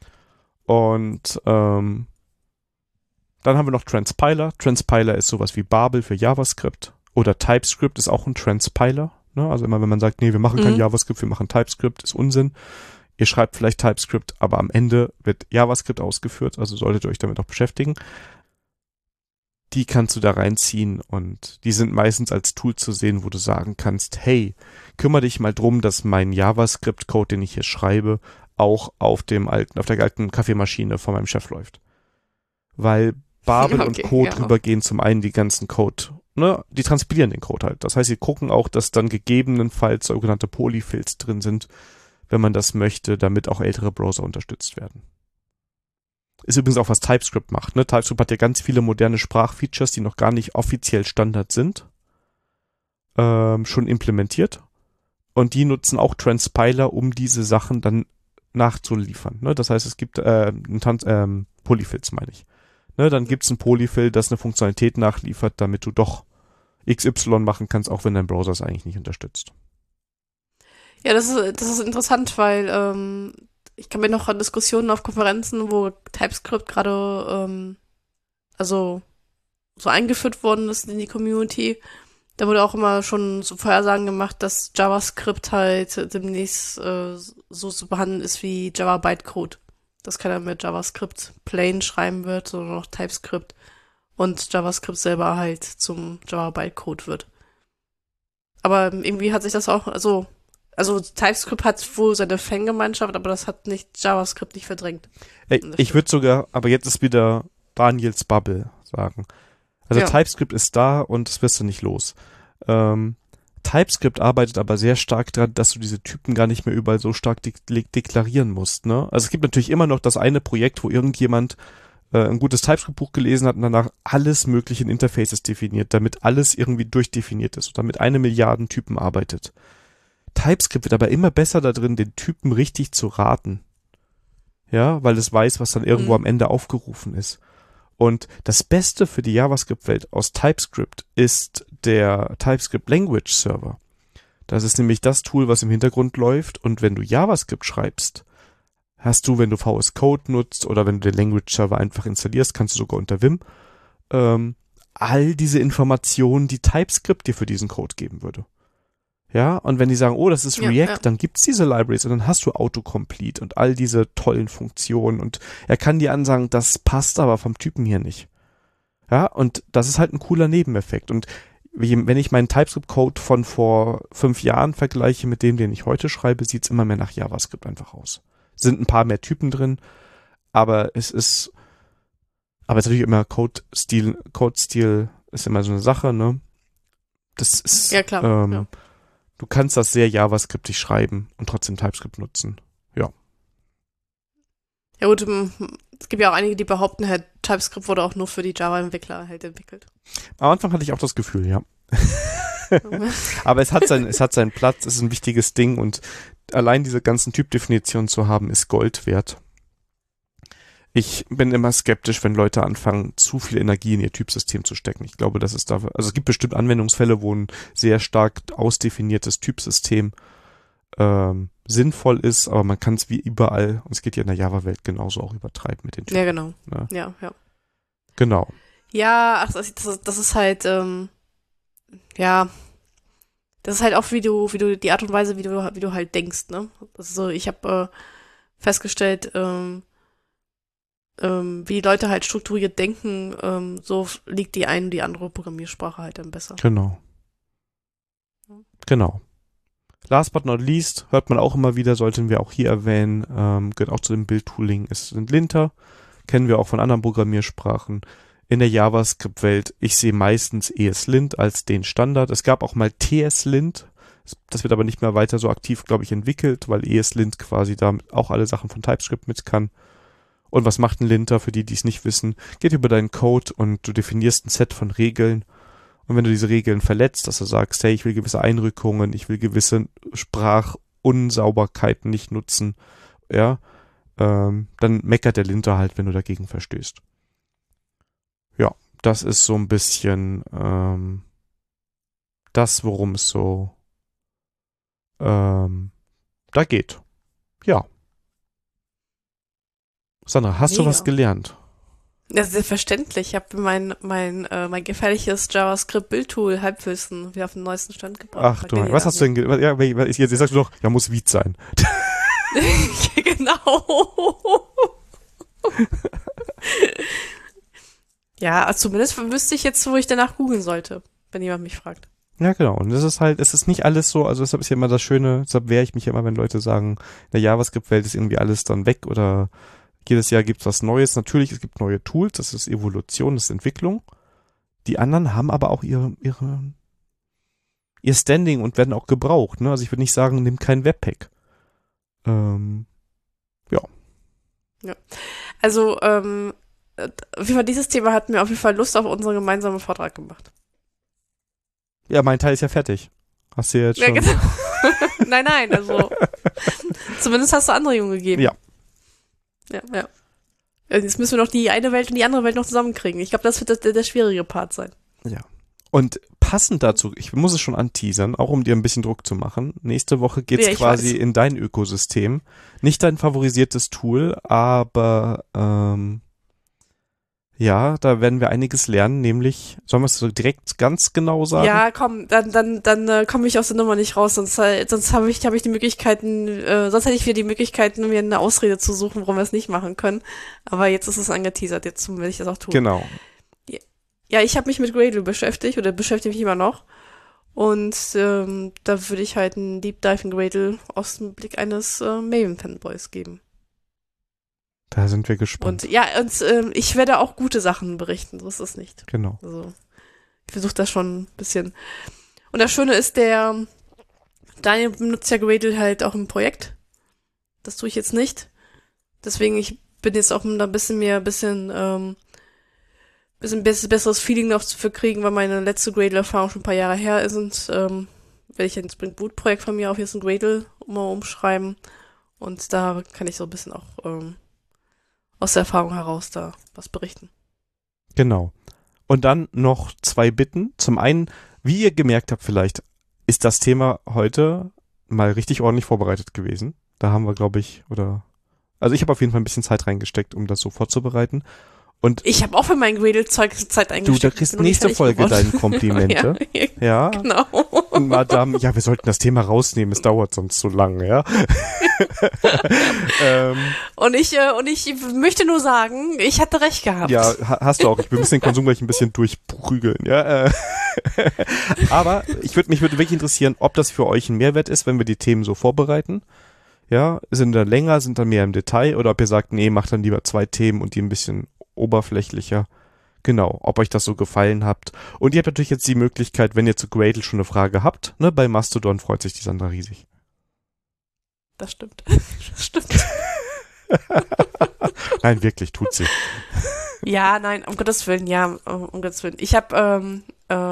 A: Und dann haben wir noch Transpiler. Transpiler ist sowas wie Babel für JavaScript. Oder TypeScript ist auch ein Transpiler. Ne? Also immer wenn man sagt, nee, wir machen kein JavaScript, wir machen TypeScript, ist Unsinn. Ihr schreibt vielleicht TypeScript, aber am Ende wird JavaScript ausgeführt, also solltet ihr euch damit auch beschäftigen. Die kannst du da reinziehen und die sind meistens als Tool zu sehen, wo du sagen kannst, hey, kümmere dich mal drum, dass mein JavaScript-Code, den ich hier schreibe, auch auf der alten Kaffeemaschine von meinem Chef läuft. Weil Babel und Co. drüber gehen zum einen die ganzen Code, ne, die transpilieren den Code halt. Das heißt, sie gucken auch, dass dann gegebenenfalls sogenannte Polyfills drin sind, wenn man das möchte, damit auch ältere Browser unterstützt werden. Ist übrigens auch, was TypeScript macht. Ne? TypeScript hat ja ganz viele moderne Sprachfeatures, die noch gar nicht offiziell Standard sind, schon implementiert. Und die nutzen auch Transpiler, um diese Sachen dann nachzuliefern. Ne? Das heißt, es gibt Polyfills, meine ich. Ne? Dann gibt es ein Polyfill, das eine Funktionalität nachliefert, damit du doch XY machen kannst, auch wenn dein Browser es eigentlich nicht unterstützt.
B: Ja, das ist interessant, weil ich kann mir noch an Diskussionen auf Konferenzen, wo TypeScript gerade also so eingeführt worden ist in die Community, da wurde auch immer schon so Vorhersagen gemacht, dass JavaScript halt demnächst so zu behandeln ist wie Java Bytecode. Dass keiner mit JavaScript plain schreiben wird, sondern noch TypeScript und JavaScript selber halt zum Java Bytecode wird. Aber irgendwie hat sich das auch, also TypeScript hat wohl seine Fangemeinschaft, aber das hat nicht JavaScript nicht verdrängt.
A: Ich würde sogar, aber jetzt ist wieder Daniels Bubble sagen. Also TypeScript ist da und das wirst du nicht los. TypeScript arbeitet aber sehr stark daran, dass du diese Typen gar nicht mehr überall so stark deklarieren musst. Ne? Also es gibt natürlich immer noch das eine Projekt, wo irgendjemand ein gutes TypeScript-Buch gelesen hat und danach alles mögliche in Interfaces definiert, damit alles irgendwie durchdefiniert ist und damit 1 Milliarde Typen arbeitet. TypeScript wird aber immer besser da drin, den Typen richtig zu raten. Ja, weil es weiß, was dann irgendwo am Ende aufgerufen ist. Und das Beste für die JavaScript-Welt aus TypeScript ist der TypeScript Language Server. Das ist nämlich das Tool, was im Hintergrund läuft. Und wenn du JavaScript schreibst, hast du, wenn du VS Code nutzt oder wenn du den Language Server einfach installierst, kannst du sogar unter Vim, all diese Informationen, die TypeScript dir für diesen Code geben würde. Ja, und wenn die sagen, oh, das ist React, dann gibt's diese Libraries und dann hast du Autocomplete und all diese tollen Funktionen und er kann dir ansagen, das passt aber vom Typen hier nicht. Ja, und das ist halt ein cooler Nebeneffekt. Und wenn ich meinen TypeScript-Code von vor 5 Jahren vergleiche mit dem, den ich heute schreibe, sieht's immer mehr nach JavaScript einfach aus. Sind ein paar mehr Typen drin, aber es ist natürlich immer Code-Stil ist immer so eine Sache, ne? Das ist,
B: ja, klar.
A: Du kannst das sehr JavaScriptig schreiben und trotzdem TypeScript nutzen. Ja.
B: Ja gut, es gibt ja auch einige, die behaupten, halt, TypeScript wurde auch nur für die Java-Entwickler halt entwickelt.
A: Am Anfang hatte ich auch das Gefühl, ja. Aber es hat seinen Platz, es ist ein wichtiges Ding und allein diese ganzen Typdefinitionen zu haben, ist Gold wert. Ich bin immer skeptisch, wenn Leute anfangen, zu viel Energie in ihr Typsystem zu stecken. Ich glaube, das ist dafür, also es gibt bestimmt Anwendungsfälle, wo ein sehr stark ausdefiniertes Typsystem sinnvoll ist, aber man kann es wie überall, und es geht ja in der Java-Welt genauso, auch übertreiben mit den Typen.
B: Ja, genau.
A: Ne?
B: Ja.
A: Genau.
B: Ja, ach, das ist halt, ja, das ist halt auch, wie du die Art und Weise, wie du halt denkst, ne? Also ich habe festgestellt, wie die Leute halt strukturiert denken, so liegt die eine und die andere Programmiersprache halt dann besser.
A: Genau. Last but not least, hört man auch immer wieder, sollten wir auch hier erwähnen, gehört auch zu dem Bildtooling, es sind Linter, kennen wir auch von anderen Programmiersprachen. In der JavaScript-Welt, ich sehe meistens ESLint als den Standard. Es gab auch mal TSLint, das wird aber nicht mehr weiter so aktiv, glaube ich, entwickelt, weil ESLint quasi da auch alle Sachen von TypeScript mit kann. Und was macht ein Linter, für die, die es nicht wissen? Geht über deinen Code und du definierst ein Set von Regeln. Und wenn du diese Regeln verletzt, dass du sagst, hey, ich will gewisse Einrückungen, ich will gewisse Sprachunsauberkeiten nicht nutzen, ja, dann meckert der Linter halt, wenn du dagegen verstößt. Ja, das ist so ein bisschen das, worum es so da geht. Ja. Sandra, hast du was gelernt?
B: Ja, selbstverständlich. Ich habe mein gefährliches JavaScript-Bildtool Halbwissen wieder auf den neuesten Stand gebracht.
A: Ach du, was hast du denn jetzt sagst du doch, ja, muss Vite sein.
B: Genau. Ja, also zumindest wüsste ich jetzt, wo ich danach googeln sollte, wenn jemand mich fragt.
A: Ja, genau. Und das ist halt, es ist nicht alles so, also deshalb ist ja immer das Schöne, deshalb wehre ich mich immer, wenn Leute sagen, in der JavaScript-Welt ist irgendwie alles dann weg oder jedes Jahr gibt's was Neues. Natürlich, es gibt neue Tools, das ist Evolution, das ist Entwicklung. Die anderen haben aber auch ihr Standing und werden auch gebraucht, ne? Also ich würde nicht sagen, nimm kein Webpack. Ja.
B: Ja. Also, auf jeden Fall dieses Thema hat mir auf jeden Fall Lust auf unseren gemeinsamen Vortrag gemacht.
A: Ja, mein Teil ist ja fertig. Hast du jetzt schon?
B: Ja, genau. Nein, also zumindest hast du Anregungen gegeben.
A: Ja.
B: Ja. Jetzt müssen wir noch die eine Welt und die andere Welt noch zusammenkriegen. Ich glaube, das wird der schwierige Part sein.
A: Ja. Und passend dazu, ich muss es schon anteasern, auch um dir ein bisschen Druck zu machen. Nächste Woche geht's quasi in dein Ökosystem. Nicht dein favorisiertes Tool, aber ja, da werden wir einiges lernen, nämlich, sollen wir es so direkt ganz genau sagen?
B: Ja, komm, dann komme ich aus der Nummer nicht raus, sonst habe ich die Möglichkeiten, sonst hätte ich wieder die Möglichkeiten, mir eine Ausrede zu suchen, warum wir es nicht machen können. Aber jetzt ist es angeteasert, jetzt will ich das auch tun.
A: Genau.
B: Ja, ich habe mich mit Gradle beschäftigt oder beschäftige mich immer noch. Und da würde ich halt einen Deep Dive in Gradle aus dem Blick eines Maven-Fanboys geben.
A: Da sind wir gespannt.
B: Und ja, ich werde auch gute Sachen berichten, so ist es nicht.
A: Genau.
B: Also, ich versuche das schon ein bisschen. Und das Schöne ist, Daniel benutzt ja Gradle halt auch im Projekt. Das tue ich jetzt nicht. Deswegen, ich bin jetzt auch da ein bisschen besseres Feeling noch zu kriegen, weil meine letzte Gradle-Erfahrung schon ein paar Jahre her ist und werde ich ein Spring Boot-Projekt von mir auf jetzt ein Gradle mal umschreiben. Und da kann ich so ein bisschen auch aus der Erfahrung heraus da was berichten.
A: Genau. Und dann noch 2 Bitten. Zum einen, wie ihr gemerkt habt vielleicht, ist das Thema heute mal richtig ordentlich vorbereitet gewesen. Da haben wir, glaube ich, also ich habe auf jeden Fall ein bisschen Zeit reingesteckt, um das so vorzubereiten. Und
B: ich habe auch für mein Gradle-Zeug Zeit eingesteckt.
A: Du, da kriegst nächste Folge deine Komplimente. Ja.
B: Genau.
A: Und Madame, ja, wir sollten das Thema rausnehmen, es dauert sonst zu lange, ja.
B: Und ich möchte nur sagen, ich hatte recht gehabt.
A: Ja, hast du auch. Wir müssen den Konsum gleich ein bisschen durchprügeln, ja. Aber mich würde wirklich interessieren, ob das für euch ein Mehrwert ist, wenn wir die Themen so vorbereiten. Ja, sind da länger, sind da mehr im Detail oder ob ihr sagt, nee, macht dann lieber 2 Themen und die ein bisschen oberflächlicher. Genau, ob euch das so gefallen habt. Und ihr habt natürlich jetzt die Möglichkeit, wenn ihr zu Gradle schon eine Frage habt, ne, bei Mastodon freut sich die Sandra riesig.
B: Das stimmt. Das stimmt.
A: Nein, wirklich, tut sie.
B: Ja, nein, um Gottes Willen, ja, um Gottes Willen. Ich habe,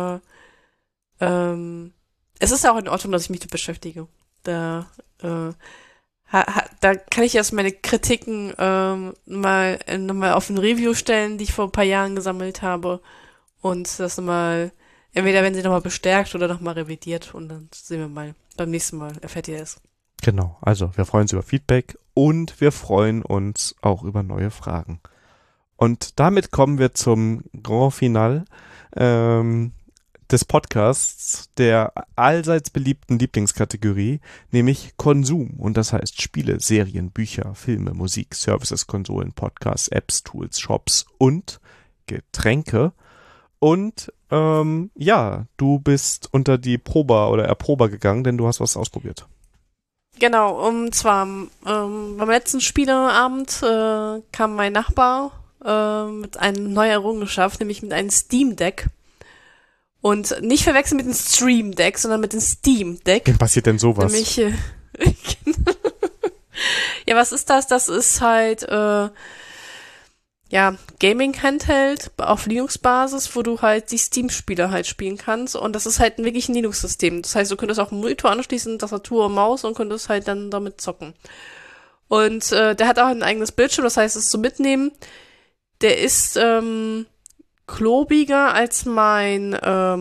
B: es ist ja auch in Ordnung, dass ich mich damit beschäftige. Da kann ich erst meine Kritiken nochmal auf ein Review stellen, die ich vor ein paar Jahren gesammelt habe. Und das nochmal, entweder werden sie nochmal bestärkt oder nochmal revidiert. Und dann sehen wir mal. Beim nächsten Mal erfährt ihr es.
A: Genau, also wir freuen uns über Feedback und wir freuen uns auch über neue Fragen. Und damit kommen wir zum Grand Finale des Podcasts, der allseits beliebten Lieblingskategorie, nämlich Konsum. Und das heißt Spiele, Serien, Bücher, Filme, Musik, Services, Konsolen, Podcasts, Apps, Tools, Shops und Getränke. Und ja, du bist unter die Prober oder Erprober gegangen, denn du hast was ausprobiert.
B: Genau, und zwar beim letzten Spieleabend kam mein Nachbar mit einer neuen Errungenschaft, nämlich mit einem Steam Deck. Und nicht verwechseln mit dem Stream Deck, sondern mit dem Steam Deck.
A: Wem passiert denn sowas?
B: Nämlich, ja, was ist das? Das ist halt, ja, Gaming-Handheld auf Linux-Basis, wo du halt die Steam-Spiele halt spielen kannst. Und das ist halt wirklich ein Linux-System. Das heißt, du könntest auch einen Monitor anschließen, Tastatur und Maus und könntest halt dann damit zocken. Und der hat auch ein eigenes Bildschirm, das heißt, es ist zum Mitnehmen. Der ist klobiger als mein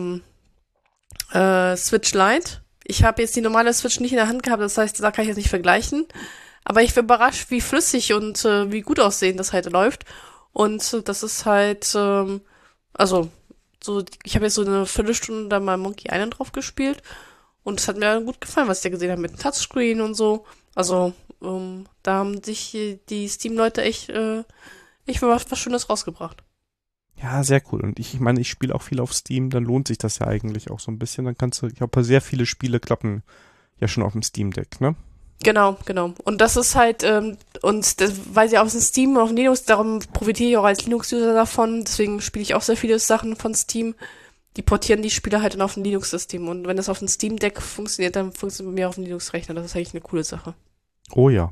B: Switch Lite. Ich habe jetzt die normale Switch nicht in der Hand gehabt, das heißt, da kann ich jetzt nicht vergleichen. Aber ich bin überrascht, wie flüssig und wie gut aussehen das halt läuft. Und das ist halt, also, so, ich habe jetzt so eine Viertelstunde da mal Monkey Island drauf gespielt. Und es hat mir gut gefallen, was ich da gesehen habe mit dem Touchscreen und so. Also, da haben sich die Steam-Leute echt was Schönes rausgebracht.
A: Ja, sehr cool. Und ich meine, ich spiele auch viel auf Steam, dann lohnt sich das ja eigentlich auch so ein bisschen. Dann kannst du, ich glaube, sehr viele Spiele klappen ja schon auf dem Steam Deck, ne?
B: Genau. Und das ist halt, und das, weil sie auf dem Steam und auf Linux, darum profitiere ich auch als Linux-User davon, deswegen spiele ich auch sehr viele Sachen von Steam. Die portieren die Spiele halt dann auf ein Linux-System. Und wenn das auf dem Steam Deck funktioniert, dann funktioniert bei mir auf dem Linux-Rechner. Das ist eigentlich eine coole Sache.
A: Oh ja.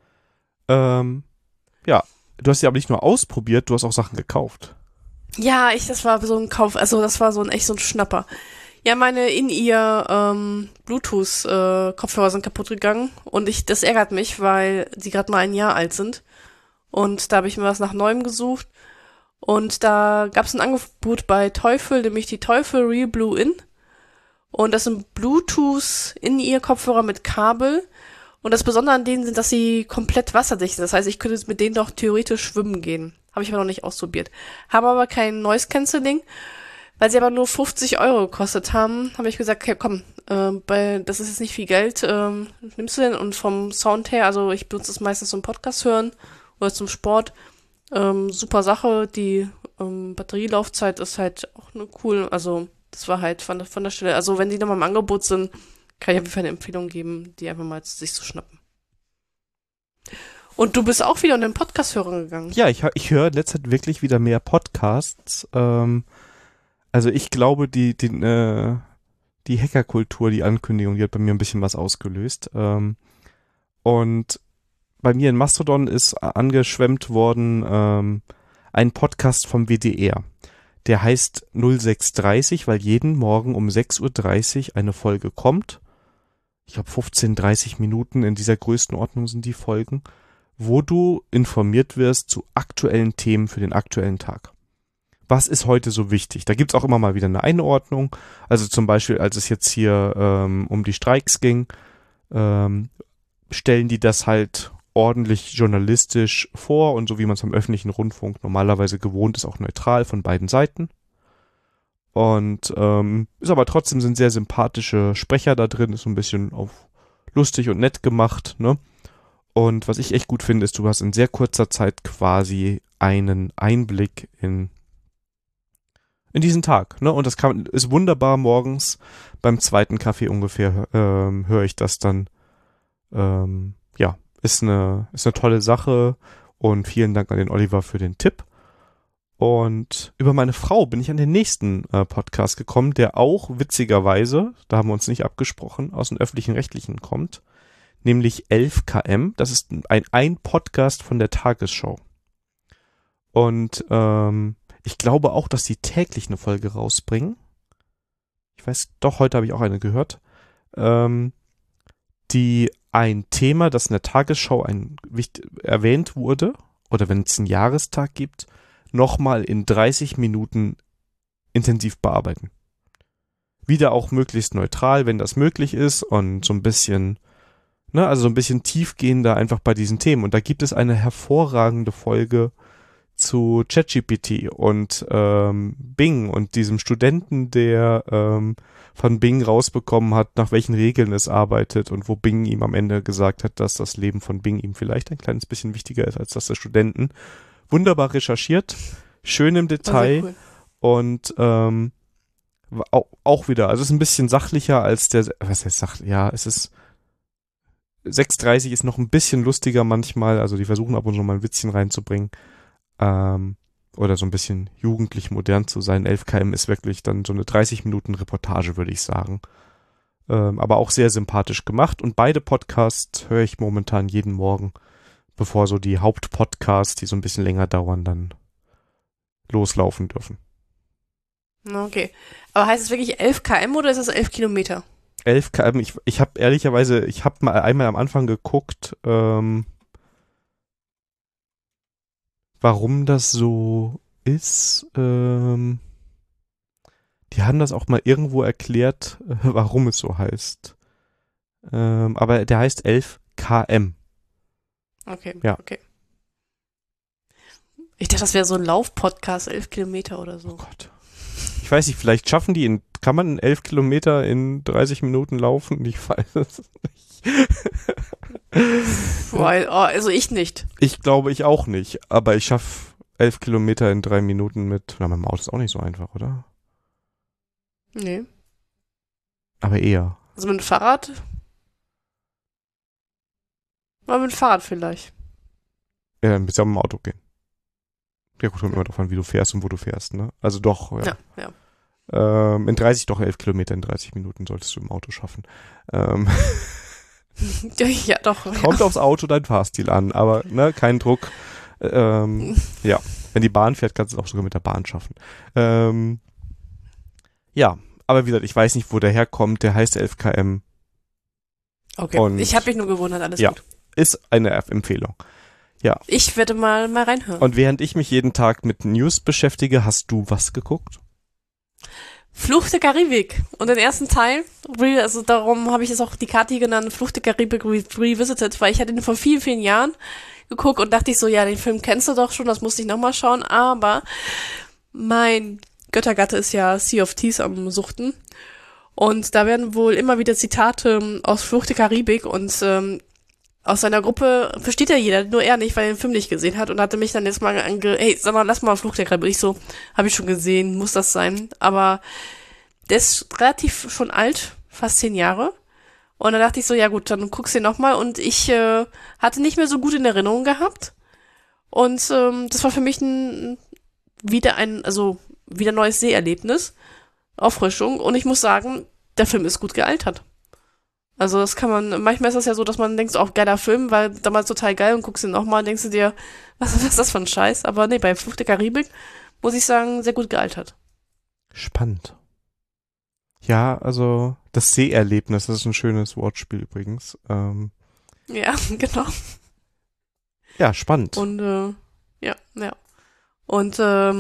A: Ja, du hast ja aber nicht nur ausprobiert, du hast auch Sachen gekauft.
B: Ja, das war so ein Kauf, also das war echt so ein Schnapper. Ja, meine In-Ear Bluetooth-Kopfhörer sind kaputt gegangen und das ärgert mich, weil die gerade mal 1 Jahr alt sind. Und da habe ich mir was nach Neuem gesucht. Und da gab es ein Angebot bei Teufel, nämlich die Teufel Real Blue In. Und das sind Bluetooth In-Ear-Kopfhörer mit Kabel. Und das Besondere an denen sind, dass sie komplett wasserdicht sind. Das heißt, ich könnte mit denen doch theoretisch schwimmen gehen. Habe ich aber noch nicht ausprobiert. Haben aber kein Noise Cancelling. Weil sie aber nur 50 € gekostet haben, habe ich gesagt, okay, komm, das ist jetzt nicht viel Geld, nimmst du denn? Und vom Sound her, also ich benutze es meistens zum Podcast hören oder zum Sport, super Sache, die Batterielaufzeit ist halt auch eine cool, also das war halt von der Stelle, also wenn die nochmal im Angebot sind, kann ich auf jeden Fall eine Empfehlung geben, die einfach mal sich zu schnappen. Und du bist auch wieder in den Podcast-Hörern gegangen.
A: Ja, ich höre in letzter Zeit wirklich wieder mehr Podcasts, also ich glaube, die Hackerkultur, die Ankündigung, die hat bei mir ein bisschen was ausgelöst. Und bei mir in Mastodon ist angeschwemmt worden ein Podcast vom WDR. Der heißt 0630, weil jeden Morgen um 6:30 Uhr eine Folge kommt. Ich glaube 15-30 Minuten in dieser Größenordnung sind die Folgen, wo du informiert wirst zu aktuellen Themen für den aktuellen Tag. Was ist heute so wichtig? Da gibt's auch immer mal wieder eine Einordnung. Also zum Beispiel, als es jetzt hier um die Streiks ging, stellen die das halt ordentlich journalistisch vor und so wie man es am öffentlichen Rundfunk normalerweise gewohnt ist, auch neutral von beiden Seiten. Und ist aber trotzdem sind sehr sympathische Sprecher da drin, ist so ein bisschen auf lustig und nett gemacht, ne? Und was ich echt gut finde, ist, du hast in sehr kurzer Zeit quasi einen Einblick in diesen Tag, ne? Und das ist wunderbar morgens beim zweiten Kaffee ungefähr, höre ich das dann. Ja, ist eine tolle Sache und vielen Dank an den Oliver für den Tipp. Und über meine Frau bin ich an den nächsten Podcast gekommen, der auch witzigerweise, da haben wir uns nicht abgesprochen, aus dem Öffentlich-Rechtlichen kommt, nämlich 11KM. Das ist ein Podcast von der Tagesschau. Und ich glaube auch, dass die täglich eine Folge rausbringen. Ich weiß, doch, heute habe ich auch eine gehört. Die ein Thema, das in der Tagesschau erwähnt wurde, oder wenn es einen Jahrestag gibt, nochmal in 30 Minuten intensiv bearbeiten. Wieder auch möglichst neutral, wenn das möglich ist und so ein bisschen, ne, also so ein bisschen tiefgehender einfach bei diesen Themen. Und da gibt es eine hervorragende Folge zu ChatGPT und Bing und diesem Studenten, der von Bing rausbekommen hat, nach welchen Regeln es arbeitet und wo Bing ihm am Ende gesagt hat, dass das Leben von Bing ihm vielleicht ein kleines bisschen wichtiger ist als das der Studenten. Wunderbar recherchiert, schön im Detail. Cool. Und auch wieder, also es ist ein bisschen sachlicher als was heißt sachlich? Ja, es ist 6:30 ist noch ein bisschen lustiger manchmal, also die versuchen ab und zu mal ein Witzchen reinzubringen. Oder so ein bisschen jugendlich modern zu sein. 11 km ist wirklich dann so eine 30 Minuten Reportage, würde ich sagen. Aber auch sehr sympathisch gemacht. Und beide Podcasts höre ich momentan jeden Morgen, bevor so die Hauptpodcasts, die so ein bisschen länger dauern, dann loslaufen dürfen.
B: Okay. Aber heißt es wirklich 11 km oder ist es 11 Kilometer?
A: 11 km, ich habe ehrlicherweise, ich habe mal einmal am Anfang geguckt, warum das so ist. Die haben das auch mal irgendwo erklärt, warum es so heißt. Aber der heißt 11 km.
B: Okay,
A: Ja.
B: okay. Ich dachte, das wäre so ein Lauf-Podcast, 11 Kilometer oder so.
A: Oh Gott. Ich weiß nicht, vielleicht schaffen die kann man 11 Kilometer in 30 Minuten laufen? Ich weiß es nicht.
B: Also ich nicht.
A: Ich glaube, ich auch nicht. Aber ich schaffe 11 Kilometer in 3 Minuten mit meinem Auto ist auch nicht so einfach, oder?
B: Nee.
A: Aber eher.
B: Also mit dem Fahrrad? Mal mit dem Fahrrad vielleicht.
A: Ja, dann bist du ja mit dem Auto gehen. Ja gut, kommt immer drauf an, wie du fährst und wo du fährst, ne? Also doch, ja.
B: Ja.
A: In 11 Kilometer in 30 Minuten solltest du im Auto schaffen.
B: Ja, doch.
A: Kommt aufs Auto dein Fahrstil an, aber ne, kein Druck. Ja, wenn die Bahn fährt, kannst du es auch sogar mit der Bahn schaffen. Ja, aber wie gesagt, ich weiß nicht, wo der herkommt. Der heißt 11 km.
B: Okay, und ich habe mich nur gewundert, alles gut.
A: Ist eine Empfehlung. Ja.
B: Ich werde mal reinhören.
A: Und während ich mich jeden Tag mit News beschäftige, hast du was geguckt?
B: Fluch der Karibik. Und den ersten Teil, also darum habe ich jetzt auch die Kati genannt, Fluch der Karibik Revisited, weil ich hatte den vor vielen, vielen Jahren geguckt und dachte ich so, ja, den Film kennst du doch schon, das musste ich nochmal schauen, aber mein Göttergatte ist ja Sea of Thieves am Suchten. Und da werden wohl immer wieder Zitate aus Fluch der Karibik und aus seiner Gruppe versteht ja jeder, nur er nicht, weil er den Film nicht gesehen hat und hatte mich dann jetzt mal hey, sag mal, lass mal Fluch der Karibik. Ich so, habe ich schon gesehen, muss das sein. Aber der ist relativ schon alt, fast 10 Jahre. Und dann dachte ich so, ja gut, dann guckst du ihn nochmal. Und ich hatte nicht mehr so gut in Erinnerung gehabt. Und das war für mich wieder neues Seherlebnis. Auffrischung. Und ich muss sagen, der Film ist gut gealtert. Also das kann man, manchmal ist das ja so, dass man denkt, so, auch geiler Film, weil damals total geil und guckst ihn nochmal und denkst du dir, was ist das für ein Scheiß? Aber nee, bei Fluch der Karibik, muss ich sagen, sehr gut gealtert.
A: Spannend. Ja, also das Seherlebnis, das ist ein schönes Wortspiel übrigens.
B: Ja, genau.
A: Ja, spannend.
B: Und ja. Und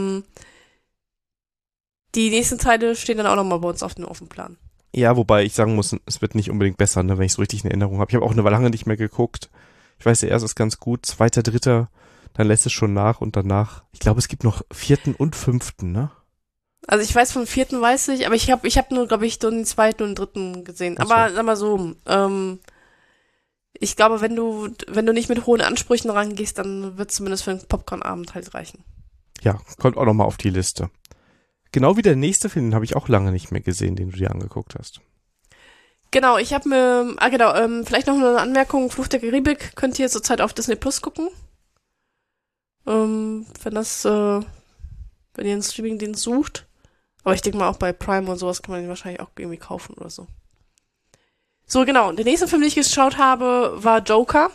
B: die nächsten Teile stehen dann auch nochmal bei uns auf dem Plan.
A: Ja, wobei ich sagen muss, es wird nicht unbedingt besser, ne, wenn ich so richtig in Erinnerung habe. Ich habe auch eine lange nicht mehr geguckt. Ich weiß, der erste ist ganz gut, zweiter, dritter, dann lässt es schon nach und danach. Ich glaube, es gibt noch 4. und 5., ne?
B: Also ich weiß, vom 4. weiß ich, aber ich hab nur, glaube ich, den 2. und 3. gesehen.
A: Ach so.
B: Aber sag mal so, ich glaube, wenn du nicht mit hohen Ansprüchen rangehst, dann wird zumindest für einen Popcorn-Abend halt reichen.
A: Ja, kommt auch nochmal auf die Liste. Genau wie der nächste Film, den habe ich auch lange nicht mehr gesehen, den du dir angeguckt hast.
B: Genau, ich habe mir, vielleicht noch eine Anmerkung, Fluch der Karibik könnt ihr zurzeit auf Disney Plus gucken. Wenn ihr einen Streaming-Dienst sucht. Aber ich denke mal auch bei Prime und sowas kann man den wahrscheinlich auch irgendwie kaufen oder so. So, genau, der nächste Film, den ich geschaut habe, war Joker.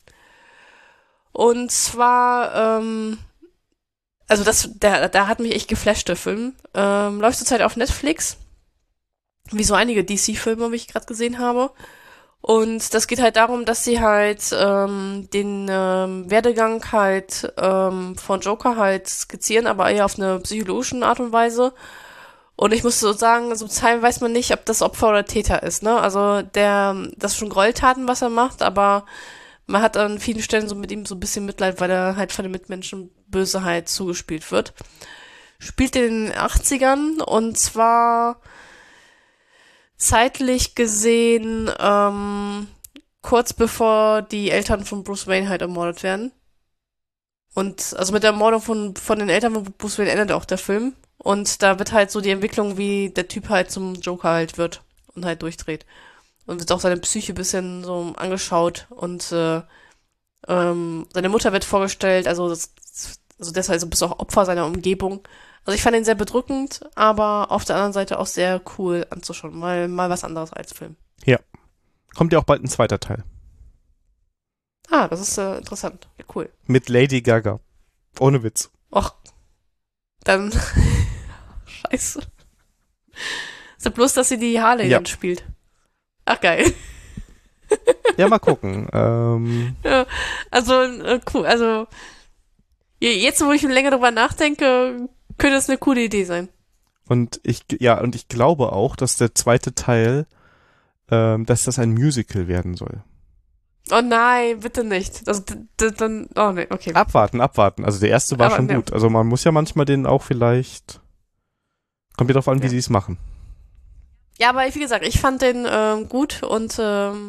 B: Und zwar, also da hat mich echt geflasht, der Film. Läuft zurzeit auf Netflix. Wie so einige DC-Filme, wie ich gerade gesehen habe. Und das geht halt darum, dass sie halt den Werdegang halt von Joker halt skizzieren, aber eher auf eine psychologische Art und Weise. Und ich muss so sagen, so Zeit weiß man nicht, ob das Opfer oder Täter ist, ne? Also das ist schon Gräueltaten, was er macht, aber man hat an vielen Stellen so mit ihm so ein bisschen Mitleid, weil er halt von den Mitmenschen böse halt zugespielt wird. Spielt in den 80ern und zwar zeitlich gesehen kurz bevor die Eltern von Bruce Wayne halt ermordet werden. Und also mit der Ermordung von den Eltern von Bruce Wayne endet auch der Film. Und da wird halt so die Entwicklung, wie der Typ halt zum Joker halt wird und halt durchdreht. Und wird auch seine Psyche ein bisschen so angeschaut und seine Mutter wird vorgestellt, also der ist halt so ein bisschen auch Opfer seiner Umgebung. Also ich fand ihn sehr bedrückend, aber auf der anderen Seite auch sehr cool anzuschauen, weil mal was anderes als Film.
A: Ja. Kommt ja auch bald ein zweiter Teil.
B: Ah, das ist interessant. Ja, cool.
A: Mit Lady Gaga. Ohne Witz.
B: Och, dann scheiße. Ist ja bloß, dass sie die Harley
A: Ja.
B: dann spielt. Ach, geil.
A: Ja, mal gucken.
B: Ja, also, cool. Also, jetzt, wo ich länger drüber nachdenke, könnte das eine coole Idee sein.
A: Und ich glaube auch, dass der zweite Teil, dass das ein Musical werden soll.
B: Oh nein, bitte nicht. Das dann, oh nee, okay.
A: Abwarten. Also der erste war
B: Aber,
A: schon
B: ja.
A: gut. Also man muss ja manchmal den auch vielleicht, kommt ja drauf an, wie
B: Ja.
A: sie es machen.
B: Ja, aber wie gesagt, ich fand den gut und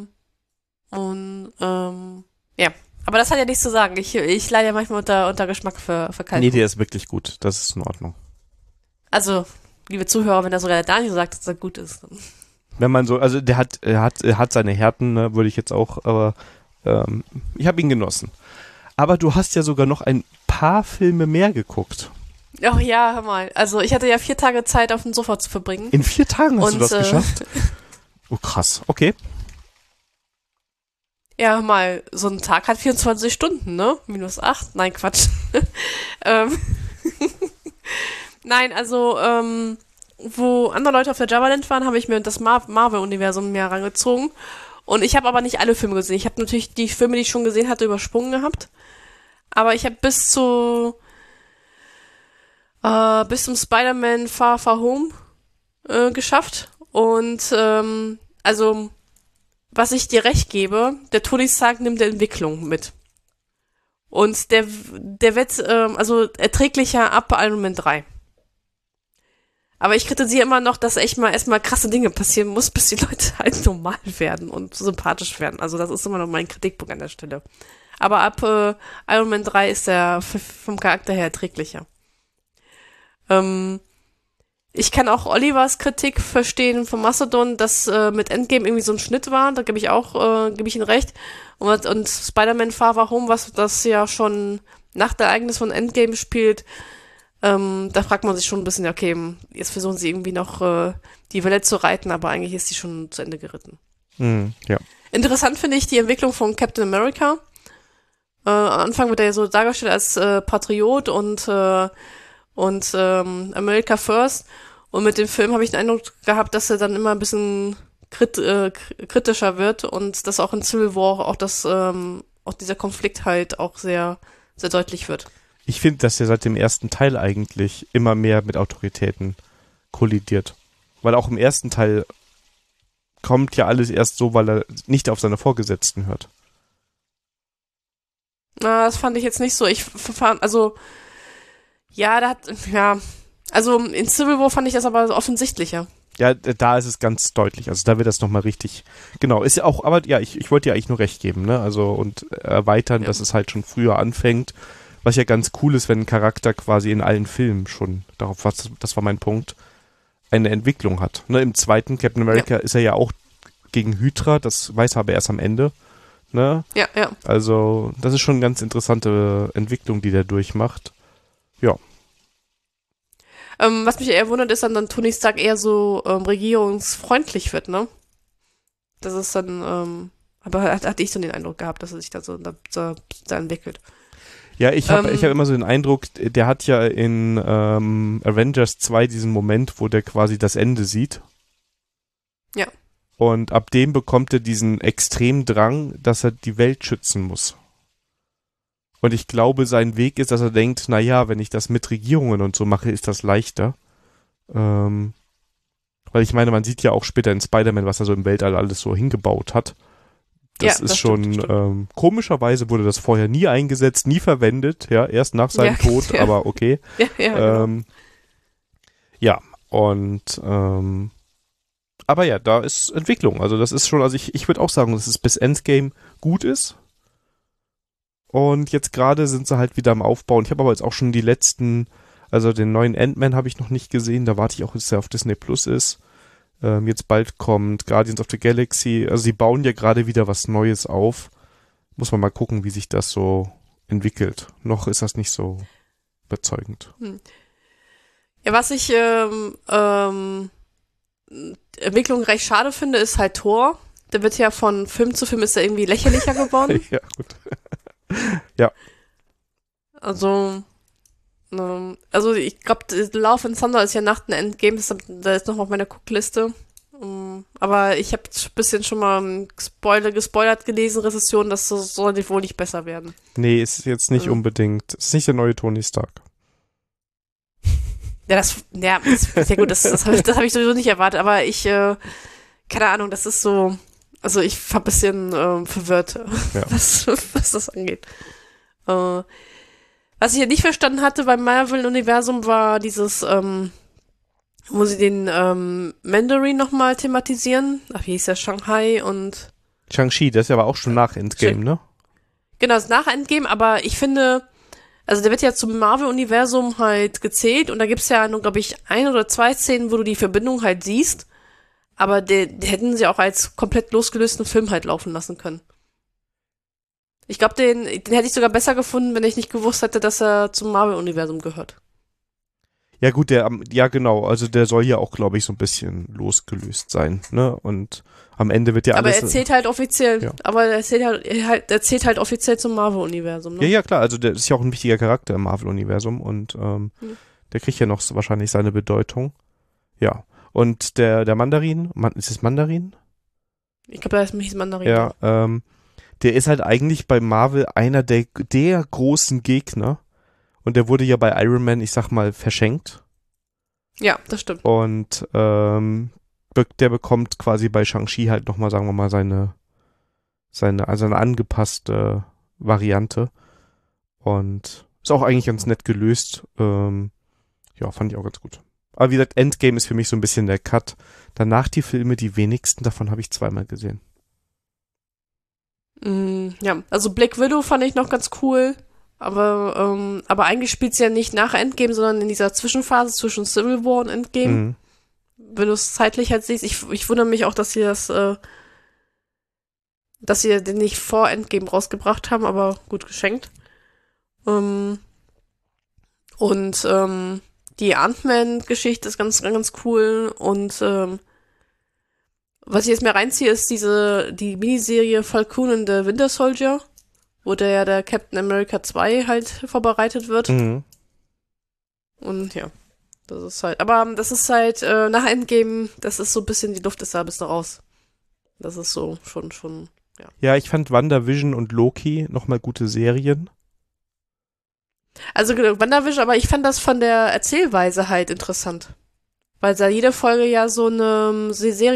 B: ja. Aber das hat ja nichts zu sagen. Ich leide ja manchmal unter Geschmack für Kalkun.
A: Nee, der ist wirklich gut. Das ist in Ordnung.
B: Also, liebe Zuhörer, wenn da sogar der Daniel sagt, dass er gut ist. Dann.
A: Wenn man so, also er hat seine Härten, ne, würde ich jetzt auch, aber ich habe ihn genossen. Aber du hast ja sogar noch ein paar Filme mehr geguckt.
B: Oh ja, hör mal. Also ich hatte ja 4 Tage Zeit, auf dem Sofa zu verbringen.
A: In 4 Tagen hast
B: Und,
A: du das geschafft? Oh, krass. Okay.
B: Ja, hör mal, so ein Tag hat 24 Stunden, ne? -8? Nein, Quatsch. Nein, also, wo andere Leute auf der Javaland waren, habe ich mir das Marvel-Universum mehr rangezogen. Und ich habe aber nicht alle Filme gesehen. Ich habe natürlich die Filme, die ich schon gesehen hatte, übersprungen gehabt. Aber ich habe bis zum Spider-Man Far Far Home geschafft. Und also, was ich dir recht gebe, der Tony Stark nimmt die Entwicklung mit. Und der wird also erträglicher ab Iron Man 3. Aber ich kritisiere immer noch, dass echt mal erstmal krasse Dinge passieren muss, bis die Leute halt normal werden und sympathisch werden. Also das ist immer noch mein Kritikpunkt an der Stelle. Aber ab Iron Man 3 ist er vom Charakter her erträglicher. Ich kann auch Olivers Kritik verstehen von Mastodon, dass mit Endgame irgendwie so ein Schnitt war. Da gebe ich ihm recht. Und Spider-Man Far Far Home, was das ja schon nach der Ereignis von Endgame spielt, da fragt man sich schon ein bisschen, okay, jetzt versuchen sie irgendwie noch die Welle zu reiten, aber eigentlich ist die schon zu Ende geritten.
A: Ja.
B: Interessant finde ich die Entwicklung von Captain America. Am Anfang wird er ja so dargestellt als Patriot und America First. Und mit dem Film habe ich den Eindruck gehabt, dass er dann immer ein bisschen kritischer wird und dass auch in Civil War auch dieser Konflikt halt auch sehr, sehr deutlich wird.
A: Ich finde, dass er seit dem ersten Teil eigentlich immer mehr mit Autoritäten kollidiert. Weil auch im ersten Teil kommt ja alles erst so, weil er nicht auf seine Vorgesetzten hört.
B: Na, das fand ich jetzt nicht so. Also in Civil War fand ich das aber offensichtlicher.
A: Ja, da ist es ganz deutlich. Also da wird das nochmal richtig, genau, ist ja auch, aber ja, ich wollte dir eigentlich nur recht geben, ne? Also und erweitern, dass es halt schon früher anfängt. Was ja ganz cool ist, wenn ein Charakter quasi in allen Filmen schon, das war mein Punkt, eine Entwicklung hat. Ne, im zweiten Captain America ist er ja auch gegen Hydra, das weiß er aber erst am Ende. Ne?
B: Ja.
A: Also, das ist schon eine ganz interessante Entwicklung, die der durchmacht. Ja.
B: Was mich eher wundert, ist dann Tony Stark eher so regierungsfreundlich wird, ne? Das ist dann, aber hatte ich so den Eindruck gehabt, dass er sich da so da entwickelt.
A: Ja, ich hab immer so den Eindruck, der hat ja in Avengers 2 diesen Moment, wo der quasi das Ende sieht.
B: Ja.
A: Und ab dem bekommt er diesen extremen Drang, dass er die Welt schützen muss. Und ich glaube, sein Weg ist, dass er denkt, naja, wenn ich das mit Regierungen und so mache, ist das leichter. Weil ich meine, man sieht ja auch später in Spider-Man, was er so im Weltall alles so hingebaut hat. Das ist schon,
B: stimmt.
A: Komischerweise wurde das vorher nie eingesetzt, nie verwendet, ja, erst nach seinem Tod,
B: ja.
A: aber okay.
B: Genau.
A: Ja, und aber ja, da ist Entwicklung. Also das ist schon, also ich würde auch sagen, dass es bis Endgame gut ist. Und jetzt gerade sind sie halt wieder am Aufbauen. Ich habe aber jetzt auch schon die letzten Also den neuen Ant-Man habe ich noch nicht gesehen, da warte ich auch, bis er auf Disney Plus ist. Jetzt bald kommt Guardians of the Galaxy. Also sie bauen ja gerade wieder was Neues auf. Muss man mal gucken, wie sich das so entwickelt. Noch ist das nicht so überzeugend.
B: Ja, was ich Entwicklung recht schade finde, ist halt Thor. Der wird ja von Film zu Film ist er irgendwie lächerlicher geworden.
A: Ja, gut. Ja.
B: Also ich glaube, Love and Thunder ist ja nach dem Endgame, da ist noch auf meiner Guckliste. Aber ich habe ein bisschen schon mal gespoilert gelesen, Rezession, das soll wohl nicht besser werden.
A: Nee, ist jetzt nicht unbedingt. Ist nicht der neue Tony Stark.
B: Ja, ist ja gut, das hab ich sowieso nicht erwartet, aber keine Ahnung, das ist so, also ich war ein bisschen verwirrt,
A: Ja.
B: was das angeht. Was ich ja nicht verstanden hatte beim Marvel-Universum war dieses, wo sie den Mandarin nochmal thematisieren. Ach, wie hieß der? Shanghai und
A: Shang-Chi, das ist ja aber auch schon nach Endgame, ne?
B: genau, das nach Endgame, aber ich finde, also der wird ja zum Marvel-Universum halt gezählt und da gibt's ja nur, glaube ich, 1 oder 2 Szenen, wo du die Verbindung halt siehst, aber den hätten sie auch als komplett losgelösten Film halt laufen lassen können. Ich glaube, den hätte ich sogar besser gefunden, wenn ich nicht gewusst hätte, dass er zum Marvel-Universum gehört.
A: Ja gut, ja genau, also der soll ja auch, glaube ich, so ein bisschen losgelöst sein, ne? Und am Ende wird ja
B: Aber
A: alles...
B: er zählt halt offiziell,
A: Ja.
B: er zählt halt offiziell zum Marvel-Universum, ne?
A: Ja, ja, klar, also der ist ja auch ein wichtiger Charakter im Marvel-Universum und der kriegt ja noch wahrscheinlich seine Bedeutung. Ja, und der Mandarin, ist es Mandarin?
B: Ich glaube, da ist mich Mandarin.
A: Ja, der ist halt eigentlich bei Marvel einer der großen Gegner und der wurde ja bei Iron Man, ich sag mal, verschenkt.
B: Ja, das stimmt.
A: Und der bekommt quasi bei Shang-Chi halt nochmal, sagen wir mal, seine angepasste Variante. Und ist auch eigentlich ganz nett gelöst. Ja, fand ich auch ganz gut. Aber wie gesagt, Endgame ist für mich so ein bisschen der Cut. Danach die Filme, die wenigsten davon habe ich zweimal gesehen.
B: Ja, also Black Widow fand ich noch ganz cool. Aber eigentlich spielt's ja nicht nach Endgame, sondern in dieser Zwischenphase zwischen Civil War und Endgame.
A: Mhm.
B: Wenn du es zeitlich halt siehst. Ich wundere mich auch, dass sie dass sie den nicht vor Endgame rausgebracht haben, aber gut geschenkt. Die Ant-Man-Geschichte ist ganz, ganz cool. Und was ich jetzt mehr reinziehe, ist die Miniserie Falcon and the Winter Soldier, wo der Captain America 2 halt vorbereitet wird.
A: Mhm.
B: Und ja, das ist halt, nach Endgame, das ist so ein bisschen, die Luft ist da ein bisschen raus. Das ist so schon, ja.
A: Ja, ich fand WandaVision und Loki nochmal gute Serien.
B: Also WandaVision, aber ich fand das von der Erzählweise halt interessant. Weil da jede Folge ja so eine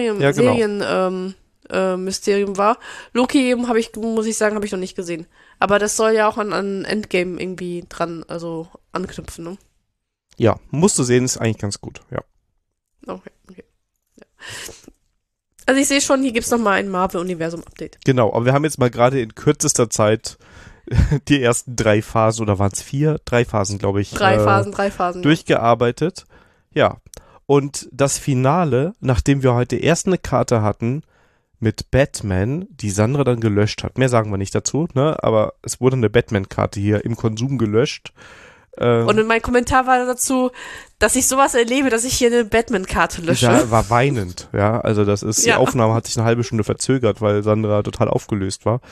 B: Mysterium war. Loki eben muss ich sagen, habe ich noch nicht gesehen. Aber das soll ja auch an Endgame irgendwie dran, also anknüpfen, ne?
A: Ja, musst du sehen, ist eigentlich ganz gut, ja.
B: Okay. Ja. Also ich sehe schon, hier gibt's noch mal ein Marvel-Universum-Update.
A: Genau, aber wir haben jetzt mal gerade in kürzester Zeit die ersten 3 Phasen, oder waren es 4? 3 Phasen, glaube ich.
B: 3 Phasen.
A: Durchgearbeitet. Ja. Und das Finale, nachdem wir heute erst eine Karte hatten mit Batman, die Sandra dann gelöscht hat. Mehr sagen wir nicht dazu, ne? Aber es wurde eine Batman-Karte hier im Konsum gelöscht.
B: Und mein Kommentar war dazu, dass ich sowas erlebe, dass ich hier eine Batman-Karte lösche.
A: Ja, war weinend, ja. Also das ist,
B: Ja.
A: Die Aufnahme hat sich eine halbe Stunde verzögert, weil Sandra total aufgelöst war.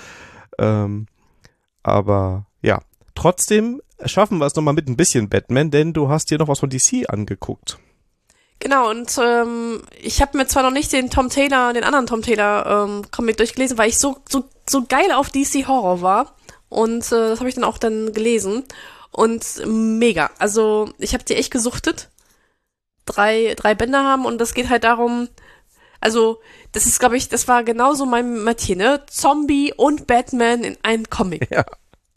A: Aber ja, trotzdem schaffen wir es nochmal mit ein bisschen Batman, denn du hast dir noch was von DC angeguckt.
B: Genau, und ich habe mir zwar noch nicht den anderen Tom Taylor Comic durchgelesen, weil ich so geil auf DC Horror war. Und das habe ich dann auch gelesen. Und mega. Also ich habe die echt gesuchtet. 3 Bände haben und das geht halt darum, also das ist, glaube ich, das war genauso mein Metier, ne? Zombie und Batman in einem Comic.
A: Ja.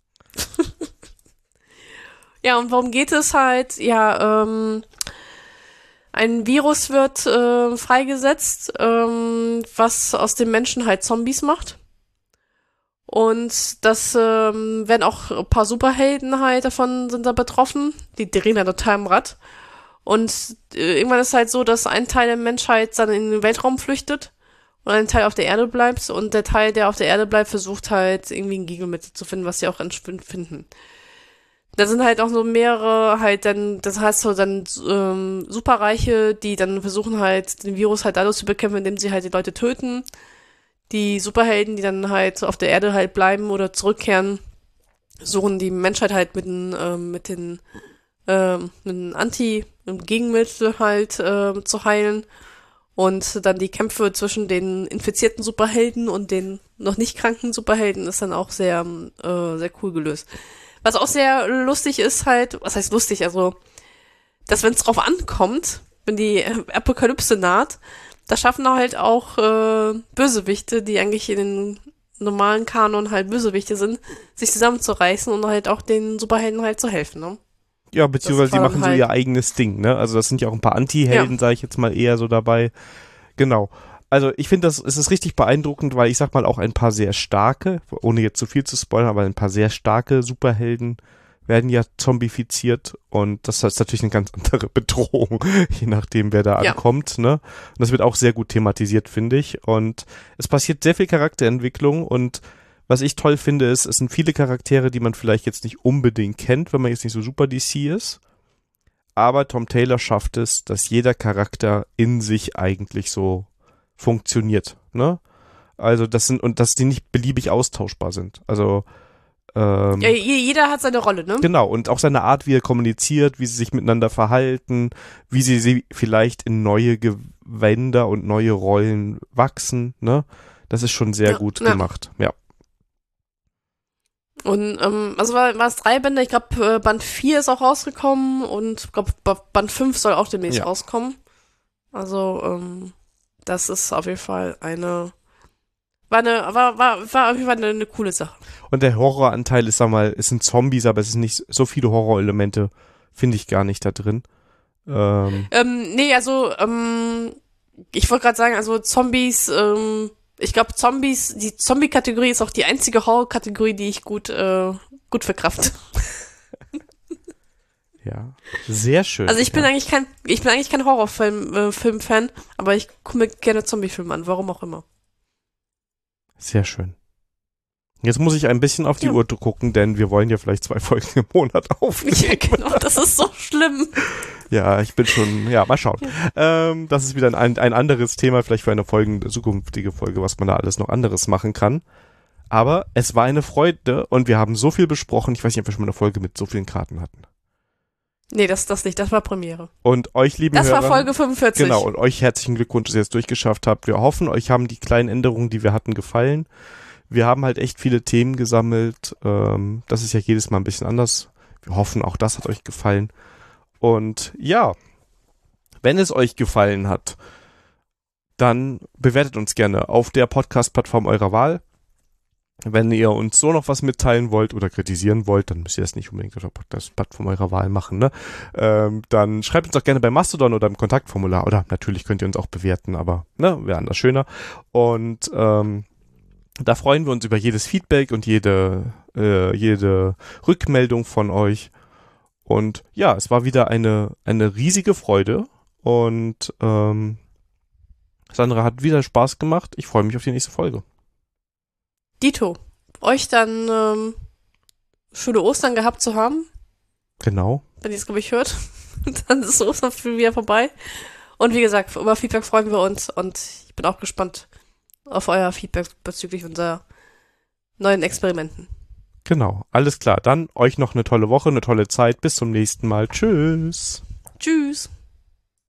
B: Ja, und worum geht es halt? Ja, ein Virus wird freigesetzt, was aus den Menschen halt Zombies macht. Und das werden auch ein paar Superhelden halt davon sind da betroffen. Die drehen da total im Rad. Und irgendwann ist es halt so, dass ein Teil der Menschheit dann in den Weltraum flüchtet und ein Teil auf der Erde bleibt. Und der Teil, der auf der Erde bleibt, versucht halt irgendwie ein Gegenmittel zu finden, was sie auch finden. Da sind halt auch so mehrere halt dann, das heißt so dann Superreiche, die dann versuchen halt den Virus halt dadurch zu bekämpfen, indem sie halt die Leute töten. Die Superhelden, die dann halt auf der Erde halt bleiben oder zurückkehren, suchen die Menschheit halt mit den Gegenmittel halt zu heilen. Und dann die Kämpfe zwischen den infizierten Superhelden und den noch nicht kranken Superhelden ist dann auch sehr cool gelöst. Was auch sehr lustig ist halt, was heißt lustig, also, dass wenn es drauf ankommt, wenn die Apokalypse naht, da schaffen halt auch Bösewichte, die eigentlich in den normalen Kanon halt Bösewichte sind, sich zusammenzureißen und halt auch den Superhelden halt zu helfen, ne?
A: Ja, beziehungsweise die machen halt so ihr eigenes Ding, ne? Also das sind ja auch ein paar Anti-Helden, sage ich jetzt mal eher so dabei. Genau. Also ich finde, es ist richtig beeindruckend, weil ich sag mal auch ein paar sehr starke, ohne jetzt zu viel zu spoilern, aber ein paar sehr starke Superhelden werden ja zombifiziert und das ist natürlich eine ganz andere Bedrohung, je nachdem, wer da ankommt, ne? Und das wird auch sehr gut thematisiert, finde ich. Und es passiert sehr viel Charakterentwicklung und was ich toll finde, ist, es sind viele Charaktere, die man vielleicht jetzt nicht unbedingt kennt, wenn man jetzt nicht so super DC ist. Aber Tom Taylor schafft es, dass jeder Charakter in sich eigentlich so funktioniert, ne? Also dass die nicht beliebig austauschbar sind. Also
B: ja, jeder hat seine Rolle, ne?
A: Genau, und auch seine Art, wie er kommuniziert, wie sie sich miteinander verhalten, wie sie vielleicht in neue Gewänder und neue Rollen wachsen, ne? Das ist schon sehr gut gemacht, ja.
B: Und also war es 3 Bände, ich glaube Band 4 ist auch rausgekommen und ich glaube Band 5 soll auch demnächst rauskommen. Also das ist auf jeden Fall war auf jeden Fall eine coole Sache.
A: Und der Horroranteil ist, sag mal, es sind Zombies, aber es sind nicht so viele Horrorelemente, finde ich gar nicht da drin.
B: Nee, also ich wollte gerade sagen, also Zombies, ich glaube die Zombie-Kategorie ist auch die einzige Horror-Kategorie, die ich gut verkrafte.
A: Ja, sehr schön.
B: Also ich bin eigentlich kein Horrorfilm-Fan, aber ich gucke mir gerne Zombie-Filme an, warum auch immer.
A: Sehr schön. Jetzt muss ich ein bisschen auf die Uhr gucken, denn wir wollen ja vielleicht 2 Folgen im Monat aufnehmen.
B: Ja, genau, das ist so schlimm.
A: Ja, ich bin schon, mal schauen. Das ist wieder ein anderes Thema, vielleicht für eine zukünftige Folge, was man da alles noch anderes machen kann. Aber es war eine Freude und wir haben so viel besprochen. Ich weiß nicht, ob wir schon mal eine Folge mit so vielen Karten hatten.
B: Nee, das nicht, das war Premiere.
A: Und euch, lieben Hörer.
B: Das war Folge 45.
A: Genau, und euch herzlichen Glückwunsch, dass ihr es durchgeschafft habt. Wir hoffen, euch haben die kleinen Änderungen, die wir hatten, gefallen. Wir haben halt echt viele Themen gesammelt. Das ist ja jedes Mal ein bisschen anders. Wir hoffen, auch das hat euch gefallen. Und ja, wenn es euch gefallen hat, dann bewertet uns gerne auf der Podcast-Plattform eurer Wahl. Wenn ihr uns so noch was mitteilen wollt oder kritisieren wollt, dann müsst ihr das nicht unbedingt auf der Podcast-Plattform eurer Wahl machen, ne? Dann schreibt uns doch gerne bei Mastodon oder im Kontaktformular. Oder natürlich könnt ihr uns auch bewerten, aber ne, wäre anders schöner. Und da freuen wir uns über jedes Feedback und jede Rückmeldung von euch. Und ja, es war wieder eine riesige Freude. Und Sandra hat wieder Spaß gemacht. Ich freue mich auf die nächste Folge.
B: Dito, euch dann schöne Ostern gehabt zu haben.
A: Genau.
B: Wenn ihr es, glaube ich, hört, dann ist Ostern wieder vorbei. Und wie gesagt, über Feedback freuen wir uns und ich bin auch gespannt auf euer Feedback bezüglich unserer neuen Experimenten.
A: Genau, alles klar. Dann euch noch eine tolle Woche, eine tolle Zeit. Bis zum nächsten Mal. Tschüss.
B: Tschüss.